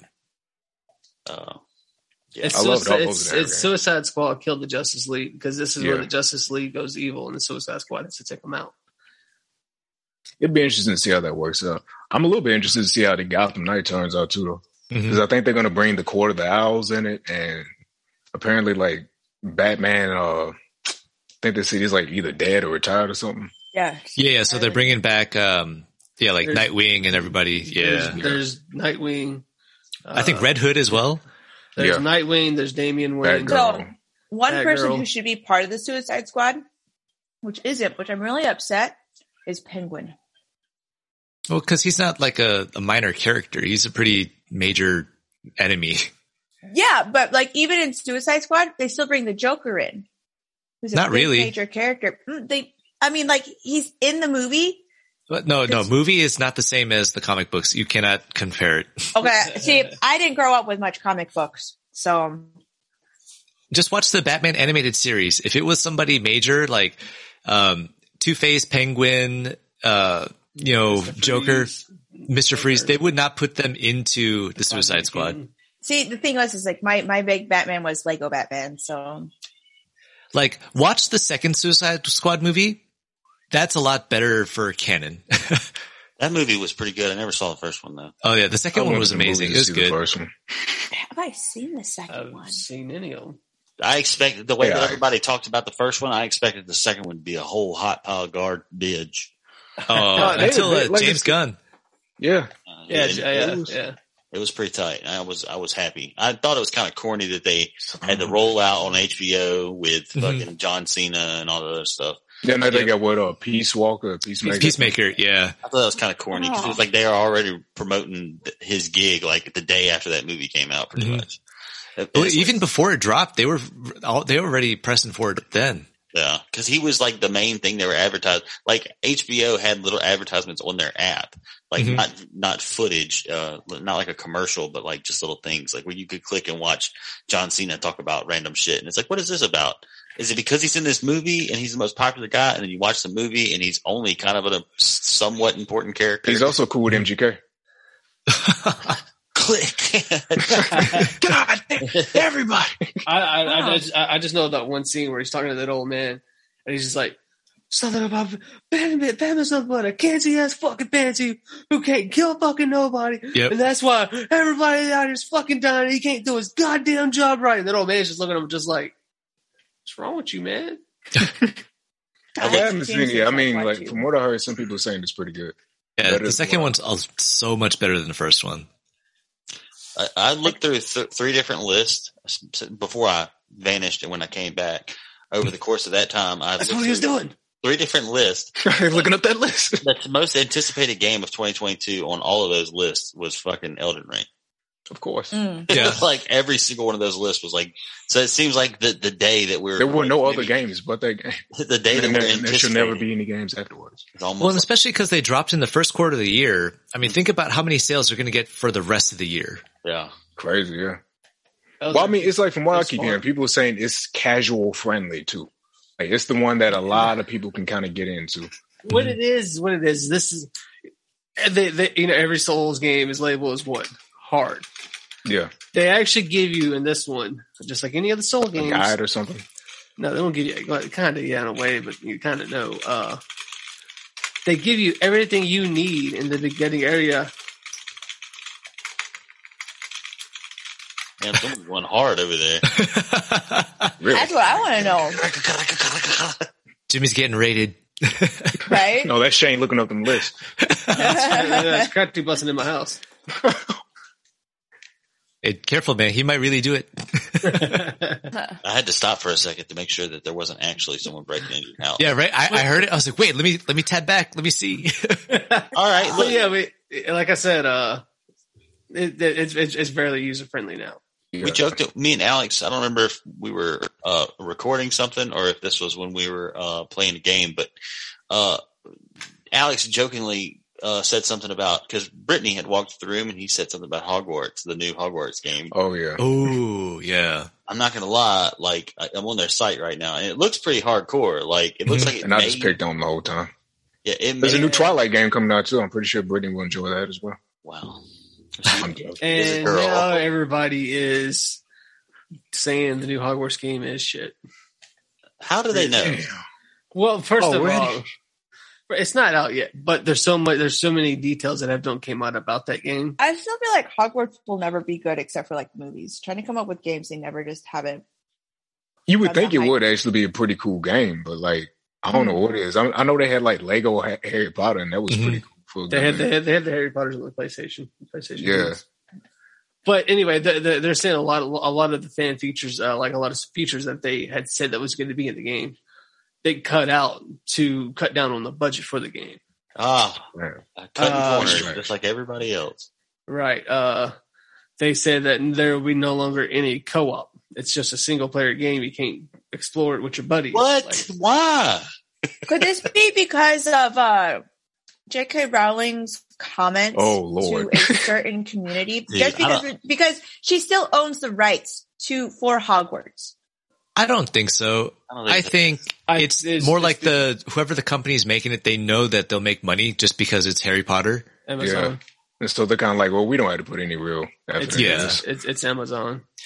S3: Yeah. It's Suicide Squad Killed the Justice League, because this is where the Justice League goes evil and the Suicide Squad has to take them out.
S4: It'd be interesting to see how that works out. I'm a little bit interested to see how the Gotham Knight turns out too, though, because I think they're going to bring the Court of the Owls in it, and apparently, like, Batman, I think they say he's like either dead or retired or something.
S1: Yeah.
S6: So they're bringing back, there's Nightwing and everybody. Yeah,
S3: there's Nightwing.
S6: I think Red Hood as well.
S3: There's Nightwing, there's Damian Wayne.
S1: So one person who should be part of the Suicide Squad, which I'm really upset, is Penguin.
S6: Well, because he's not like a minor character. He's a pretty major enemy.
S1: Yeah, but like even in Suicide Squad, they still bring the Joker in. Who's a major character. He's in the movie.
S6: But no, movie is not the same as the comic books. You cannot compare it.
S1: Okay. See, I didn't grow up with much comic books, so.
S6: Just watch the Batman animated series. If it was somebody major, like, Two-Face, Penguin, Joker, Mr. Freeze, they would not put them into the Suicide Squad.
S1: See, the thing was, is like my big Batman was Lego Batman, so.
S6: Like, watch the second Suicide Squad movie. that's a lot better for canon.
S5: That movie was pretty good. I never saw the first one though.
S6: Oh yeah, the second one was amazing. It was good.
S1: Have I seen the second one?
S3: I've seen any of them.
S5: I expected the way that everybody talked about the first one. I expected the second one to be a whole hot pile of garbage.
S6: Until James Gunn.
S4: Yeah.
S5: It was pretty tight. I was happy. I thought it was kind of corny that they had to roll out on HBO with fucking John Cena and all the other stuff.
S4: Yeah, no, they got Peacemaker.
S6: Peacemaker, yeah.
S5: I thought that was kind of corny because it was like they are already promoting his gig like the day after that movie came out, pretty much.
S6: Well, even before it dropped, they were already pressing for it then.
S5: Yeah, because he was like the main thing they were advertising. Like HBO had little advertisements on their app, like not footage, not like a commercial, but like just little things, like where you could click and watch John Cena talk about random shit. And it's like, what is this about? Is it because he's in this movie and he's the most popular guy, and then you watch the movie and he's only kind of a somewhat important character?
S4: He's also cool with MGK.
S5: Click.
S4: God damn, everybody.
S3: I just know that one scene where he's talking to that old man, and he's just like, something about Batman's nothing but a cancy ass fucking pansy who can't kill fucking nobody.
S6: Yep.
S3: And that's why everybody out here is fucking dying. He can't do his goddamn job right. And that old man's just looking at him just like, what's wrong with you, man?
S4: I haven't seen it. I mean, like from what I heard, some people are saying it's pretty good.
S6: Yeah, the second one's so much better than the first one.
S5: I looked through three different lists before I vanished, and when I came back over the course of that time,
S3: that's what he was doing.
S5: 3 different lists.
S4: Looking up that list.
S5: The most anticipated game of 2022 on all of those lists was fucking Elden Ring.
S4: Of course.
S6: Yeah.
S5: Like every single one of those lists was like, so it seems like the day that
S4: there were no other games but that game.
S5: The day that we're anticipating.
S4: There should never be any games afterwards.
S6: Well, and especially because they dropped in the first quarter of the year. I mean, think about how many sales they're going to get for the rest of the year.
S5: Yeah.
S4: Crazy, yeah. Well, I mean, it's like from what I keep hearing, people are saying it's casual friendly too. Like it's the one that a lot of people can kind of get into.
S3: What it is. This is, they every Souls game is labeled as what? Hard.
S4: Yeah.
S3: They actually give you in this one, just like any other Soul games,
S4: a guide or something.
S3: No, they don't give you kind of in a way, but you kind of know. They give you everything you need in the beginning area.
S5: Man, someone's going hard over there.
S1: Really? That's what I want to know.
S6: Jimmy's getting raided.
S1: Right?
S4: No, that's Shane looking up them lists.
S3: That's Crafty busting in my house.
S6: Hey, careful, man. He might really do it.
S5: I had to stop for a second to make sure that there wasn't actually someone breaking into your house.
S6: Yeah, right. I heard it. I was like, wait, let me tab back. Let me see.
S5: All right.
S3: Look. Yeah, like I said, it's fairly user friendly now.
S5: We joked, me and Alex, I don't remember if we were recording something or if this was when we were playing a game, but Alex jokingly said something about, because Brittany had walked through the room and he said something about Hogwarts, the new Hogwarts game.
S4: Oh, yeah.
S6: Oh, yeah.
S5: I'm not going to lie, like, I'm on their site right now and it looks pretty hardcore. Like, it looks like it
S4: and I just picked on them the whole time.
S5: Yeah,
S4: there's a new Twilight game coming out too. I'm pretty sure Brittany will enjoy that as well.
S5: Wow.
S3: And now everybody is saying the new Hogwarts game is shit.
S5: How do they know?
S3: Well, first of all, it's not out yet, but there's so many details that don't came out about that game.
S1: I still feel like Hogwarts will never be good except for like movies. Trying to come up with games, they never just haven't.
S4: You would think it would actually be a pretty cool game, but like I don't know what it is. I know they had like Lego Harry Potter, and that was pretty cool.
S3: They had the Harry Potters on the PlayStation.
S4: Yeah.
S3: Games. But anyway, they're saying a lot of the fan features, like a lot of features that they had said that was going to be in the game, they cut out to cut down on the budget for the game.
S5: Cutting corners, just like everybody else.
S3: Right. They said that there will be no longer any co-op. It's just a single player game. You can't explore it with your buddies.
S5: What? Why?
S1: Could this be because of J.K. Rowling's comments to a certain community? Just because she still owns the rights for Hogwarts.
S6: I don't think so. I think it's more like whoever the company is making it, they know that they'll make money just because it's Harry Potter.
S3: Amazon.
S4: Yeah. And so they're kind of like, well, we don't have to put any real effort into this.
S3: It's Amazon.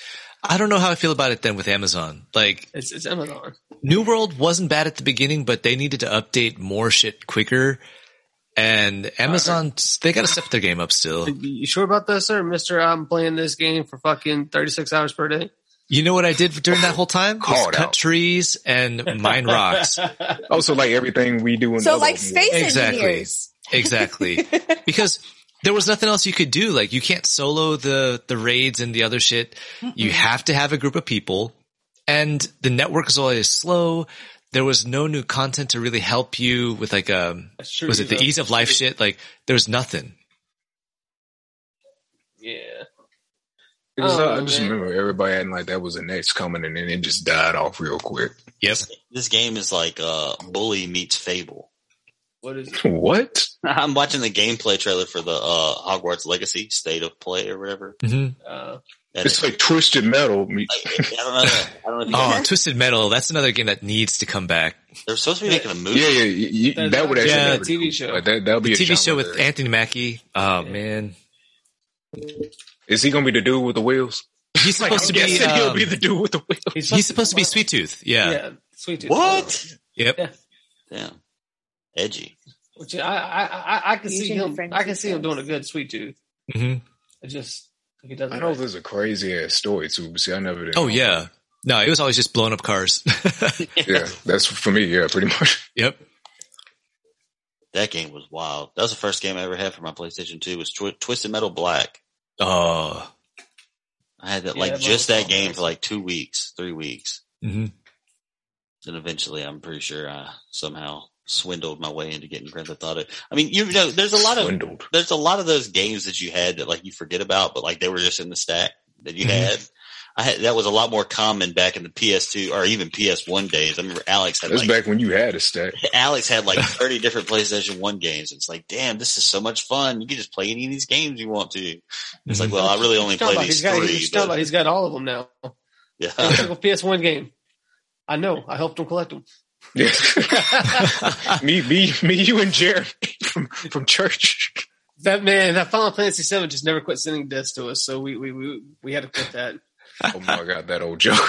S6: I don't know how I feel about it then with Amazon. Like,
S3: it's Amazon.
S6: New World wasn't bad at the beginning, but they needed to update more shit quicker. And Amazon, they got to step their game up still.
S3: You sure about that, sir? Mister, I'm playing this game for fucking 36 hours per day.
S6: You know what I did during that whole time? Cut trees and mine rocks.
S4: Also, like everything we do in
S1: so like space engineers.
S6: Exactly. Because there was nothing else you could do. Like, you can't solo the raids and the other shit. You have to have a group of people. And the network is always slow. There was no new content to really help you with like was it the ease of life shit? Like, there was nothing.
S3: Yeah.
S4: Because I just remember everybody acting like that was the next coming, and then it just died off real quick.
S6: Yep.
S5: This game is like Bully meets Fable.
S3: What is it?
S4: What?
S5: I'm watching the gameplay trailer for the Hogwarts Legacy State of Play or whatever.
S6: Mm-hmm.
S4: It's like Twisted Metal.
S5: I don't know.
S6: Twisted Metal. That's another game that needs to come back.
S5: They're supposed to be making a movie.
S4: Yeah. That would actually
S3: be a TV show.
S4: That'll be
S6: a TV show with
S4: there.
S6: Anthony Mackie. Oh, man.
S4: Is he going to be the dude with the wheels?
S6: He's supposed to be.
S4: He'll be the dude with the wheels.
S6: He's supposed to be Sweet Tooth. Yeah.
S3: Sweet Tooth.
S5: What?
S6: Yep.
S3: Yeah.
S5: Damn. Edgy.
S3: Which I can see him. I can see him doing a good Sweet Tooth.
S6: Mm-hmm.
S3: It just if he doesn't.
S4: I know there's a crazy ass story too, but see, I never did.
S6: Oh yeah. No, it was always just blowing up cars.
S4: Yeah, that's for me. Yeah, pretty much.
S6: Yep.
S5: That game was wild. That was the first game I ever had for my PlayStation 2. Was Twisted Metal Black.
S6: Oh.
S5: I had that that game for like 2 weeks, 3 weeks.
S6: Mm-hmm.
S5: And eventually, I'm pretty sure I somehow swindled my way into getting Grand Theft Auto. I mean, there's a lot of those games that you had that like you forget about, but like they were just in the stack that you had. That was a lot more common back in the PS2 or even PS1 days. I remember Alex had
S4: back when you had a stack.
S5: Alex had like 30 different PlayStation 1 games. It's like, damn, this is so much fun. You can just play any of these games you want to. It's like, well, I really only play these three.
S3: He's got all of them now.
S5: Yeah.
S3: Every single PS1 game. I know. I helped him collect them.
S4: Yeah. me, you, and Jeremy from church.
S3: That Final Fantasy VII just never quit sending discs to us, so we had to quit that.
S4: Oh my god, that old joke.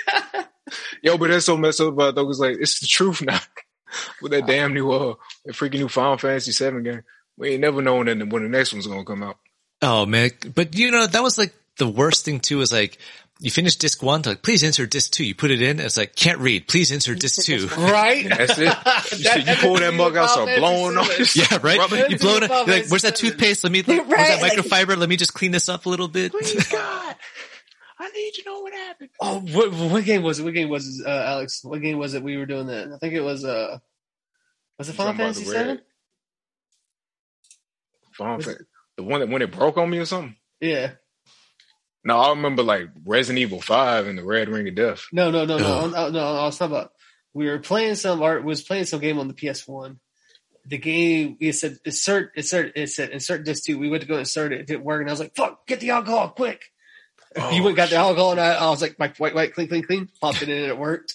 S4: Yo, but that's so messed up about it, though, because like it's the truth now. With that damn new that freaking new Final Fantasy VII game, we ain't never known when the next one's gonna come out.
S6: Oh man, but that was like the worst thing too. Is like you finish disc 1, like please insert disc 2. You put it in, and it's like can't read. Please insert disc 2.
S3: Right,
S4: that's it. You pull that mug out, start blowing on it.
S6: Yeah, right. You blow it. You're like, where's that toothpaste? Where's that microfiber? Let me just clean this up a little bit.
S4: Please God. I need to know what happened.
S3: Oh, what game was it? What game was it, Alex? What game was it we were doing that? I think it was it Final Fantasy VII?
S4: The one that when it broke on me or something?
S3: Yeah.
S4: No, I remember like Resident Evil 5 and the Red Ring of Death.
S3: No. I was talking about we were playing some game on the PS1. The game it said insert disc 2. We went to go insert it. It didn't work, and I was like, "Fuck! Get the alcohol quick!" You went got the alcohol, and I was like, white, clean, popped it in, and it worked.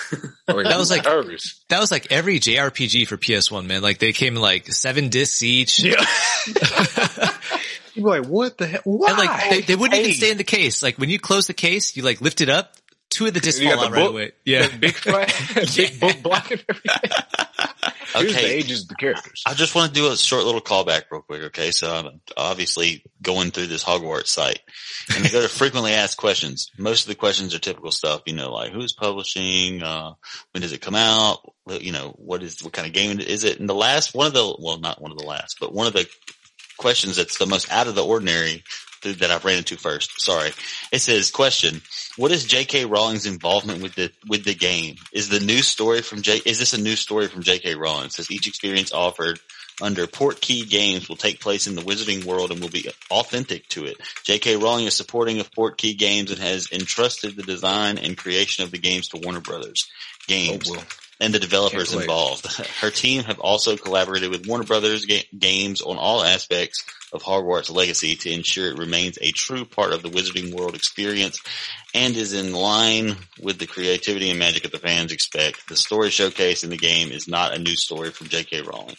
S6: That was like every JRPG for PS1, man. Like they came in like 7 discs each.
S4: Yeah. You were like, what the hell? Why?
S6: And like they wouldn't even stay in the case. Like when you close the case, you like lift it up. 2 of the discs fall out right away. Yeah,
S4: big flag, big book blocking everything. Here's the ages of the characters.
S5: I just want to do a short little callback real quick, okay? So I'm obviously going through this Hogwarts site, and they go to frequently asked questions. Most of the questions are typical stuff, like who's publishing, when does it come out, what kind of game is it? And the last one of the questions that's the most out of the ordinary that I've ran into first. Sorry. It says, question, what is J.K. Rowling's involvement with the game? Is this a new story from J.K. Rowling? It says each experience offered under Portkey Games will take place in the Wizarding world and will be authentic to it. J.K. Rowling is supporting of Portkey Games and has entrusted the design and creation of the games to Warner Brothers Games. Oh, well. And the developers involved. Her team have also collaborated with Warner Brothers Games on all aspects of Hogwarts Legacy to ensure it remains a true part of the Wizarding World experience and is in line with the creativity and magic that the fans expect. The story showcased in the game is not a new story from J.K. Rowling.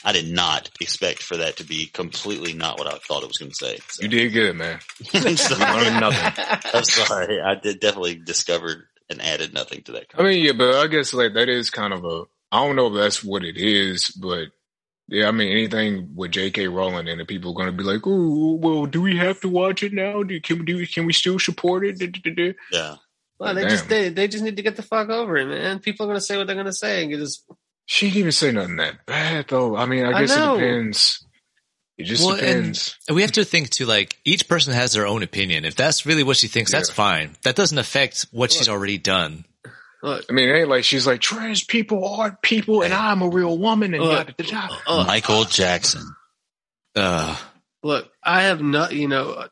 S5: I did not expect for that to be completely not what I thought it was going to say. So.
S4: You did good, man.
S5: I'm sorry. I did definitely discovered and added nothing to that.
S4: I mean, yeah, but I guess like that is kind of I don't know if that's what it is, but yeah, I mean, anything with J.K. Rowling and the people are going to be like, oh, well, do we have to watch it now? Can we still support it?
S5: Yeah.
S3: Well, they just need to get the fuck over it, man. People are going to say what they're going to say. And
S4: she didn't even say nothing that bad, though. I mean, I guess it depends. It just depends.
S6: And we have to think too, like, each person has their own opinion. If that's really what she thinks, that's fine. That doesn't affect what she's already done.
S4: I mean, it ain't like she's like, trans people are people and I'm a real woman and
S5: Michael Jackson.
S3: Look, I have not, the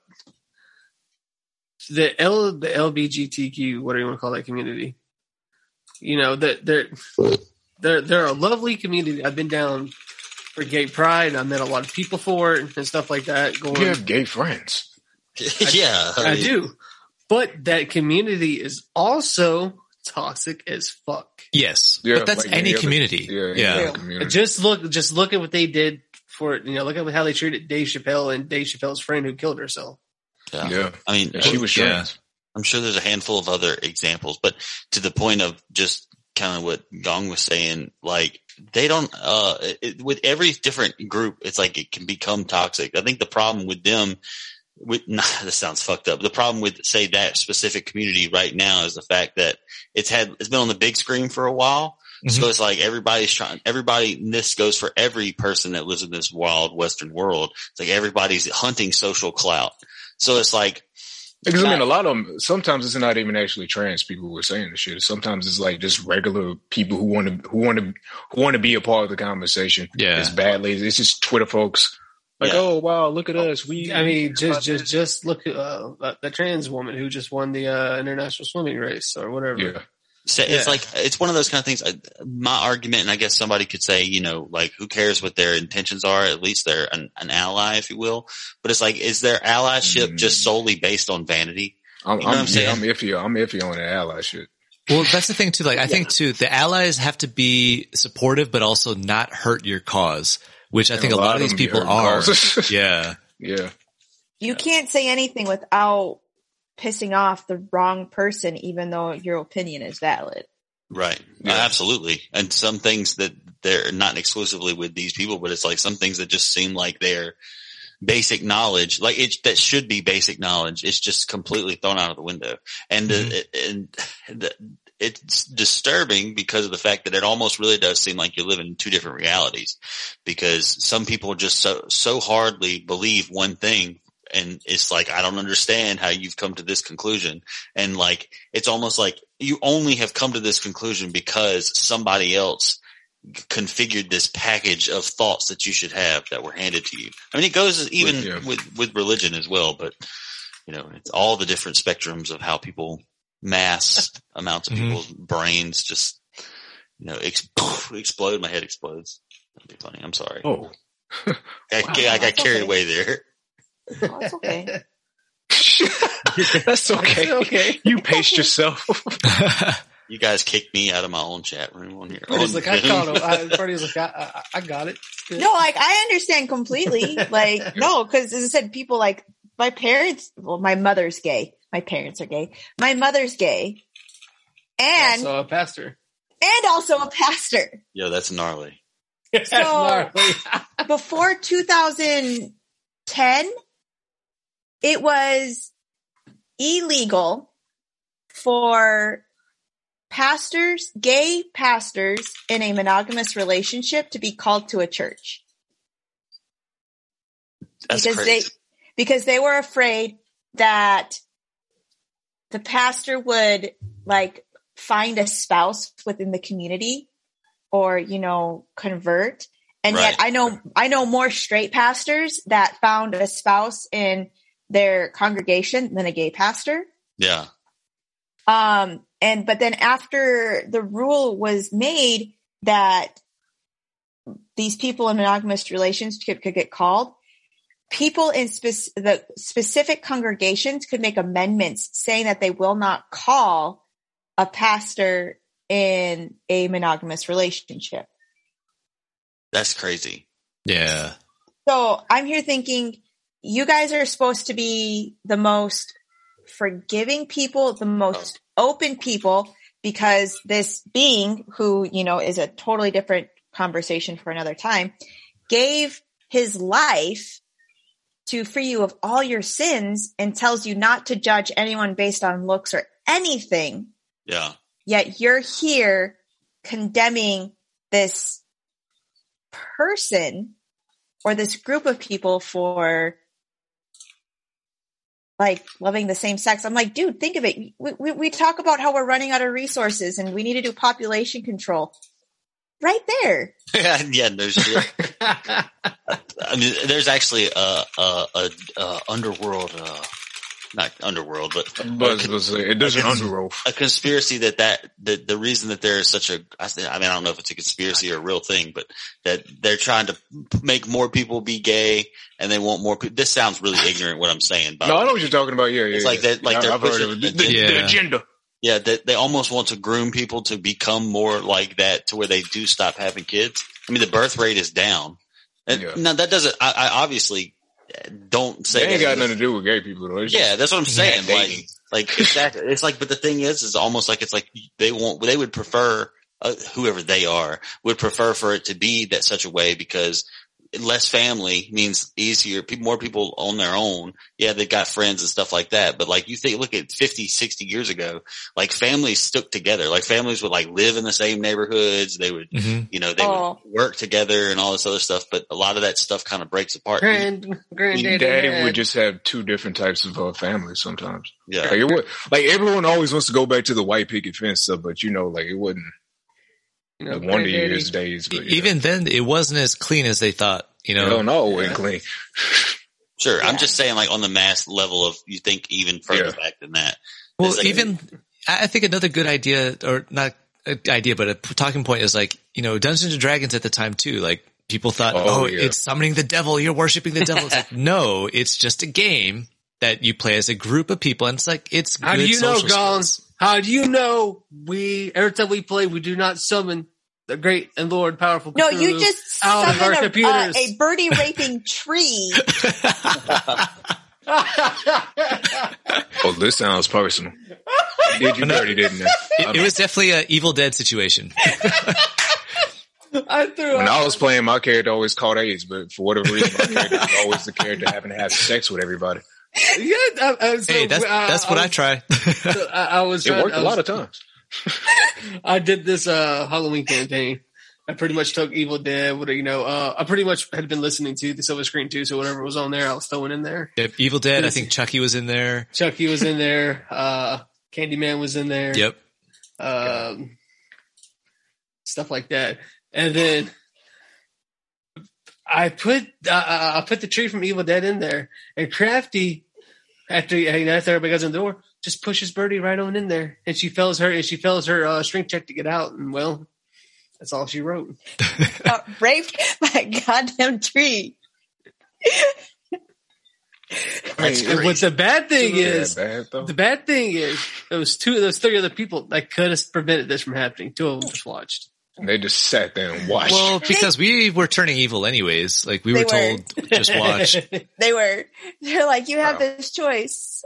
S3: LGBTQ, whatever you want to call that community, they're a lovely community. I've been down for gay pride. I met a lot of people for it and stuff like that.
S4: You have gay friends.
S3: I do. But that community is also toxic as fuck.
S6: Yes. Yeah, but that's like any community.
S3: Community. Just look at what they did for it. Look at how they treated Dave Chappelle and Dave Chappelle's friend who killed herself.
S5: Yeah. I mean,
S4: she was trans.
S5: I'm sure there's a handful of other examples, but to the point of just kind of what Gong was saying, like they don't, with every different group, it's like it can become toxic. I think the problem with them, this sounds fucked up. The problem with, say, that specific community right now is the fact that it's been on the big screen for a while. Mm-hmm. So it's like and this goes for every person that lives in this wild Western world. It's like everybody's hunting social clout. So it's like,
S4: because I mean, a lot of them, sometimes it's not even actually trans people who are saying the shit. Sometimes it's like just regular people who want to be a part of the conversation.
S6: Yeah.
S4: It's badly. It's just Twitter folks. Like, oh wow, look at us.
S3: Just look at the trans woman who just won the international swimming race or whatever.
S4: Yeah.
S5: So it's like, it's one of those kind of things. My argument, and I guess somebody could say, like, who cares what their intentions are? At least they're an ally, if you will. But it's like, is their allyship just solely based on vanity?
S4: I'm iffy on the allyship.
S6: Well, that's the thing too. Like, I think too, the allies have to be supportive, but also not hurt your cause. Which I think a lot of these people are. Yeah.
S4: Yeah.
S1: You can't say anything without pissing off the wrong person, even though your opinion is valid.
S5: Right. Yeah. Absolutely. And some things that they're not exclusively with these people, but it's like some things that just seem like they're basic knowledge, like that should be basic knowledge. It's just completely thrown out of the window. And, it's disturbing because of the fact that it almost really does seem like you're living in two different realities, because some people just so hardly believe one thing. And it's like, I don't understand how you've come to this conclusion. And like, it's almost like you only have come to this conclusion because somebody else configured this package of thoughts that you should have that were handed to you. I mean, it goes even with religion as well, but it's all the different spectrums of how people mass amounts of people's brains just, explode. My head explodes. That'd be funny. I'm sorry.
S4: Oh,
S5: I got carried away there.
S1: Oh, it's okay.
S4: That's okay. Okay. You paced yourself.
S5: You guys kicked me out of my own chat room on here.
S3: Party's like, I caught him. Party's like, I got it.
S1: No, like, I understand completely. Like, no, because as I said, people like my parents, my mother's gay. My parents are gay. My mother's gay. And
S3: also a pastor.
S5: Yo, that's gnarly.
S1: So before 2010, it was illegal for gay pastors in a monogamous relationship to be called to a church.
S5: That's crazy.
S1: Because they were afraid that the pastor would like find a spouse within the community or, convert. And yet I know more straight pastors that found a spouse in their congregation than a gay pastor.
S5: Yeah.
S1: But then after the rule was made that these people in monogamous relationships could get called, people in the specific congregations could make amendments saying that they will not call a pastor in a monogamous relationship.
S5: That's crazy.
S6: Yeah.
S1: So I'm here thinking you guys are supposed to be the most forgiving people, the most open people, because this being who, you know, is a totally different conversation for another time, gave his life to free you of all your sins and tells you not to judge anyone based on looks or anything.
S5: Yeah.
S1: Yet you're here condemning this person or this group of people for like loving the same sex. I'm like, dude, think of it. We talk about how we're running out of resources and we need to do population control. Right there.
S5: Yeah, no shit. I mean, there's actually a underworld, not underworld, but
S4: there's an underworld.
S5: A conspiracy that the reason that there is such a, I mean, I don't know if it's a conspiracy or a real thing, but that they're trying to make more people be gay and they want more people. This sounds really ignorant what I'm saying.
S4: No, I know what you're talking about. Yeah,
S5: it's like that, like they're pushing
S4: the agenda.
S5: Yeah, they almost want to groom people to become more like that to where they do stop having kids. I mean, the birth rate is down. Now that doesn't, I obviously don't say
S4: that ain't got nothing to do with gay people though.
S5: Yeah, that's what I'm saying. Like exactly. It's like, but the thing is almost like it's like they would prefer, whoever they are would prefer for it to be that such a way because less family means easier. More people on their own. Yeah, they got friends and stuff like that. But like you think, look at 50, 60 years ago, like families stuck together. Like families would like live in the same neighborhoods. They would, you know, they would work together and all this other stuff. But a lot of that stuff kind of breaks apart.
S4: Daddy would just have two different types of families sometimes.
S5: Yeah.
S4: Like everyone always wants to go back to the white picket fence stuff, but you know, like it wouldn't. You know, Wonder Years days. But,
S6: even then, it wasn't as clean as they thought. You know,
S4: no, it wasn't clean.
S5: Sure, I'm just saying, like on the mass level of you think even further back than that.
S6: Well, like, I think another good idea, or not an idea, but a talking point is like, you know, Dungeons and Dragons at the time too. Like people thought, it's summoning the devil. You're worshiping the devil. It's like, no, it's just a game that you play as a group of people, and it's like it's.
S3: How do you know, Gons? How do you know every time we play, we do not summon the great and Lord powerful Cthulhu?
S1: No, you just summon a birdie raping tree.
S4: Oh, this sounds personal. Did you dirty, didn't it?
S6: It was definitely an Evil Dead situation.
S4: When I was playing, my character always caught AIDS, but for whatever reason, my character was always the character having to have sex with everybody.
S3: Yeah,
S6: hey, that's what I try.
S3: I was.
S4: It worked a lot of times.
S3: I did this Halloween campaign. I pretty much took Evil Dead. I pretty much had been listening to the Silver Screen too, so whatever was on there, I was throwing in there.
S6: Yep, Evil Dead. I think Chucky was in there.
S3: Candyman was in there.
S6: Yep.
S3: Stuff like that, and then I put the tree from Evil Dead in there, and Crafty, after everybody goes in the door, just pushes Birdie right on in there, and she fails her strength check to get out, and well, that's all she wrote.
S1: Raped by a goddamn tree.
S3: What the bad thing is, those three other people that could have prevented this from happening. Two of them just watched.
S4: They just sat there and watched.
S6: Well, because we were turning evil anyways. Like we were told, just watch.
S1: They're like, you have this choice.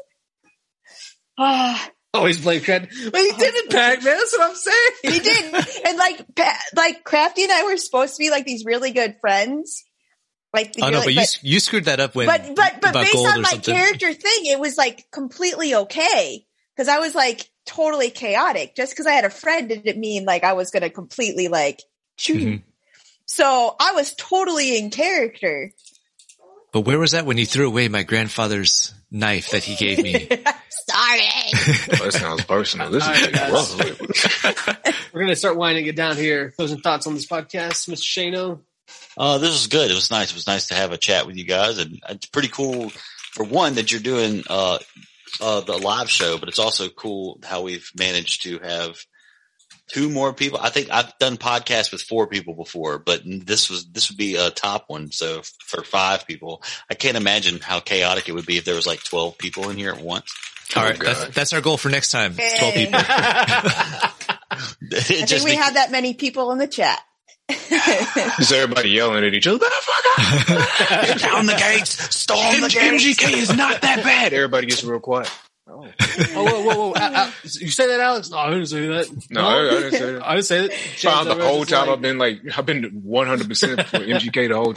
S3: Always blame Crafty. Well, he didn't, Pac-Man. That's what I'm saying.
S1: He didn't. And like Crafty and I were supposed to be like these really good friends. But
S6: you screwed that up when.
S1: But based on my character thing, it was like completely okay because I was like totally chaotic. Just because I had a friend didn't mean like I was going to completely like shoot him. So I was totally in character.
S6: But where was that when you threw away my grandfather's knife that he gave me?
S1: Sorry.
S4: That sounds personal. This is
S3: We're going to start winding it down here. Closing thoughts on this podcast, Mr. Shano?
S5: This was good. It was nice. It was nice to have a chat with you guys, and it's pretty cool for one that you're doing the live show, but it's also cool how we've managed to have two more people. I think I've done podcasts with 4 people before, but this would be a top one. So for 5 people, I can't imagine how chaotic it would be if there was like 12 people in here at once.
S6: All right, that's our goal for next time. 12 people.
S1: I think we have that many people in the chat.
S4: Is everybody yelling at each other?
S5: Down the gates, storm the gates.
S4: MGK is not that bad. Everybody gets real quiet.
S3: Oh, whoa. You say that, Alex? No, I didn't say that.
S4: No, I didn't say that.
S3: I didn't say that.
S4: Found the whole time I've been 100% for MGK the whole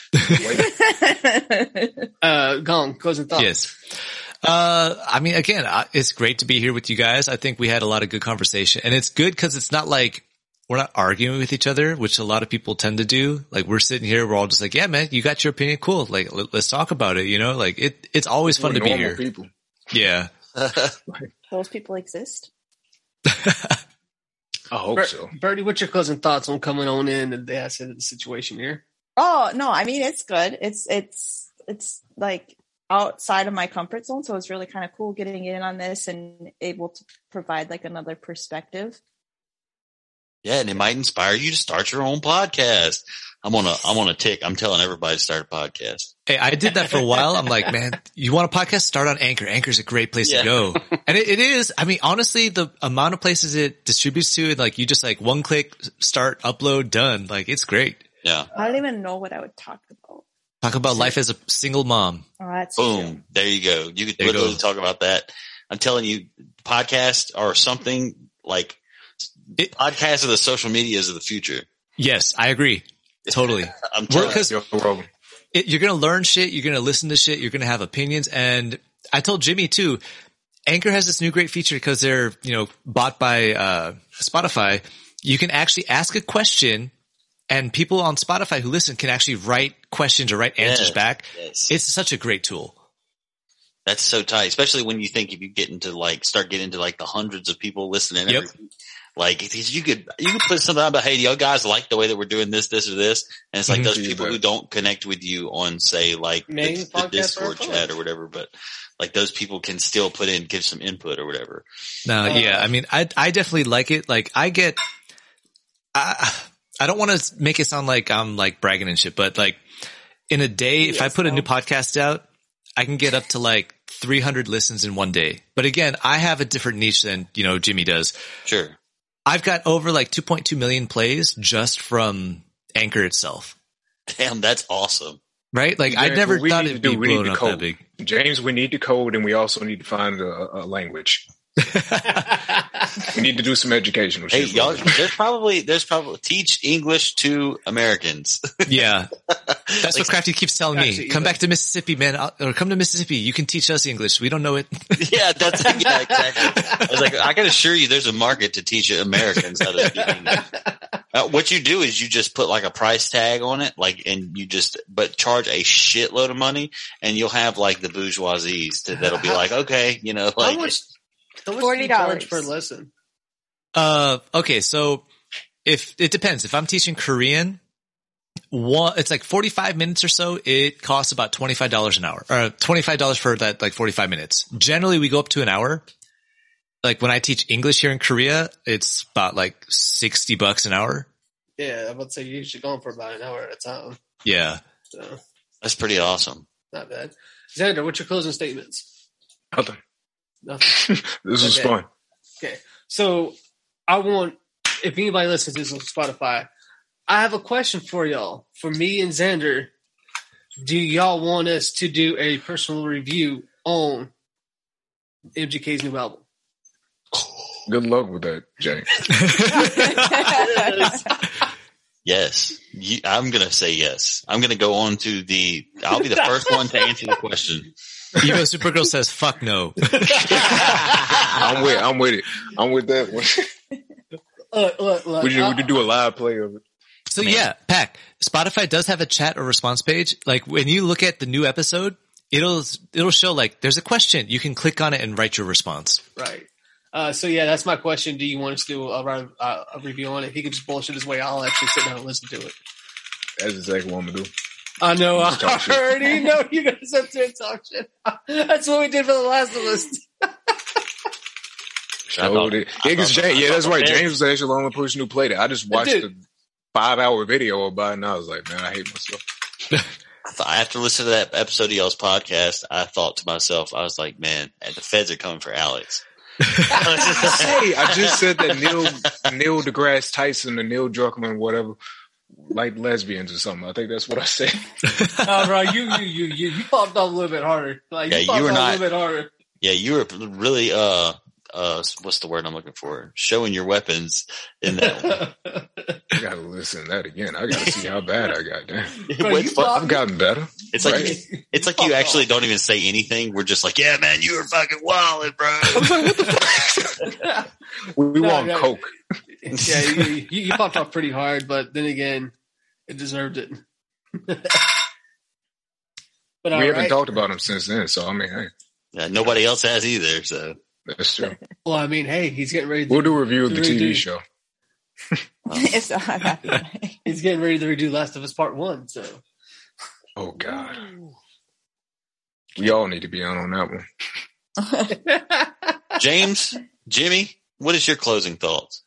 S4: time.
S3: Gong, closing thoughts.
S6: Yes. I mean, again, it's great to be here with you guys. I think we had a lot of good conversation, and it's good because it's not like we're not arguing with each other, which a lot of people tend to do. Like, we're sitting here, we're all just like, yeah, man, you got your opinion. Cool. Like, let's talk about it. You know, like it's always fun to be here.
S4: People.
S6: Yeah.
S1: Those people exist.
S4: I hope so.
S3: Birdie, what's your closing thoughts on coming on in and the situation here?
S1: Oh no, I mean it's good. It's like outside of my comfort zone, so it's really kind of cool getting in on this and able to provide like another perspective.
S5: Yeah, and it might inspire you to start your own podcast. I'm on a tick. I'm telling everybody to start a podcast.
S6: Hey, I did that for a while. I'm like, man, you want a podcast? Start on Anchor. Anchor's a great place to go. And it is. I mean, honestly, the amount of places it distributes to, like, you just like one click, start, upload, done. Like, it's great.
S5: Yeah.
S1: I don't even know what I would talk about.
S6: Talk about life as a single mom.
S1: Oh, that's
S5: boom.
S1: true.
S5: There you go. You could literally talk about that. I'm telling you, podcasts are something like podcasts are the social medias of the future.
S6: Yes, I agree. Totally.
S5: I'm telling
S6: you. You're going to learn shit. You're going to listen to shit. You're going to have opinions. And I told Jimmy too, Anchor has this new great feature because they're, bought by, Spotify. You can actually ask a question and people on Spotify who listen can actually write questions or write answers back. Yes. It's such a great tool.
S5: That's so tight, especially when you think if you get into start getting into the hundreds of people listening every week. Like, you could put something about, hey, you guys like the way that we're doing this, this, or this. And it's like those people who don't connect with you on, say, the Discord chat or whatever, but those people can still give some input or whatever.
S6: No, yeah. I mean, I definitely like it. Like, I don't want to make it sound like I'm bragging and shit, but in a day, if I put a new podcast out, I can get up to 300 listens in one day. But again, I have a different niche than, Jimmy does.
S5: Sure.
S6: I've got over 2.2 million plays just from Anchor itself.
S5: Damn, that's awesome.
S6: Right? James, I never thought it'd be blown up that big.
S4: James, we need to code and we also need to find a language. We need to do some educational shit.
S5: Hey, y'all, there's probably teach English to Americans.
S6: Yeah. That's what Crafty keeps telling me. Come back to Mississippi, man, or come to Mississippi. You can teach us English. We don't know it.
S5: Yeah, exactly. I was I can assure you there's a market to teach Americans how to speak English. What you do is you just put a price tag on it, and you but charge a shitload of money, and you'll have the bourgeoisies that'll be okay,
S3: How much $40 per lesson.
S6: Okay, so it depends. If I'm teaching Korean, it's 45 minutes or so. It costs about $25 an hour, or $25 for that 45 minutes. Generally, we go up to an hour. When I teach English here in Korea, it's about $60 an hour.
S3: Yeah, I'm about to say you're usually going for about an hour at a time.
S6: Yeah.
S3: So,
S5: that's pretty awesome.
S3: Not bad. Xander, what's your closing statements?
S4: Nothing.
S3: Nothing.
S4: This was fun.
S3: Okay. So I want, if anybody listens to this on Spotify, I have a question for y'all. For me and Xander, do y'all want us to do a personal review on MGK's new album?
S4: Good luck with that, James.
S5: Yes. I'm going to say yes. I'm going to go on to I'll be the first one to answer the question.
S6: Evo Supergirl says, fuck no.
S4: I'm with it. I'm with that one.
S3: Look,
S4: we should do a live play of it.
S6: So yeah, Pac, Spotify does have a chat or response page. When you look at the new episode, it'll show there's a question. You can click on it and write your response.
S3: Right. So yeah, that's my question. Do you want us to do a review on it? He can just bullshit his way. I'll actually sit down and listen to it.
S4: That's exactly what I'm gonna do.
S3: I know. I already know you're gonna sit there and talk shit. That's what we did for the last of us.
S4: That's right. James was actually the only person who played it. I just watched the 5-hour video about it, and I was like, man, I hate myself.
S5: After listening to that episode of y'all's podcast, I thought to myself, I was like, man, the feds are coming for Alex.
S4: I just said that Neil deGrasse Tyson or Neil Druckmann, whatever, like lesbians or something. I think that's what I said.
S3: Oh, bro, you popped off a little bit harder. Like,
S5: Yeah,
S3: you
S5: were
S3: popped off
S5: not.
S3: a little bit harder.
S5: Yeah, you were really what's the word I'm looking for? Showing your weapons in that one.
S4: I gotta listen to that again. I gotta see how bad I got. Damn.
S3: Bro, you
S4: I've gotten better.
S5: It's like
S4: right?
S5: it's like you actually don't even say anything. We're just like, yeah, man, you were fucking wildin', bro.
S4: We want coke.
S3: Yeah, you popped off pretty hard, but then again, it deserved it. But
S4: We haven't talked about him since then, so I mean, hey,
S5: Yeah, nobody else has either. So
S4: that's true.
S3: Well, I mean, hey, he's getting ready.
S4: We'll do a review of the
S3: redo.
S4: TV show.
S1: It's not happy.
S3: He's getting ready to redo Last of Us Part 1. So,
S4: Oh God, we all need to be on that one.
S5: James, Jimmy, what is your closing thoughts?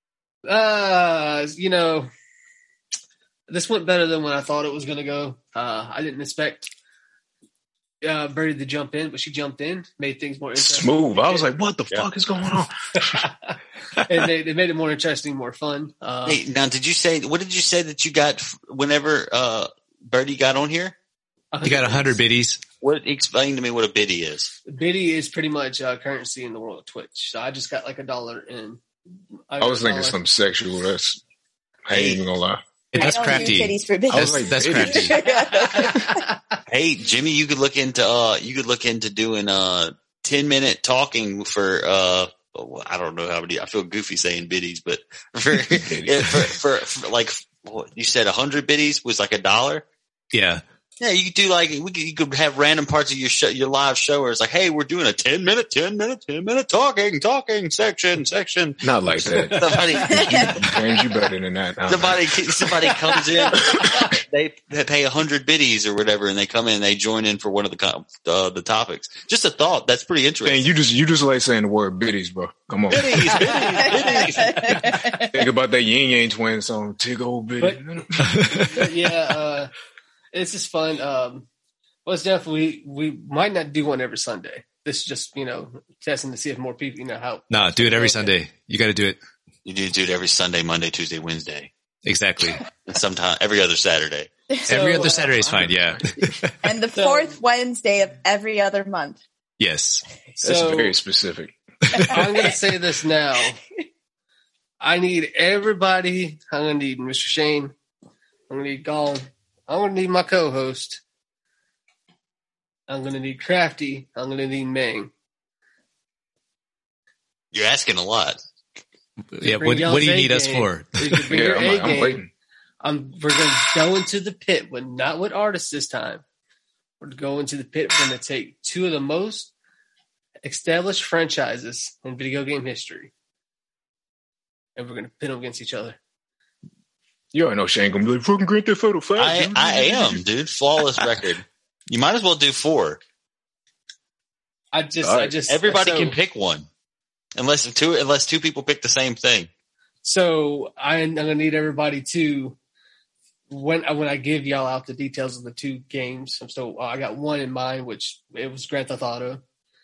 S3: you know, this went better than when I thought it was going to go. I didn't expect Birdie to jump in, but she jumped in, made things more interesting.
S4: Smooth. I was like, what the fuck is going on?
S3: And they made it more interesting, more fun.
S5: Hey, now, what did you say that you got whenever Birdie got on here?
S6: You got 100 biddies.
S5: Explain to me what a biddy is.
S3: Biddy is pretty much currency in the world of Twitch. So I just got like $1 in.
S4: I was thinking something sexual. That's I ain't even gonna lie.
S6: That's
S1: I don't
S6: crafty.
S1: use titties for business.
S6: That's crafty.
S5: Hey, Jimmy, you could look into doing 10-minute talking for I don't know how many. I feel goofy saying biddies, but for like what, you said 100 biddies was like $1.
S6: Yeah.
S5: Yeah, you could do you could have random parts of your show, your live show where it's like, hey, we're doing a 10-minute talking section.
S4: Not like that. James, you better than that.
S5: Somebody comes in, they pay 100 biddies or whatever, and they come in and they join in for one of the topics. Just a thought. That's pretty interesting.
S4: Man, you just like saying the word biddies, bro. Come on.
S5: Biddies.
S4: Think about that Yin Yang Twin song, Tig Old Biddy.
S3: But yeah, it's just fun. Well, it's definitely, we might not do one every Sunday. This is just, testing to see if more people, how.
S6: No, do it every Sunday. You got to do it.
S5: You do it every Sunday, Monday, Tuesday, Wednesday.
S6: Exactly.
S5: And sometime every other Saturday.
S6: Every other Saturday is fine. Yeah.
S1: And the fourth Wednesday of every other month.
S6: Yes.
S4: That's
S3: So
S4: very specific.
S3: I'm going to say this now. I need everybody. I'm going to need Mr. Shane. I'm going to need Gone. I'm going to need my co-host. I'm going to need Crafty. I'm going to need Mang.
S5: You're asking a lot.
S6: Yeah. What do you need us for?
S4: Yeah, I'm waiting.
S3: We're going to go into the pit, but not with artists this time. We're going to go into the pit. We're going to take two of the most established franchises in video game history, and we're going to pit them against each other.
S4: You already know Shane gonna be like, fucking Grand Theft Auto 5.
S5: I am, dude. Flawless record. You might as well do 4. Everybody can pick one, unless two people pick the same thing.
S3: So I'm gonna need everybody to when I give y'all out the details of the two games. So I got one in mind, which it was Grand Theft Auto.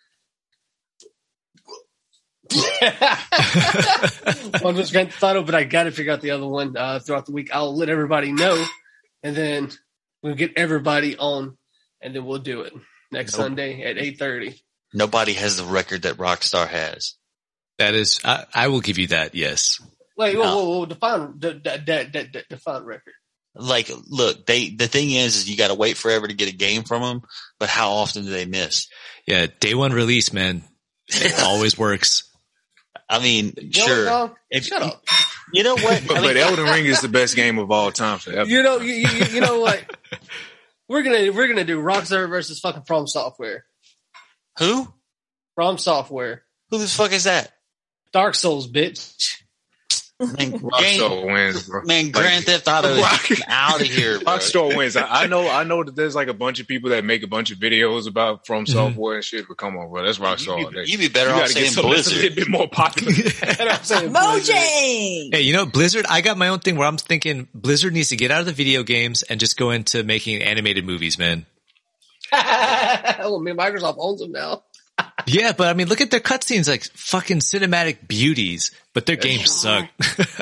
S3: One was Grand Theft Auto, but I got to figure out the other one throughout the week. I'll let everybody know, and then we'll get everybody on, and then we'll do it next Sunday at 8:30.
S5: Nobody has the record that Rockstar has.
S6: That is, I will give you that. Yes.
S3: Wait, whoa, define record.
S5: Like, look, the thing is you got to wait forever to get a game from them, but how often do they miss?
S6: Yeah, day one release, man. It always works.
S5: I mean, sure.
S3: Shut up.
S5: You know what?
S4: But Elden Ring is the best game of all time forever.
S3: You know what? We're gonna do Rockstar versus fucking From Software.
S5: Who?
S3: From Software.
S5: Who the fuck is that?
S3: Dark Souls, bitch.
S5: Man,
S4: Rockstar wins, bro.
S5: Man, Grand Theft Auto is out of here, bro.
S4: Rockstar wins. I know that there's like a bunch of people that make a bunch of videos about From Software and shit, but come on, bro. That's Rockstar.
S5: You'd be better off saying Blizzard.
S4: A little bit more popular.
S1: Mojang!
S6: Hey, Blizzard, I got my own thing where I'm thinking Blizzard needs to get out of the video games and just go into making animated movies, man.
S3: Well, Microsoft owns them now.
S6: Yeah, but I mean, look at their cutscenes, like fucking cinematic beauties, but their games suck.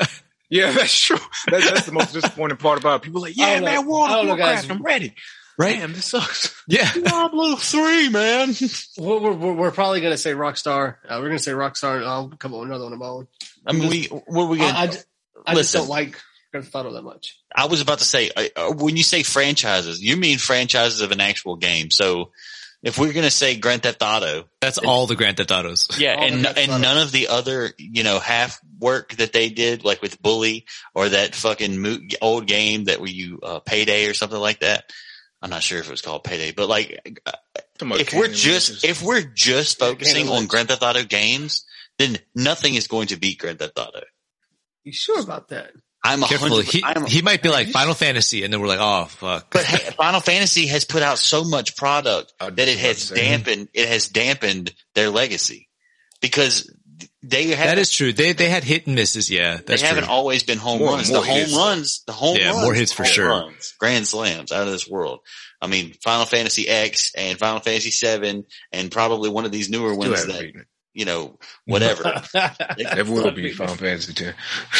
S4: Yeah, that's true. That's the most disappointing part about it. People are like, yeah, man, World of Warcraft, I'm ready.
S6: Right?
S4: Damn, this sucks.
S6: Yeah.
S5: Diablo 3, man.
S3: We're probably going to say Rockstar. We're going to say Rockstar, and I'll come up with another one of my own.
S5: I mean,
S3: I just don't like Grand Theft Auto that much.
S5: I was about to say, when you say franchises, you mean franchises of an actual game. So if we're going to say Grand Theft Auto,
S6: that's all the Grand Theft Autos.
S5: Yeah. And none of the other, half work that they did, like with Bully or that fucking old game that you Payday or something like that. I'm not sure if it was called Payday, but like, if we're just focusing on Grand Theft Auto then nothing is going to beat Grand Theft Auto.
S3: You sure about that?
S5: I'm
S6: careful. He might be like Final Fantasy, and then we're like, oh fuck.
S5: But hey, Final Fantasy has put out so much product that it has dampened their legacy because that
S6: is true. They had hit and misses. Yeah,
S5: they haven't always been home runs. The home runs,
S6: more hits for sure.
S5: Grand slams out of this world. I mean, Final Fantasy X and Final Fantasy 7 and probably one of these newer ones that, whatever.
S4: It will be Final Fantasy 10.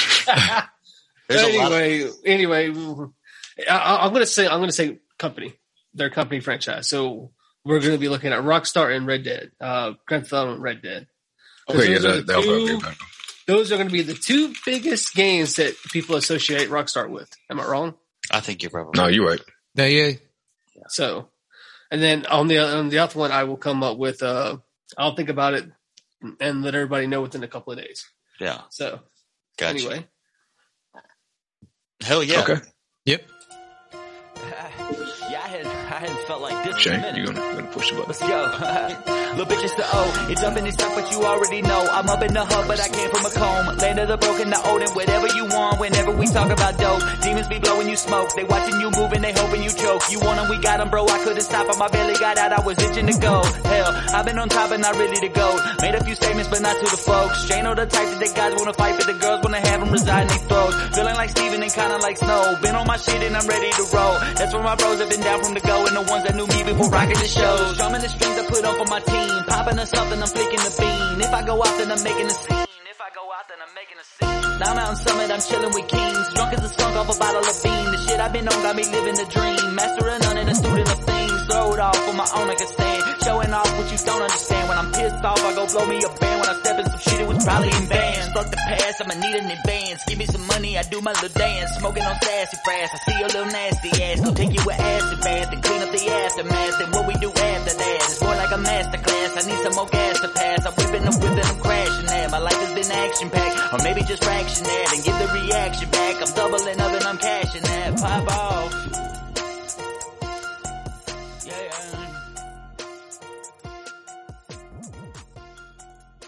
S3: Anyway, I'm going to say company, their company franchise. So we're going to be looking at Rockstar and Red Dead, Grand Theft Auto andRed Dead.
S4: Okay,
S3: those are going to be the two biggest games that people associate Rockstar with. Am I wrong?
S5: I think you're probably
S4: no, you're right.
S6: No, yeah.
S3: So, and then on the other one, I will come up with I'll think about it and let everybody know within a couple of days.
S5: Yeah.
S3: So,
S5: gotcha.
S3: Anyway,
S5: hell yeah.
S4: Okay.
S6: Yep.
S2: I hadn't felt like this.
S4: Shane, you're gonna push the button.
S2: Let's go. Little bitch, it's the O. It's up in this stuff, but you already know. I'm up in the hub, but I came from a comb. Land of the broken, the old, and whatever you want. Whenever we talk about dope, demons be blowing you smoke. They watching you move and they hoping you choke. You want them, we got them, bro. I couldn't stop them. My belly got out, I was itching to go. Hell, I've been on top and not really to go. Made a few statements, but not to the folks. Jane know the type that they guys wanna fight, but the girls wanna have them reside in their throats. Feeling like Steven and kinda like Snow. Been on my shit and I'm ready to roll. That's where my bros have been down from the go, and the ones that knew me before rocking the shows. Strumming the strings I put on for my team. Popping or something, I'm flicking the bean. If I go out, then I'm making a scene. Now I'm out in Summit, I'm chilling with kings. Drunk as a skunk off a bottle of bean. The shit I've been on got me living the dream. Master of none and a student of things. Throw it off on my own, I can stand. Showing off what you don't understand. When I'm pissed off, I go blow me a band. When I step in some shit, it was probably in bands. Fuck the past, I'ma need an advance. Give me some money, I do my little dance. Smoking on sassy fast, I see your little nasty ass. Go take you an acid bath and clean up the aftermath. And what we do after that is more like a masterclass. I need some more gas to pass. I'm whipping, I'm crashing that. My life has been action-packed, or maybe just fraction that and get the reaction back. I'm doubling up and I'm cashing that. Pop off.